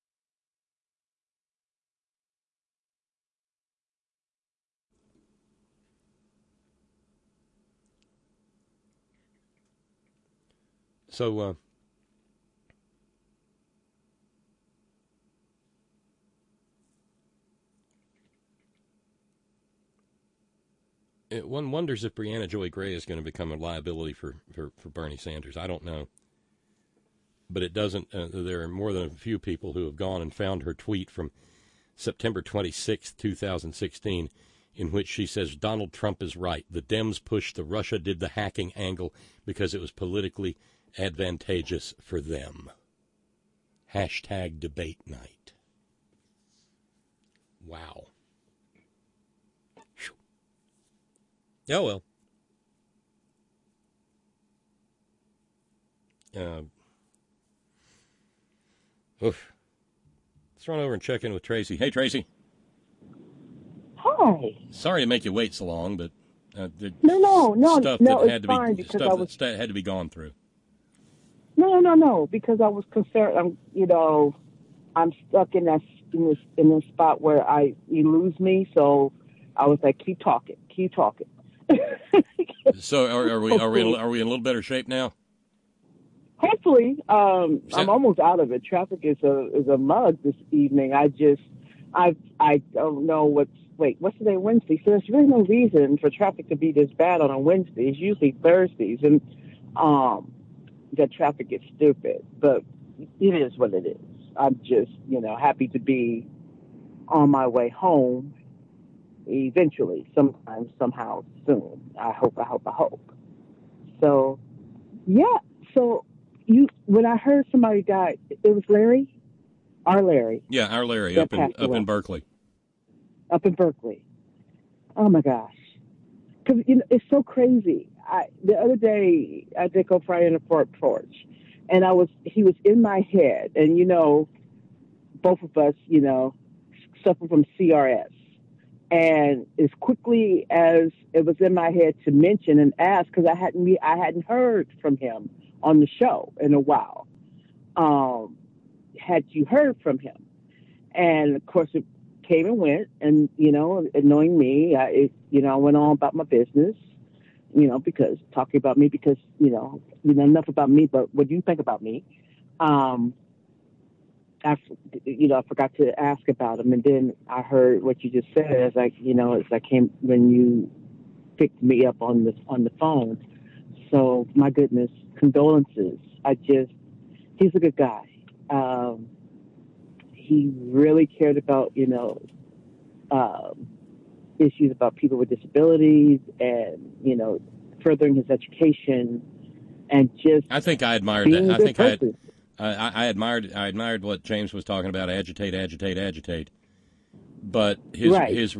So, one wonders if Brianna Joy Gray is going to become a liability for Bernie Sanders. I don't know. But it doesn't. There are more than a few people who have gone and found her tweet from September 26, 2016, in which she says, Donald Trump is right. The Dems pushed the Russia did the hacking angle because it was politically advantageous for them. Hashtag debate night. Wow. Oh, well. Let's run over and check in with Tracy. Hey, Tracy.
Hi.
Sorry to make you wait so long, but
No,
stuff that had to
fine
be
because
stuff that had to be gone through.
No, because I was concerned. I'm stuck in this spot where you lose me. So I was like, keep talking.
So are we in a little better shape now?
Hopefully, I'm almost out of it. Traffic is a mug this evening. I don't know what's today, Wednesday? So there's really no reason for traffic to be this bad on a Wednesday. It's usually Thursdays, and that traffic is stupid. But it is what it is. I'm just, happy to be on my way home eventually, sometime, somehow, soon. I hope. So, yeah. So when I heard somebody died, it was Larry? Our Larry.
Yeah, our Larry up in Berkeley.
Up in Berkeley. Oh, my gosh. Because, it's so crazy. The other day, I did go Friday on the front porch, and he was in my head. And, both of us, suffer from CRS. And as quickly as it was in my head to mention and ask, because I hadn't heard from him on the show in a while. Had you heard from him? And, of course, it came and went, and, knowing me, I went on about my business, because talking about me, because, enough about me, but what do you think about me? I forgot to ask about him, and then I heard what you just said as I came when you picked me up on the phone. So, my goodness, condolences. He's a good guy. He really cared about, issues about people with disabilities and, furthering his education and just. I
think I admired that. I admired what James was talking about. Agitate. But his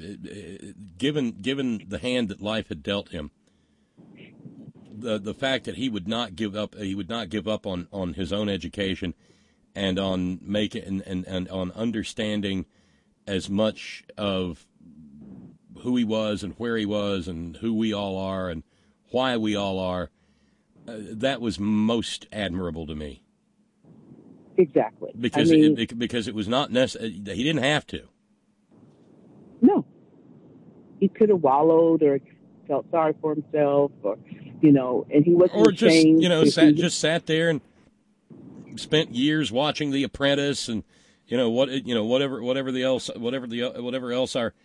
given the hand that life had dealt him, the fact that he would not give up on his own education and on making and on understanding as much of who he was and where he was and who we all are and why we all are, that was most admirable to me.
Exactly.
Because it was not necessary. He didn't have to.
No. He could have wallowed or felt sorry for himself, or and he wasn't ashamed.
Just sat there and spent years watching The Apprentice and whatever else our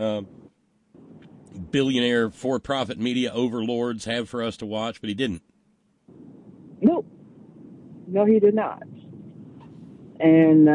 billionaire for-profit media overlords have for us to watch, but he didn't.
No, he did not. And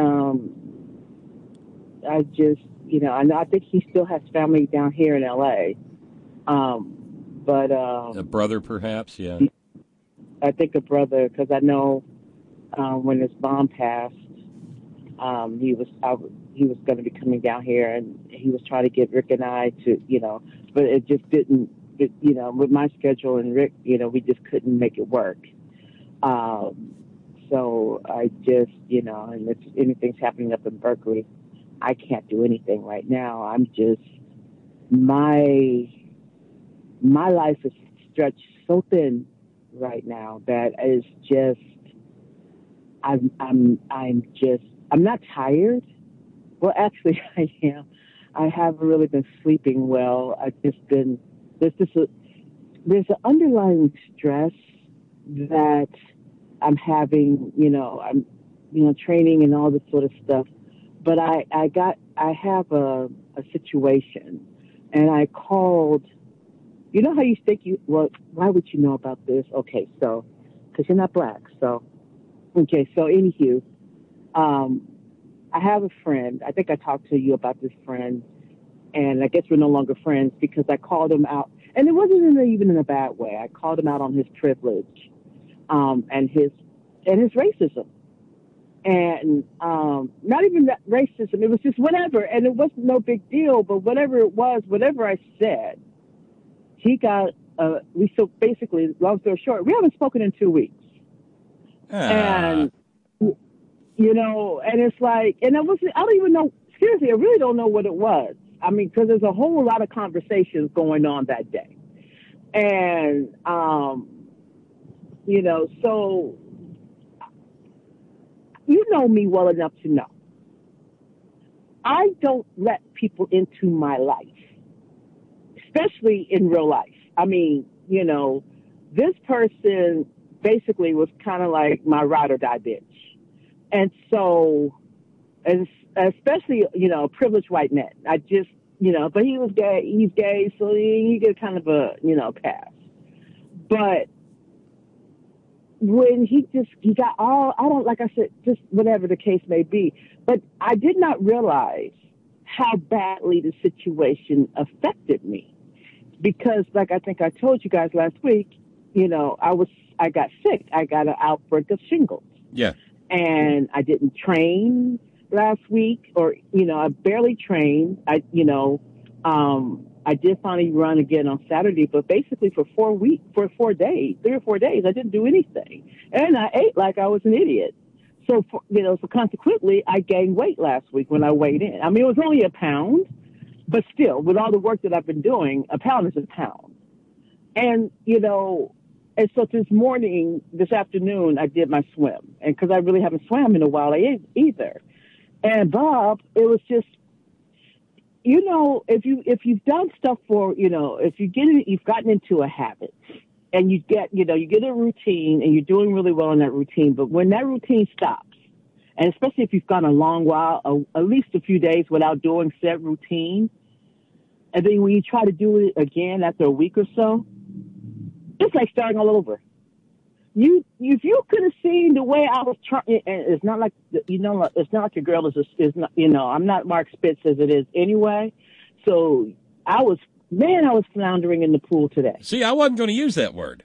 I just, I think he still has family down here in L.A. But
a brother, perhaps, yeah.
I think a brother, because I know when his mom passed, he was going to be coming down here, and he was trying to get Rick and I to, but it just didn't. With my schedule and Rick, we just couldn't make it work. so I just, and if anything's happening up in Berkeley, I can't do anything right now. I'm just, my life is stretched so thin right now that is just, I'm not tired. Well, actually, I am. I haven't really been sleeping well. I've just been, there's an underlying stress that I'm having, I'm, training and all this sort of stuff. But I have a situation, and I called, how you think why would you know about this? Okay, so, because you're not black, so, okay, so anywho, I have a friend. I think I talked to you about this friend, and I guess we're no longer friends because I called him out, and it wasn't even in a bad way. I called him out on his privilege, and his racism, and not even that racism. It was just whatever, and it wasn't no big deal. But whatever it was, whatever I said, he got. So basically, long story short, we haven't spoken in 2 weeks, and. And it's like, and I don't even know, seriously, I really don't know what it was. I mean, because there's a whole lot of conversations going on that day. And, so, you know me well enough to know. I don't let people into my life, especially in real life. I mean, this person basically was kind of like my ride or die bitch. And so, especially, privileged white men, I just, but he was gay, he's gay, so he get kind of a, pass. But when he got all, like I said, just whatever the case may be, but I did not realize how badly the situation affected me. Because, like I think I told you guys last week, I got sick. I got an outbreak of shingles.
Yeah.
And I didn't train last week, or, I barely trained. I did finally run again on Saturday, but basically for 4 4 days, 3 or 4 days, I didn't do anything. And I ate like I was an idiot. So, so consequently, I gained weight last week when I weighed in. I mean, it was only a pound, but still, with all the work that I've been doing, a pound is a pound. And, and so this afternoon, I did my swim. And because I really haven't swam in a while either. And Bob, it was just, if you've done stuff for, if you've gotten into a habit and you get a routine and you're doing really well in that routine. But when that routine stops, and especially if you've gone a long while, at least a few days without doing said routine, and then when you try to do it again after a week or so, it's like starting all over. If you could have seen the way I was trying, and it's not like it's not like your girl is not. I'm not Mark Spitz as it is anyway. So I was floundering in the pool today.
See, I wasn't going to use that word.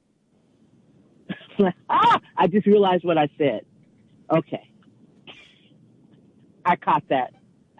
I just realized what I said. Okay, I caught that.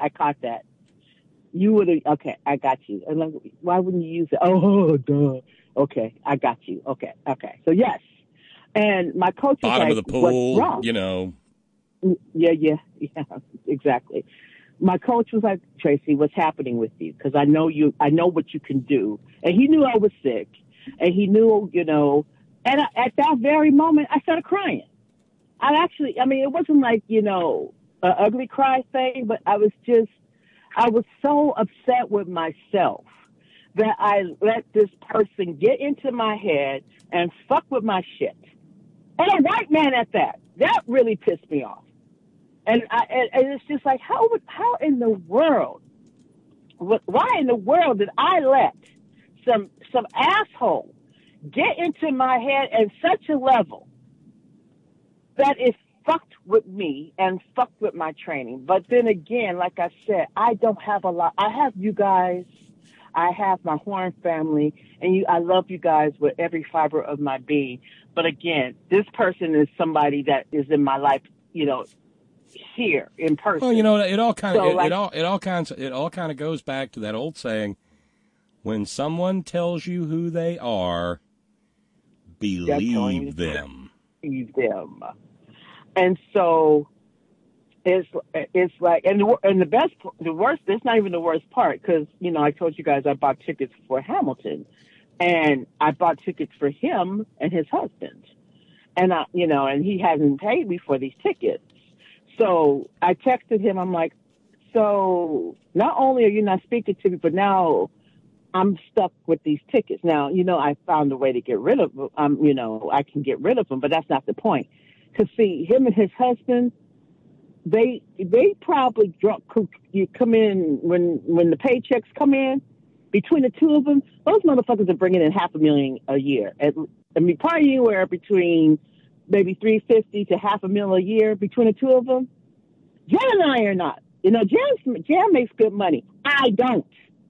You would have. Okay, I got you. And like, why wouldn't you use it? Oh, duh. Okay, I got you. Okay. So yes, and my coach was
bottom
like,
of the pool,
what's wrong? Yeah, exactly. My coach was like, Tracy, what's happening with you? Because I know what you can do. And he knew I was sick, and he knew, and at that very moment, I started crying. It wasn't like, an ugly cry thing, but I was so upset with myself that I let this person get into my head and fuck with my shit. And a white man at that. That really pissed me off. And it's just like, how in the world, why in the world did I let some asshole get into my head at such a level that it fucked with me and fucked with my training? But then again, like I said, I don't have a lot. I have you guys. I have my Horn family, and I love you guys with every fiber of my being. But again, this person is somebody that is in my life, here in person.
Well, it all kind of goes back to that old saying: when someone tells you who they are, believe them.
Believe them. And so it's like, and the worst, that's not even the worst part, because, you know, I told you guys I bought tickets for Hamilton, and I bought tickets for him and his husband. And and he hasn't paid me for these tickets. So I texted him, I'm like, so not only are you not speaking to me, but now I'm stuck with these tickets. Now, I found a way to get rid of them. I can get rid of them, but that's not the point. Because, see, him and his husband, they probably you come in when the paychecks come in, between the two of them, those motherfuckers are bringing in $500,000 a year. Probably anywhere between maybe $350,000 to $500,000 a year between the two of them. Jan and I are not. Jan makes good money. I don't.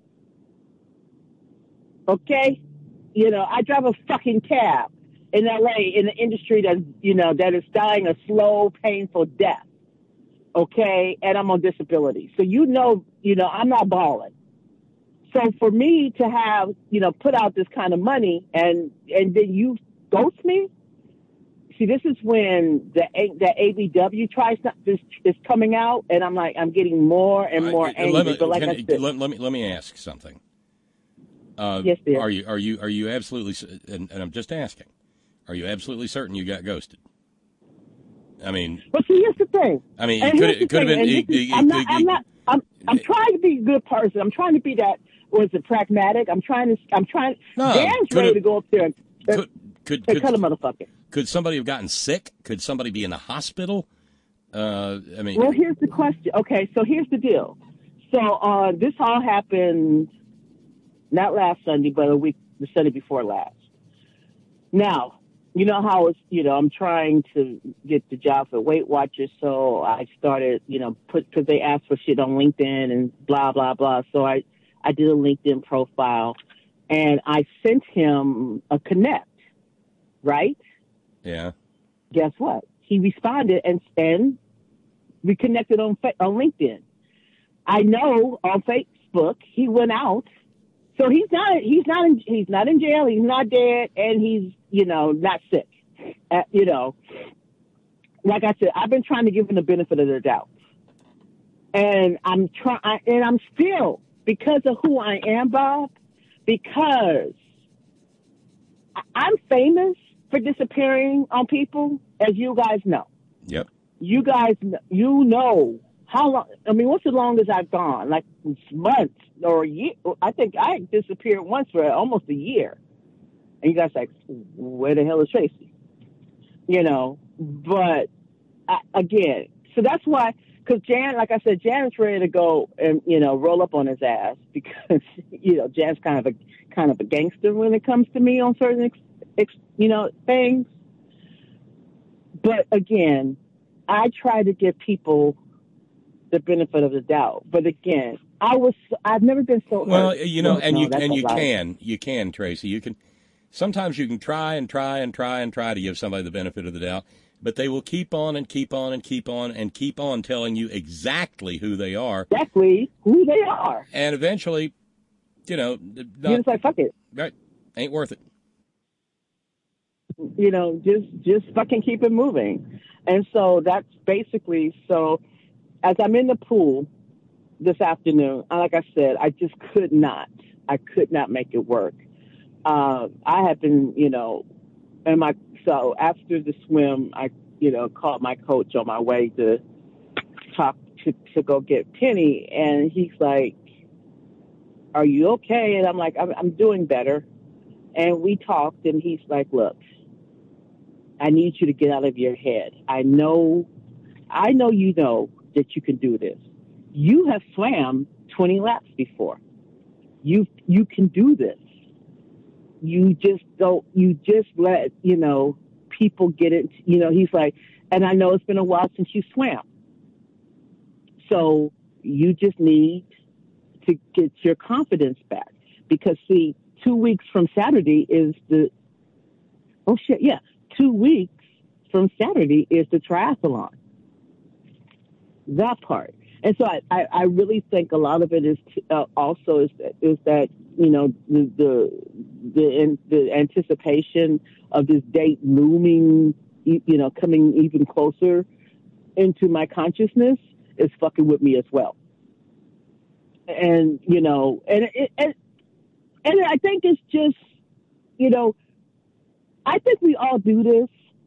Okay? I drive a fucking cab in LA in an industry that is dying a slow, painful death. Okay? And I'm on disability. So I'm not balling. So for me to have, put out this kind of money and then you ghost me. See, this is when the ABW is coming out, and I'm getting more and more angry.
Let me ask something.
Yes, dear.
Are you absolutely, and I'm just asking, are you absolutely certain you got ghosted? I mean,
but see, here's the thing.
I mean, it could have been.
I'm trying to be a good person. I'm trying to be that. Was it pragmatic? I'm trying. Dan's ready to go up there and cut a motherfucker.
Could somebody have gotten sick? Could somebody be in the hospital? Well,
here's the question. Okay, so here's the deal. So this all happened not last Sunday, but the Sunday before last. Now, you know how it's, I'm trying to get the job for Weight Watchers, so I started, because they asked for shit on LinkedIn and blah, blah, blah. So I did a LinkedIn profile, and I sent him a connect, right?
Yeah.
Guess what? He responded and we connected on LinkedIn. I know on Facebook he went out, so he's not in jail. He's not dead, and he's not sick. Like I said, I've been trying to give him the benefit of the doubt, and I'm still, because of who I am, Bob, because I'm famous for disappearing on people, as you guys know.
Yep.
You guys, know how long. I mean, what's the longest I've gone? Like months or a year. I think I disappeared once for almost a year. And you guys like, where the hell is Tracy? But again, so that's why, because Jan, like I said, Jan's ready to go and, roll up on his ass because, Jan's kind of a gangster when it comes to me on certain things. But again, I try to give people the benefit of the doubt. But again, I've never been so
well,
hurt.
You can, Tracy. Sometimes you can try to give somebody the benefit of the doubt, but they will keep on and keep on and keep on and keep on telling you exactly who they are.
Exactly who they are.
And eventually,
you're just like, fuck it.
Right. Ain't worth it.
Just fucking keep it moving. And so that's basically, so as I'm in the pool this afternoon, like I said, I just could not make it work. I have been, so after the swim, I, called my coach on my way to talk to go get Penny. And he's like, are you okay? And I'm like, I'm doing better. And we talked, and he's like, look, I need you to get out of your head. I know you know that you can do this. You have swam 20 laps before. You can do this. You just let, people get it. He's like, and I know it's been a while since you swam. So you just need to get your confidence back. Because see, 2 weeks from Saturday is 2 weeks from Saturday is the triathlon. That part. And so I really think a lot of it is also is that the anticipation of this date looming, coming even closer into my consciousness is fucking with me as well. And, and I think it's just, I think we all do this.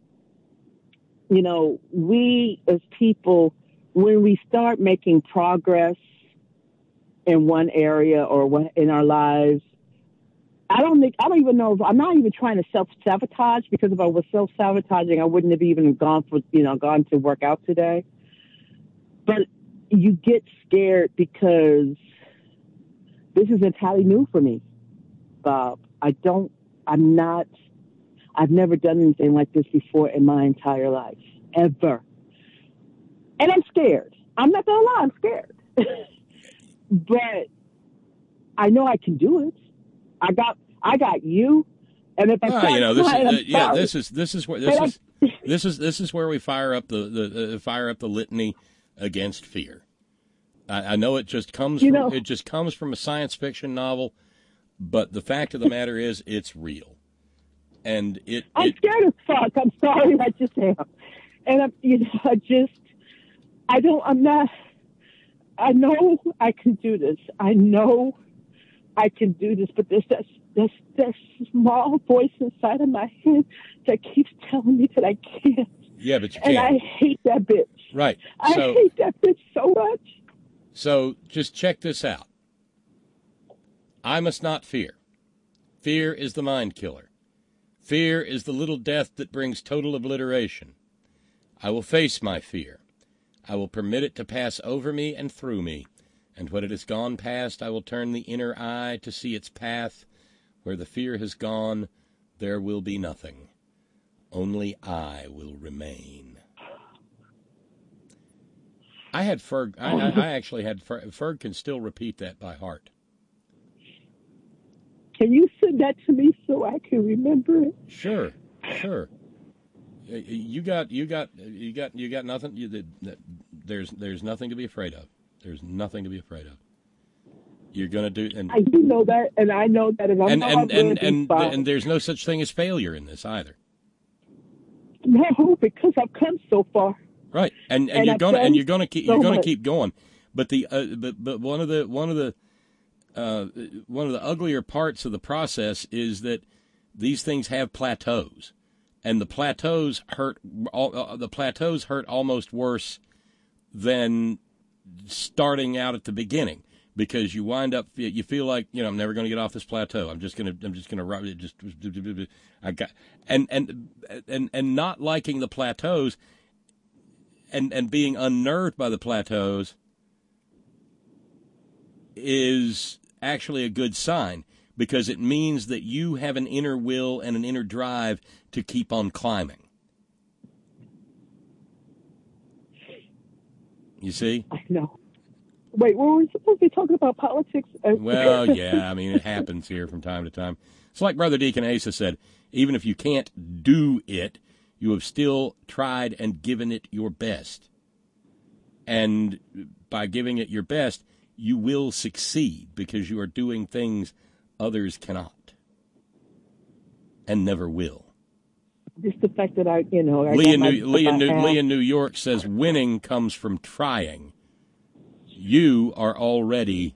We as people, when we start making progress in one area or in our lives, I don't even know if I'm not even trying to self-sabotage, because if I was self-sabotaging, I wouldn't have even gone to work out today. But you get scared because this is entirely new for me, Bob. I've never done anything like this before in my entire life, ever. And I'm scared. I'm not gonna lie, I'm scared. But I know I can do it. I got you, and if I
this is where we fire up the litany against fear. I know it just comes from a science fiction novel, but the fact of the matter is it's real, and
I'm scared as fuck. I'm sorry, I just am, and I know I can do this. I know I can do this, but there's that small voice inside of my head that keeps telling me that I can't.
Yeah, but you
can't. And I hate that bitch.
Right.
I hate that bitch so much.
So just check this out. I must not fear. Fear is the mind killer. Fear is the little death that brings total obliteration. I will face my fear. I will permit it to pass over me and through me. And when it has gone past, I will turn the inner eye to see its path. Where the fear has gone, there will be nothing. Only I will remain. I had Ferg. I actually had Ferg can still repeat that by heart.
Can you send that to me so I can remember it?
Sure. You got nothing. There's nothing to be afraid of. There's nothing to be afraid of. You're gonna do, and
I do know that, and I know that,
and there's no such thing as failure in this either.
No, because I've come so far.
Right, and you're gonna keep going. But one of the uglier parts of the process is that these things have plateaus, and the plateaus hurt. The plateaus hurt almost worse than starting out at the beginning, because you wind up, you feel like, I'm never going to get off this plateau. I'm just going to and not liking the plateaus and being unnerved by the plateaus is actually a good sign, because it means that you have an inner will and an inner drive to keep on climbing. You see?
I know. Wait, were we supposed to be talking about politics?
Well, yeah, I mean, it happens here from time to time. It's like Brother Deacon Asa said, even if you can't do it, you have still tried and given it your best. And by giving it your best, you will succeed, because you are doing things others cannot and never will.
Just the fact that
Lee in New York says winning comes from trying. You are already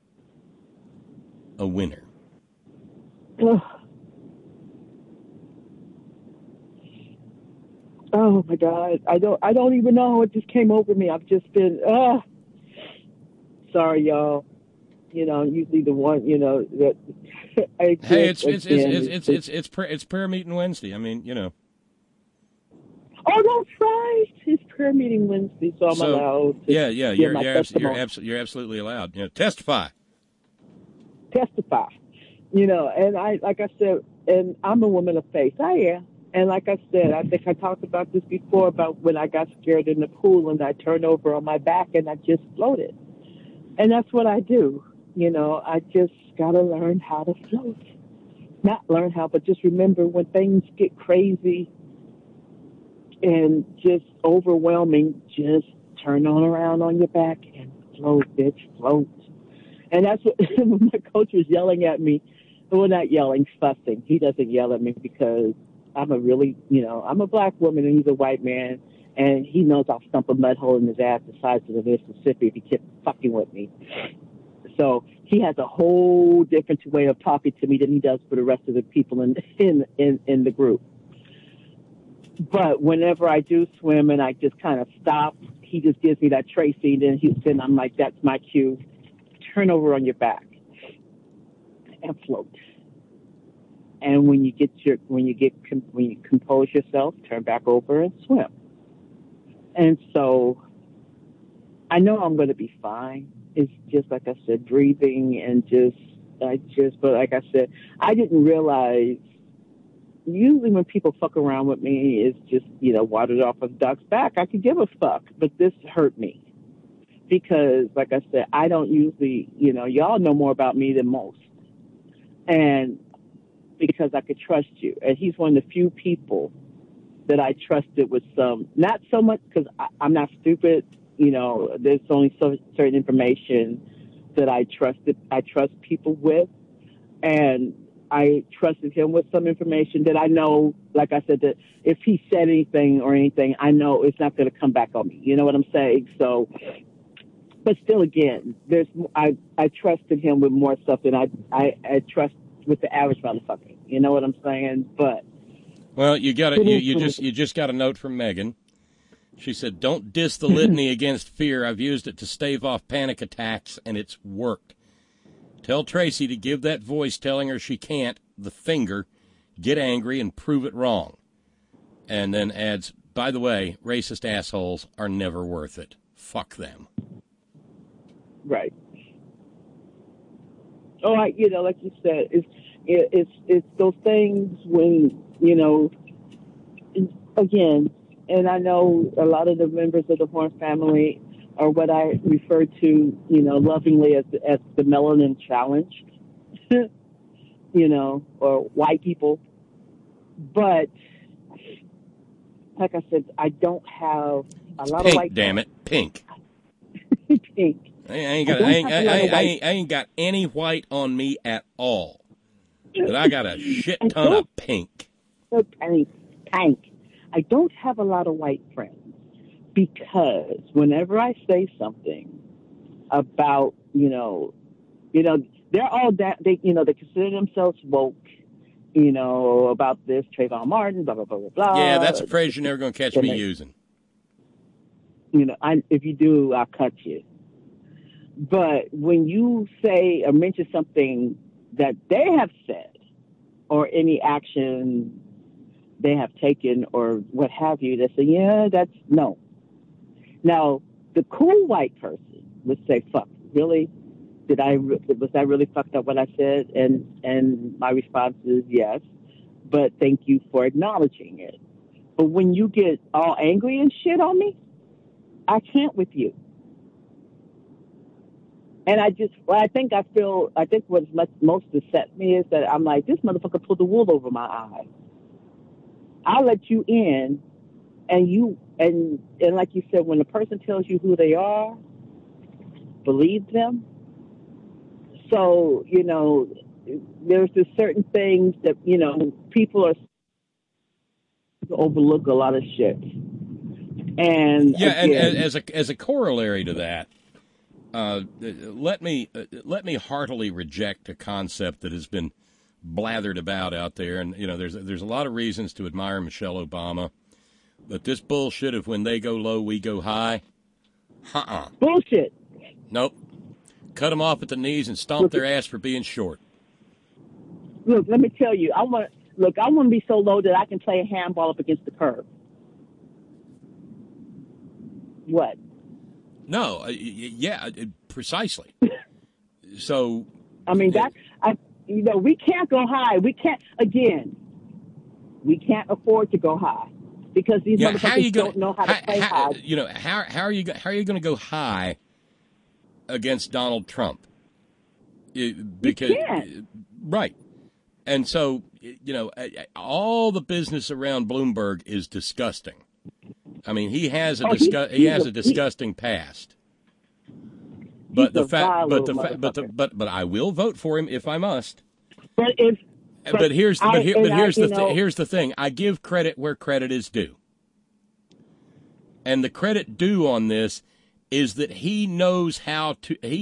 a winner.
Oh my God! I don't even know what just came over me. I've just been sorry, y'all. Usually the one that.
Hey, it's prayer meeting Wednesday. I mean,
Oh, that's right. It's prayer meeting Wednesday, so I'm allowed to.
Yeah. You're absolutely allowed. Testify.
And like I said, and I'm a woman of faith. I am. And like I said, I think I talked about this before, about when I got scared in the pool and I turned over on my back and I just floated. And that's what I do. I just got to learn how to float. Not learn how, but just remember when things get crazy and just overwhelming, just turn around on your back and float, bitch, float. And that's what my coach was yelling at me. Well, not yelling, fussing. He doesn't yell at me because I'm a really, I'm a black woman and he's a white man, and he knows I'll stump a mud hole in his ass the size of the Mississippi if he kept fucking with me. So he has a whole different way of talking to me than he does for the rest of the people in the group. But whenever I do swim and I just kind of stop, he just gives me that Tracy, then I'm like, that's my cue. Turn over on your back and float. And when you compose yourself, turn back over and swim. And so I know I'm going to be fine. It's just, like I said, breathing and but like I said, I didn't realize, usually when people fuck around with me, it's just, watered off a duck's back. I could give a fuck, but this hurt me. Because, like I said, I don't usually, y'all know more about me than most. And because I could trust you. And he's one of the few people that I trusted with some, not so much because I'm not stupid, there's only certain information that I trust people with. And I trusted him with some information that I know, like I said, that if he said anything, I know it's not going to come back on me. You know what I'm saying? So, but still, again, I trusted him with more stuff than I trust with the average motherfucker. You know what I'm saying? But
well, you just got a note from Megan. She said, "Don't diss the litany against fear. I've used it to stave off panic attacks, and it's worked. Tell Tracy to give that voice telling her she can't the finger, get angry, and prove it wrong." And then adds, "By the way, racist assholes are never worth it. Fuck them."
Right. Oh, like you said, it's those things when, again, and I know a lot of the members of the Horn family are what I refer to, lovingly as the melanin challenge, or white people. But like I said, I don't have a lot of white.
Damn it, pink.
Pink.
I ain't got any white on me at all. But I got a shit ton of pink.
Pink. I don't have a lot of white friends because whenever I say something about, they're all that they consider themselves woke, about this Trayvon Martin, blah blah blah blah blah.
Yeah, that's a phrase you're never going to catch me using.
If you do, I'll cut you. But when you say or mention something that they have said or any action they have taken or what have you, they say, yeah, that's no. Now, the cool white person would say, fuck, really? Was I really fucked up what I said? And my response is yes, but thank you for acknowledging it. But when you get all angry and shit on me, I can't with you. And I think what's most upset me is that I'm like, this motherfucker pulled the wool over my eyes. I'll let you in, and like you said, when the person tells you who they are, believe them. So, there's just certain things that, people are overlook a lot of shit. And
yeah, again, and as a corollary to that, let me heartily reject a concept that has been blathered about out there, and there's a lot of reasons to admire Michelle Obama, but this bullshit of when they go low, we go high,
bullshit.
Nope. Cut them off at the knees and stomp their ass for being short.
Look, let me tell you, I want to be so low that I can play a handball up against the curb. What?
No, yeah, precisely. So,
I mean, we can't go high. We can't afford to go high because these motherfuckers don't know how to play high.
How are you going to go high against Donald Trump? Because right, and so all the business around Bloomberg is disgusting. I mean, he has a disgusting past. But I will vote for him if I must.
But if
But here's the thing. I give credit where credit is due. And the credit due on this is that he knows how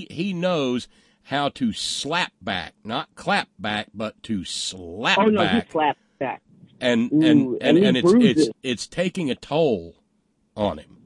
to slap back, not clap back, but to slap back.
Oh no, he slapped back.
And it's taking a toll on him.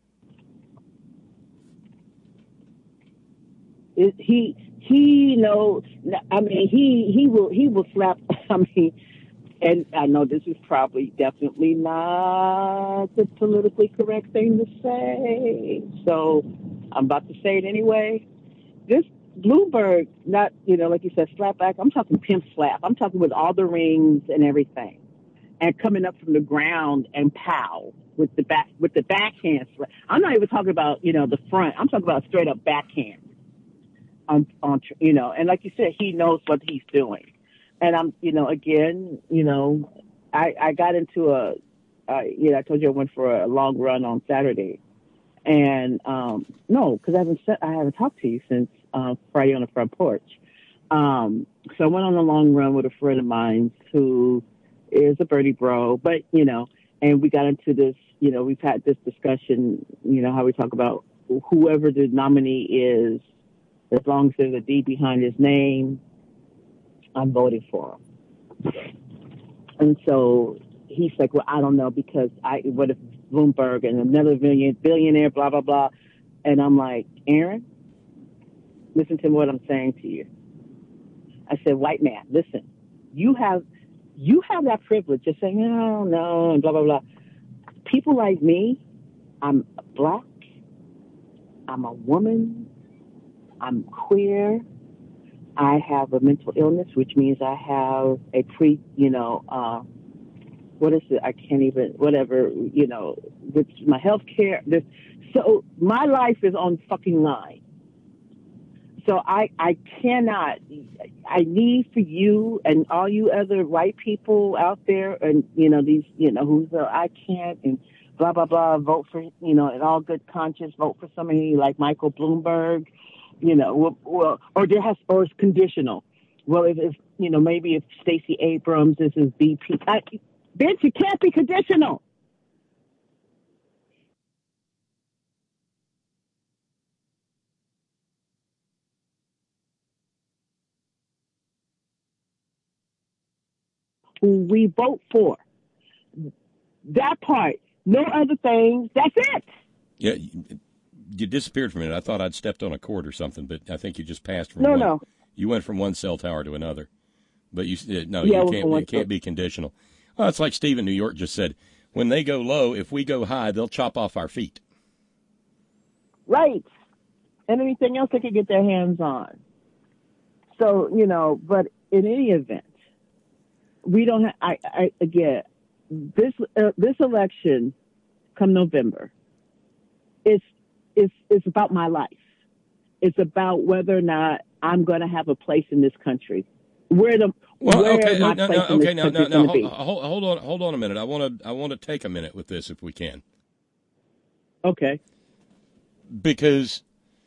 He knows. I mean, he will slap. I mean, and I know this is probably definitely not the politically correct thing to say, so I'm about to say it anyway. This Bloomberg, not like you said, slap back. I'm talking pimp slap. I'm talking with all the rings and everything, and coming up from the ground and pow with the backhand slap. I'm not even talking about the front. I'm talking about straight up backhand. On and like you said, he knows what he's doing. And I'm, again, I got into I told you I went for a long run on Saturday, and no, because I haven't talked to you since Friday on the front porch. So I went on a long run with a friend of mine who is a birdie bro, but and we got into this, we've had this discussion, how we talk about whoever the nominee is. As long as there's a D behind his name, I'm voting for him. And so he's like, well, I don't know, because what if Bloomberg and another billionaire, blah, blah, blah. And I'm like, Aaron, listen to what I'm saying to you. I said, white man, listen, you have that privilege of saying, I don't know, and blah, blah, blah. People like me, I'm black, I'm a woman, I'm queer. I have a mental illness, which means I have a what is it? I can't even, whatever, with my health care. So my life is on fucking line. So I cannot, I need for you and all you other white people out there and, these, I can't, and blah, blah, blah, vote for, in all good conscience, vote for somebody like Michael Bloomberg. Or it's conditional. Well, if maybe if Stacey Abrams, this is BP. Bitch, you can't be conditional. Who we vote for. That part. No other things. That's it.
Yeah. You disappeared for a minute. I thought I'd stepped on a cord or something, but I think you just passed from one. No. You went from one cell tower to another. But you can't be conditional. Well, it's like Steve in New York just said, when they go low, if we go high, they'll chop off our feet.
Right. And anything else they could get their hands on. So, but in any event, we don't have, again, this election come November, it's about my life. It's about whether or not I'm going to have a place in this country. Hold on a minute. I want to take a minute with this if we can. Okay.
Because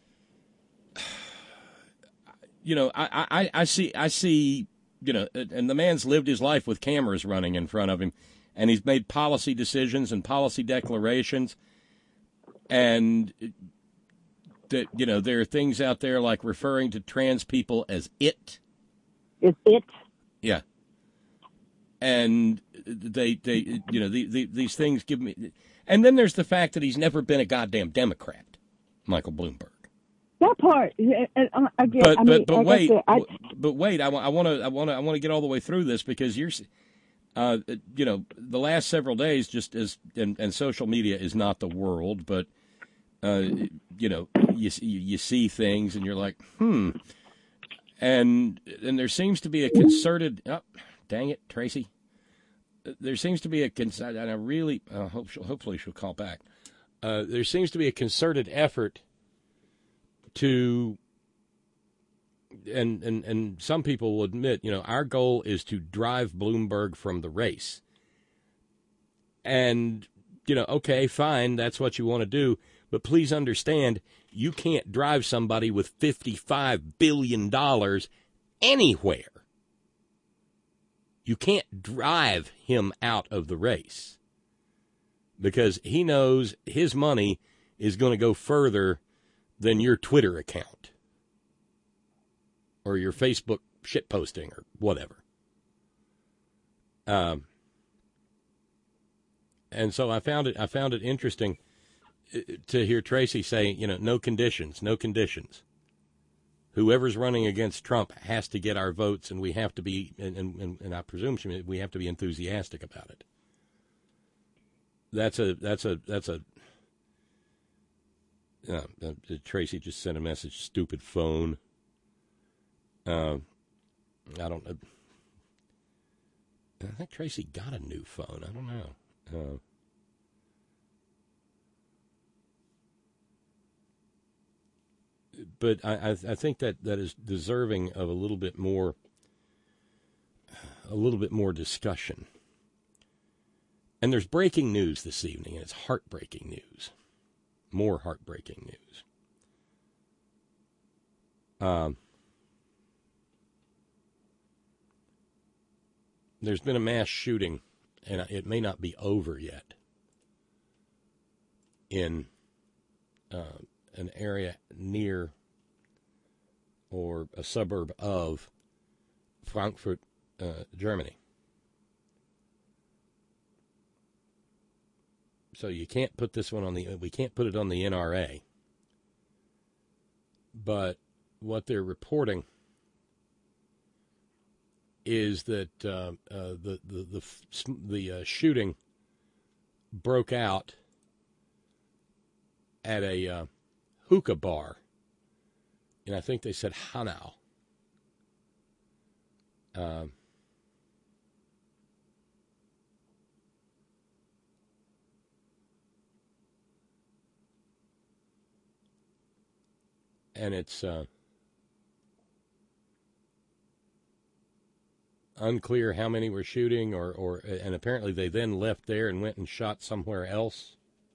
I see, and the man's lived his life with cameras running in front of him, and he's made policy decisions and policy declarations. And that, there are things out there like referring to trans people as it.
It's it.
Yeah. And they these things give me. And then there's the fact that he's never been a goddamn Democrat, Michael Bloomberg.
That part. And again,
but wait, I want to get all the way through this because you're. The last several days, just as and social media is not the world, but you see things and you're like, and there seems to be a concerted. Oh, dang it, Tracy! There seems to be and I really hopefully she'll call back. There seems to be a concerted effort to. And some people will admit, our goal is to drive Bloomberg from the race. And, okay, fine, that's what you want to do. But please understand, you can't drive somebody with $55 billion anywhere. You can't drive him out of the race because he knows his money is going to go further than your Twitter account or your Facebook shitposting or whatever. And so I found it interesting to hear Tracy say, no conditions. Whoever's running against Trump has to get our votes, and we have to be, and I presume we have to be enthusiastic about it. Tracy just sent a message, stupid phone. I think Tracy got a new phone. I don't know. But I think that is deserving of a little bit more discussion. And there's breaking news this evening, and it's heartbreaking news. More heartbreaking news. There's been a mass shooting, and it may not be over yet, in an area near or a suburb of Frankfurt, Germany. So you can't put this one we can't put it on the NRA. But what they're reporting is that the shooting broke out at a hookah bar, and I think they said Hanau. And it's unclear how many were shooting, and apparently they then left there and went and shot somewhere else.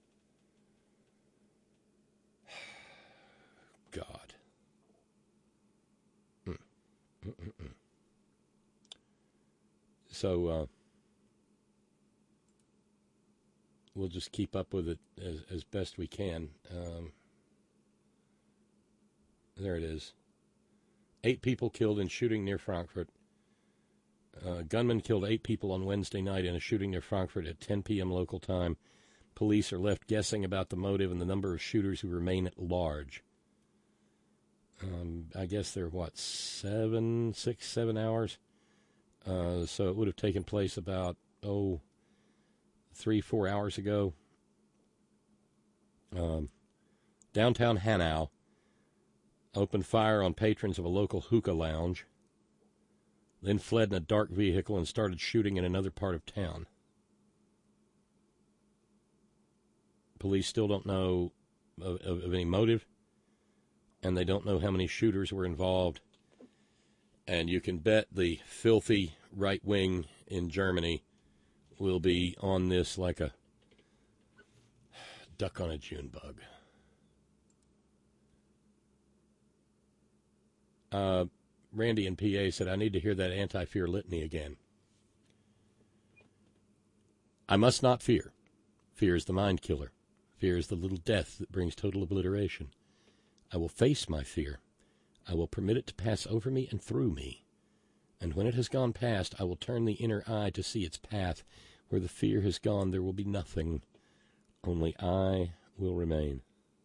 God. So we'll just keep up with it as best we can. There it is. 8 people killed in shooting near Frankfurt. Gunman killed 8 people on Wednesday night in a shooting near Frankfurt at 10 p.m. local time. Police are left guessing about the motive and the number of shooters who remain at large. I guess they're, 7 hours? So it would have taken place about, 3-4 hours ago. Downtown Hanau opened fire on patrons of a local hookah lounge, then fled in a dark vehicle and started shooting in another part of town. Police still don't know of any motive, and they don't know how many shooters were involved. And you can bet the filthy right wing in Germany will be on this like a duck on a June bug. Randy in PA said, I need to hear that anti-fear litany again. I must not fear. Fear is the mind killer. Fear is the little death that brings total obliteration. I will face my fear. I will permit it to pass over me and through me. And when it has gone past, I will turn the inner eye to see its path. Where the fear has gone, there will be nothing. Only I will remain.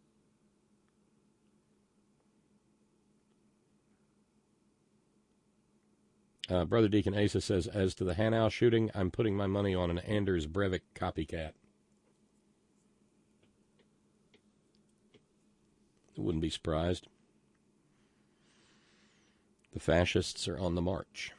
Brother Deacon Asa says, as to the Hanau shooting, I'm putting my money on an Anders Breivik copycat. Wouldn't be surprised. The fascists are on the march.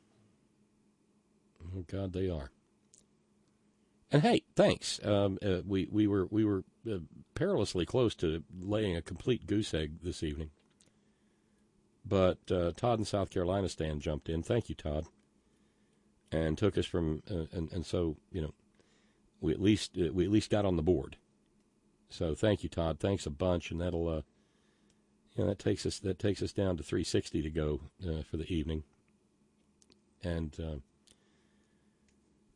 Oh God, they are. And hey, thanks. We were perilously close to laying a complete goose egg this evening. But Todd in South Carolina stand jumped in. Thank you, Todd. And took us from and so we at least got on the board. So thank you, Todd. Thanks a bunch, and that'll that takes us down to 360 to go for the evening. And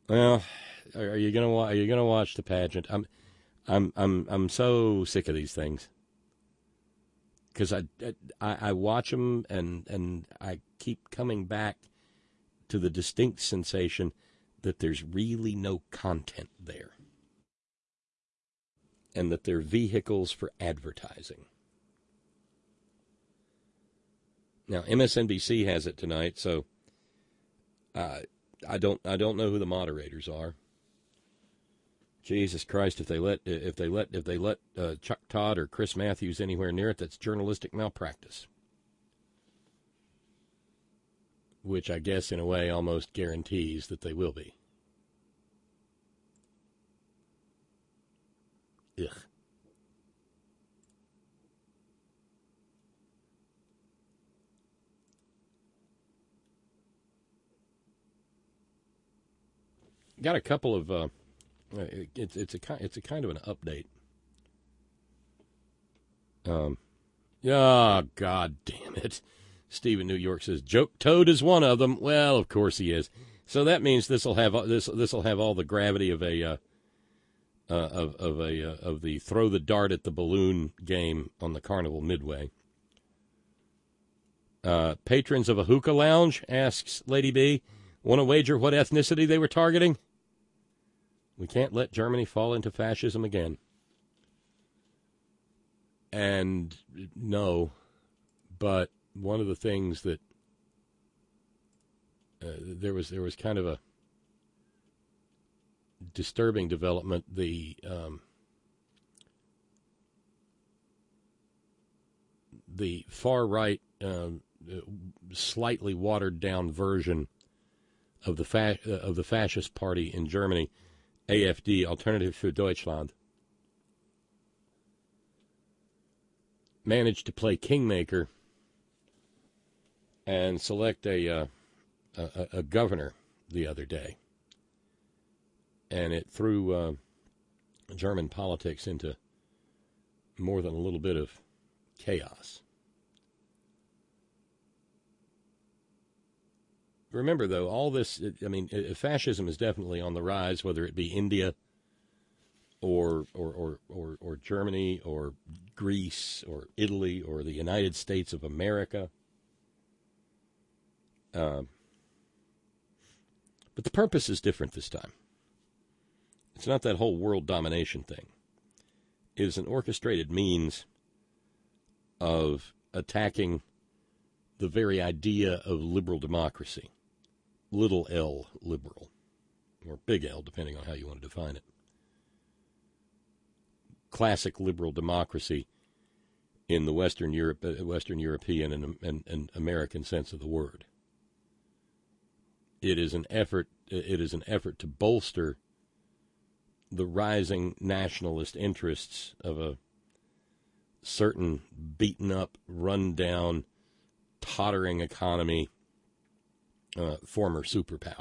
Well, are you gonna watch the pageant? I'm so sick of these things because I watch them and I keep coming back to the distinct sensation that there's really no content there, and that they're vehicles for advertising. Now, MSNBC has it tonight, so I don't know who the moderators are. Jesus Christ, if they let Chuck Todd or Chris Matthews anywhere near it, that's journalistic malpractice. Which I guess in a way almost guarantees that they will be. Ugh. Got a couple of it's a kind of an update. God damn it. Stephen New York says Joke Toad is one of them. Well, of course he is. So that means this will have all the gravity of the throw the dart at the balloon game on the Carnival Midway. Patrons of a hookah lounge, asks Lady B, want to wager what ethnicity they were targeting? We can't let Germany fall into fascism again. And no, but one of the things that there was kind of a disturbing development. The far right, slightly watered down version of the fascist party in Germany, AfD, Alternative für Deutschland, managed to play kingmaker and select a governor the other day, and it threw German politics into more than a little bit of chaos. Remember, though, all this, fascism is definitely on the rise, whether it be India or Germany or Greece or Italy or the United States of America. But the purpose is different this time. It's not that whole world domination thing. It is an orchestrated means of attacking the very idea of liberal democracy. Little L liberal, or big L, depending on how you want to define it. Classic liberal democracy in the Western European and American sense of the word. It is an effort to bolster the rising nationalist interests of a certain beaten up, run down, tottering economy, former superpower.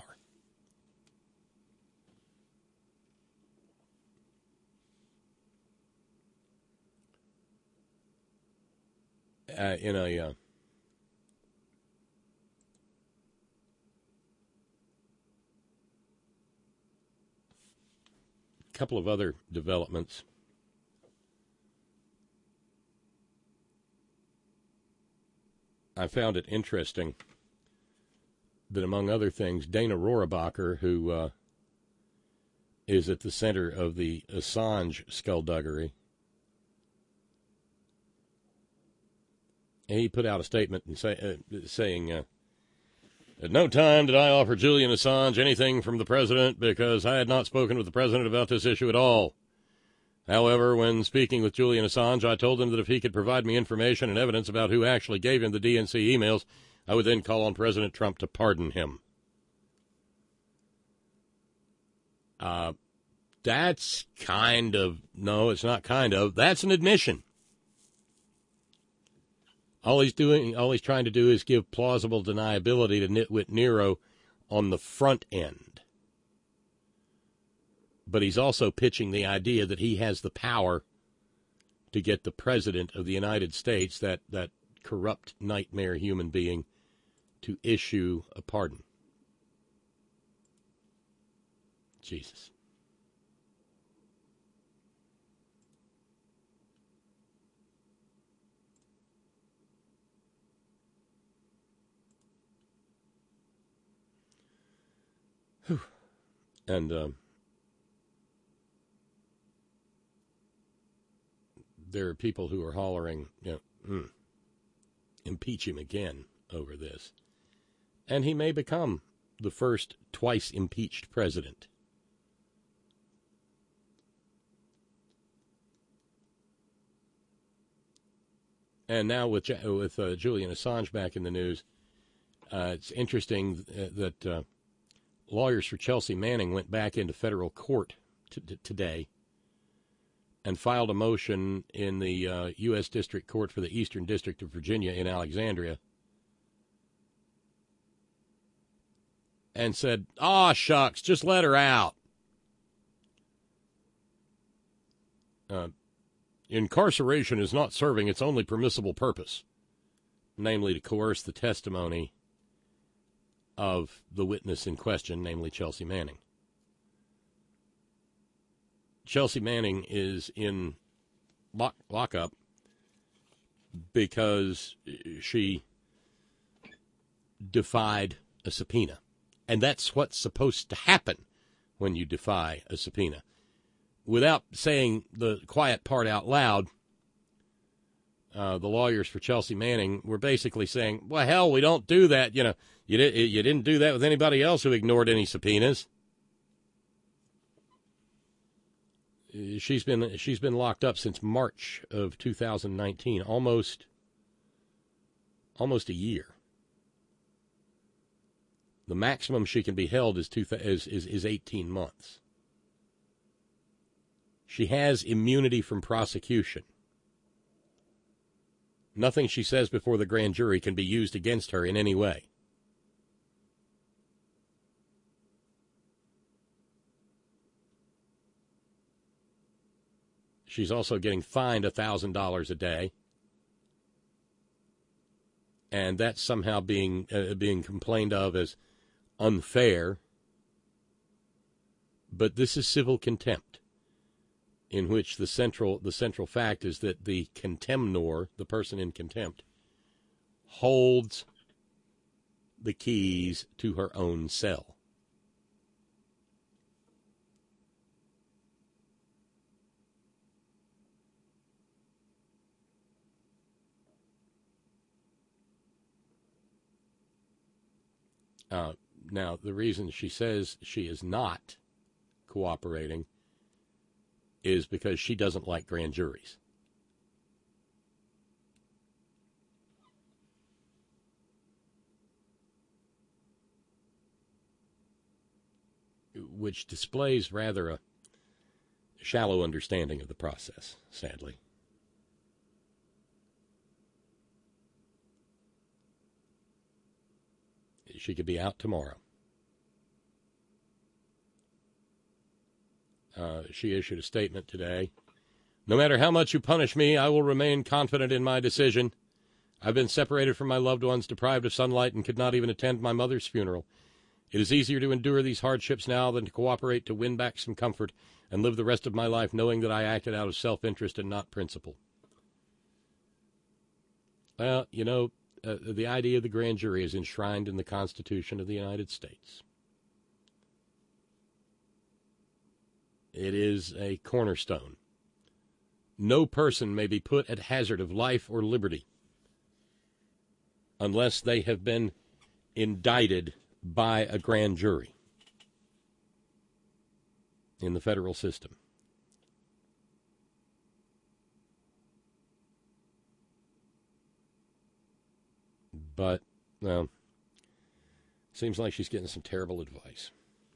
In a couple of other developments. I found it interesting that, among other things, Dana Rohrabacher, who is at the center of the Assange skullduggery, he put out a statement and saying, at no time did I offer Julian Assange anything from the president because I had not spoken with the president about this issue at all. However, when speaking with Julian Assange, I told him that if he could provide me information and evidence about who actually gave him the DNC emails, I would then call on President Trump to pardon him. That's kind of, no, it's not kind of, that's an admission. All he's trying to do is give plausible deniability to Nitwit Nero on the front end. But he's also pitching the idea that he has the power to get the president of the United States, that corrupt nightmare human being, to issue a pardon. Jesus. Whew. And there are people who are hollering, impeach him again over this. And he may become the first twice impeached president. And now with Julian Assange back in the news, it's interesting that lawyers for Chelsea Manning went back into federal court today and filed a motion in the U.S. District Court for the Eastern District of Virginia in Alexandria and said, shucks, just let her out. Incarceration is not serving its only permissible purpose, namely to coerce the testimony of the witness in question, namely Chelsea Manning. Chelsea Manning is in lockup because she defied a subpoena. And that's what's supposed to happen when you defy a subpoena. Without saying the quiet part out loud, the lawyers for Chelsea Manning were basically saying, well, hell, we don't do that. You didn't do that with anybody else who ignored any subpoenas. She's been locked up since March of 2019, almost a year. The maximum she can be held is 18 months. She has immunity from prosecution. Nothing she says before the grand jury can be used against her in any way. She's also getting fined $1,000 a day. And that's somehow being complained of as unfair. But this is civil contempt, in which the central fact is that the contemnor, the person in contempt, holds the keys to her own cell. Now, the reason she says she is not cooperating is because she doesn't like grand juries. Which displays rather a shallow understanding of the process, sadly. She could be out tomorrow. She issued a statement today. No matter how much you punish me, I will remain confident in my decision. I've been separated from my loved ones, deprived of sunlight, and could not even attend my mother's funeral. It is easier to endure these hardships now than to cooperate to win back some comfort and live the rest of my life knowing that I acted out of self-interest and not principle. Well, the idea of the grand jury is enshrined in the Constitution of the United States. It is a cornerstone. No person may be put at hazard of life or liberty unless they have been indicted by a grand jury in the federal system. But, well, seems like she's getting some terrible advice.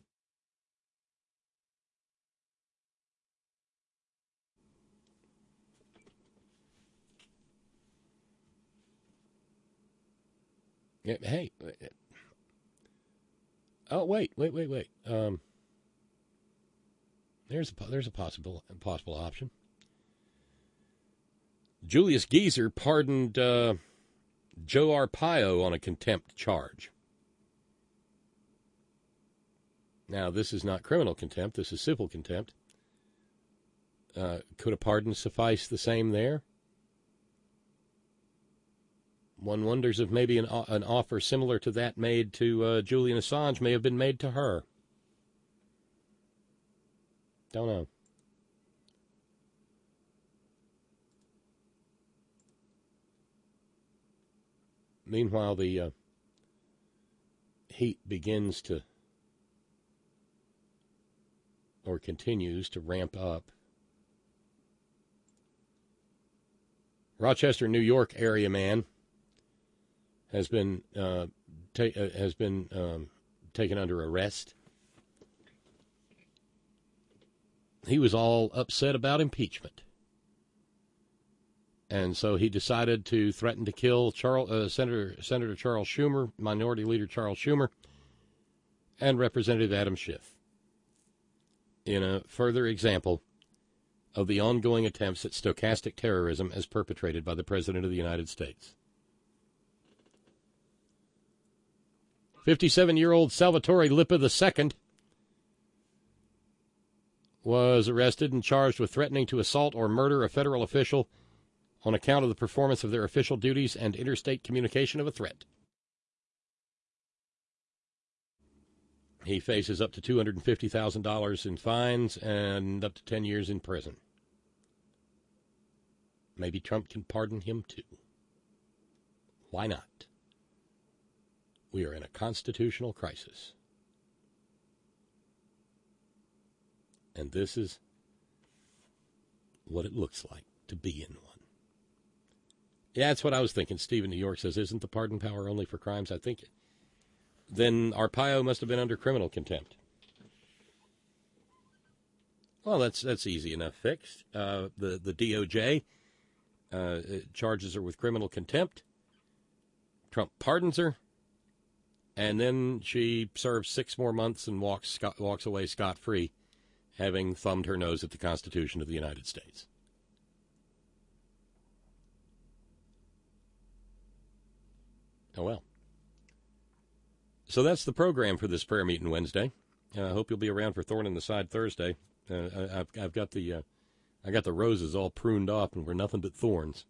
Yeah, hey. Oh, wait. There's a possible option. Julius Geezer pardoned Joe Arpaio on a contempt charge. Now, this is not criminal contempt. This is civil contempt. Could a pardon suffice the same there? One wonders if maybe an offer similar to that made to Julian Assange may have been made to her. Don't know. Meanwhile, the heat begins to, or continues to ramp up. Rochester, New York area man has been taken under arrest. He was all upset about impeachment. And so he decided to threaten to kill Senator Charles Schumer, Minority Leader Charles Schumer, and Representative Adam Schiff, in a further example of the ongoing attempts at stochastic terrorism as perpetrated by the President of the United States. 57-year-old Salvatore Lippa II was arrested and charged with threatening to assault or murder a federal official on account of the performance of their official duties and interstate communication of a threat. He faces up to $250,000 in fines and up to 10 years in prison. Maybe Trump can pardon him too. Why not? We are in a constitutional crisis. And this is what it looks like to be in one. Yeah, that's what I was thinking. Steve in New York says, isn't the pardon power only for crimes? I think then Arpaio must have been under criminal contempt. Well, that's easy enough fixed. The DOJ charges her with criminal contempt. Trump pardons her. And then she serves 6 more months and walks away scot-free, having thumbed her nose at the Constitution of the United States. Oh, well. So that's the program for this prayer meeting Wednesday. I hope you'll be around for Thorn in the Side Thursday. I've got the roses all pruned off, and we're nothing but thorns.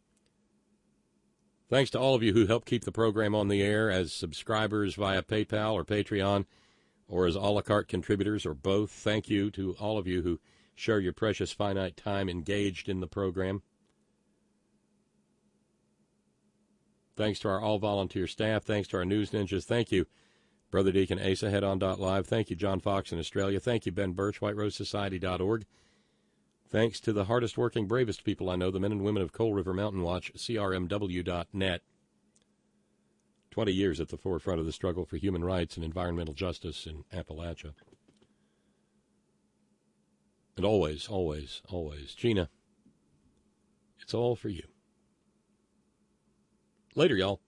Thanks to all of you who help keep the program on the air as subscribers via PayPal or Patreon, or as a la carte contributors, or both. Thank you to all of you who share your precious finite time engaged in the program. Thanks to our all-volunteer staff. Thanks to our news ninjas. Thank you, Brother Deacon Asa, headon.live. Thank you, John Fox in Australia. Thank you, Ben Birch, whiterosesociety.org. Thanks to the hardest-working, bravest people I know, the men and women of Coal River Mountain Watch, crmw.net. 20 years at the forefront of the struggle for human rights and environmental justice in Appalachia. And always, always, always, Gina, it's all for you. Later, y'all.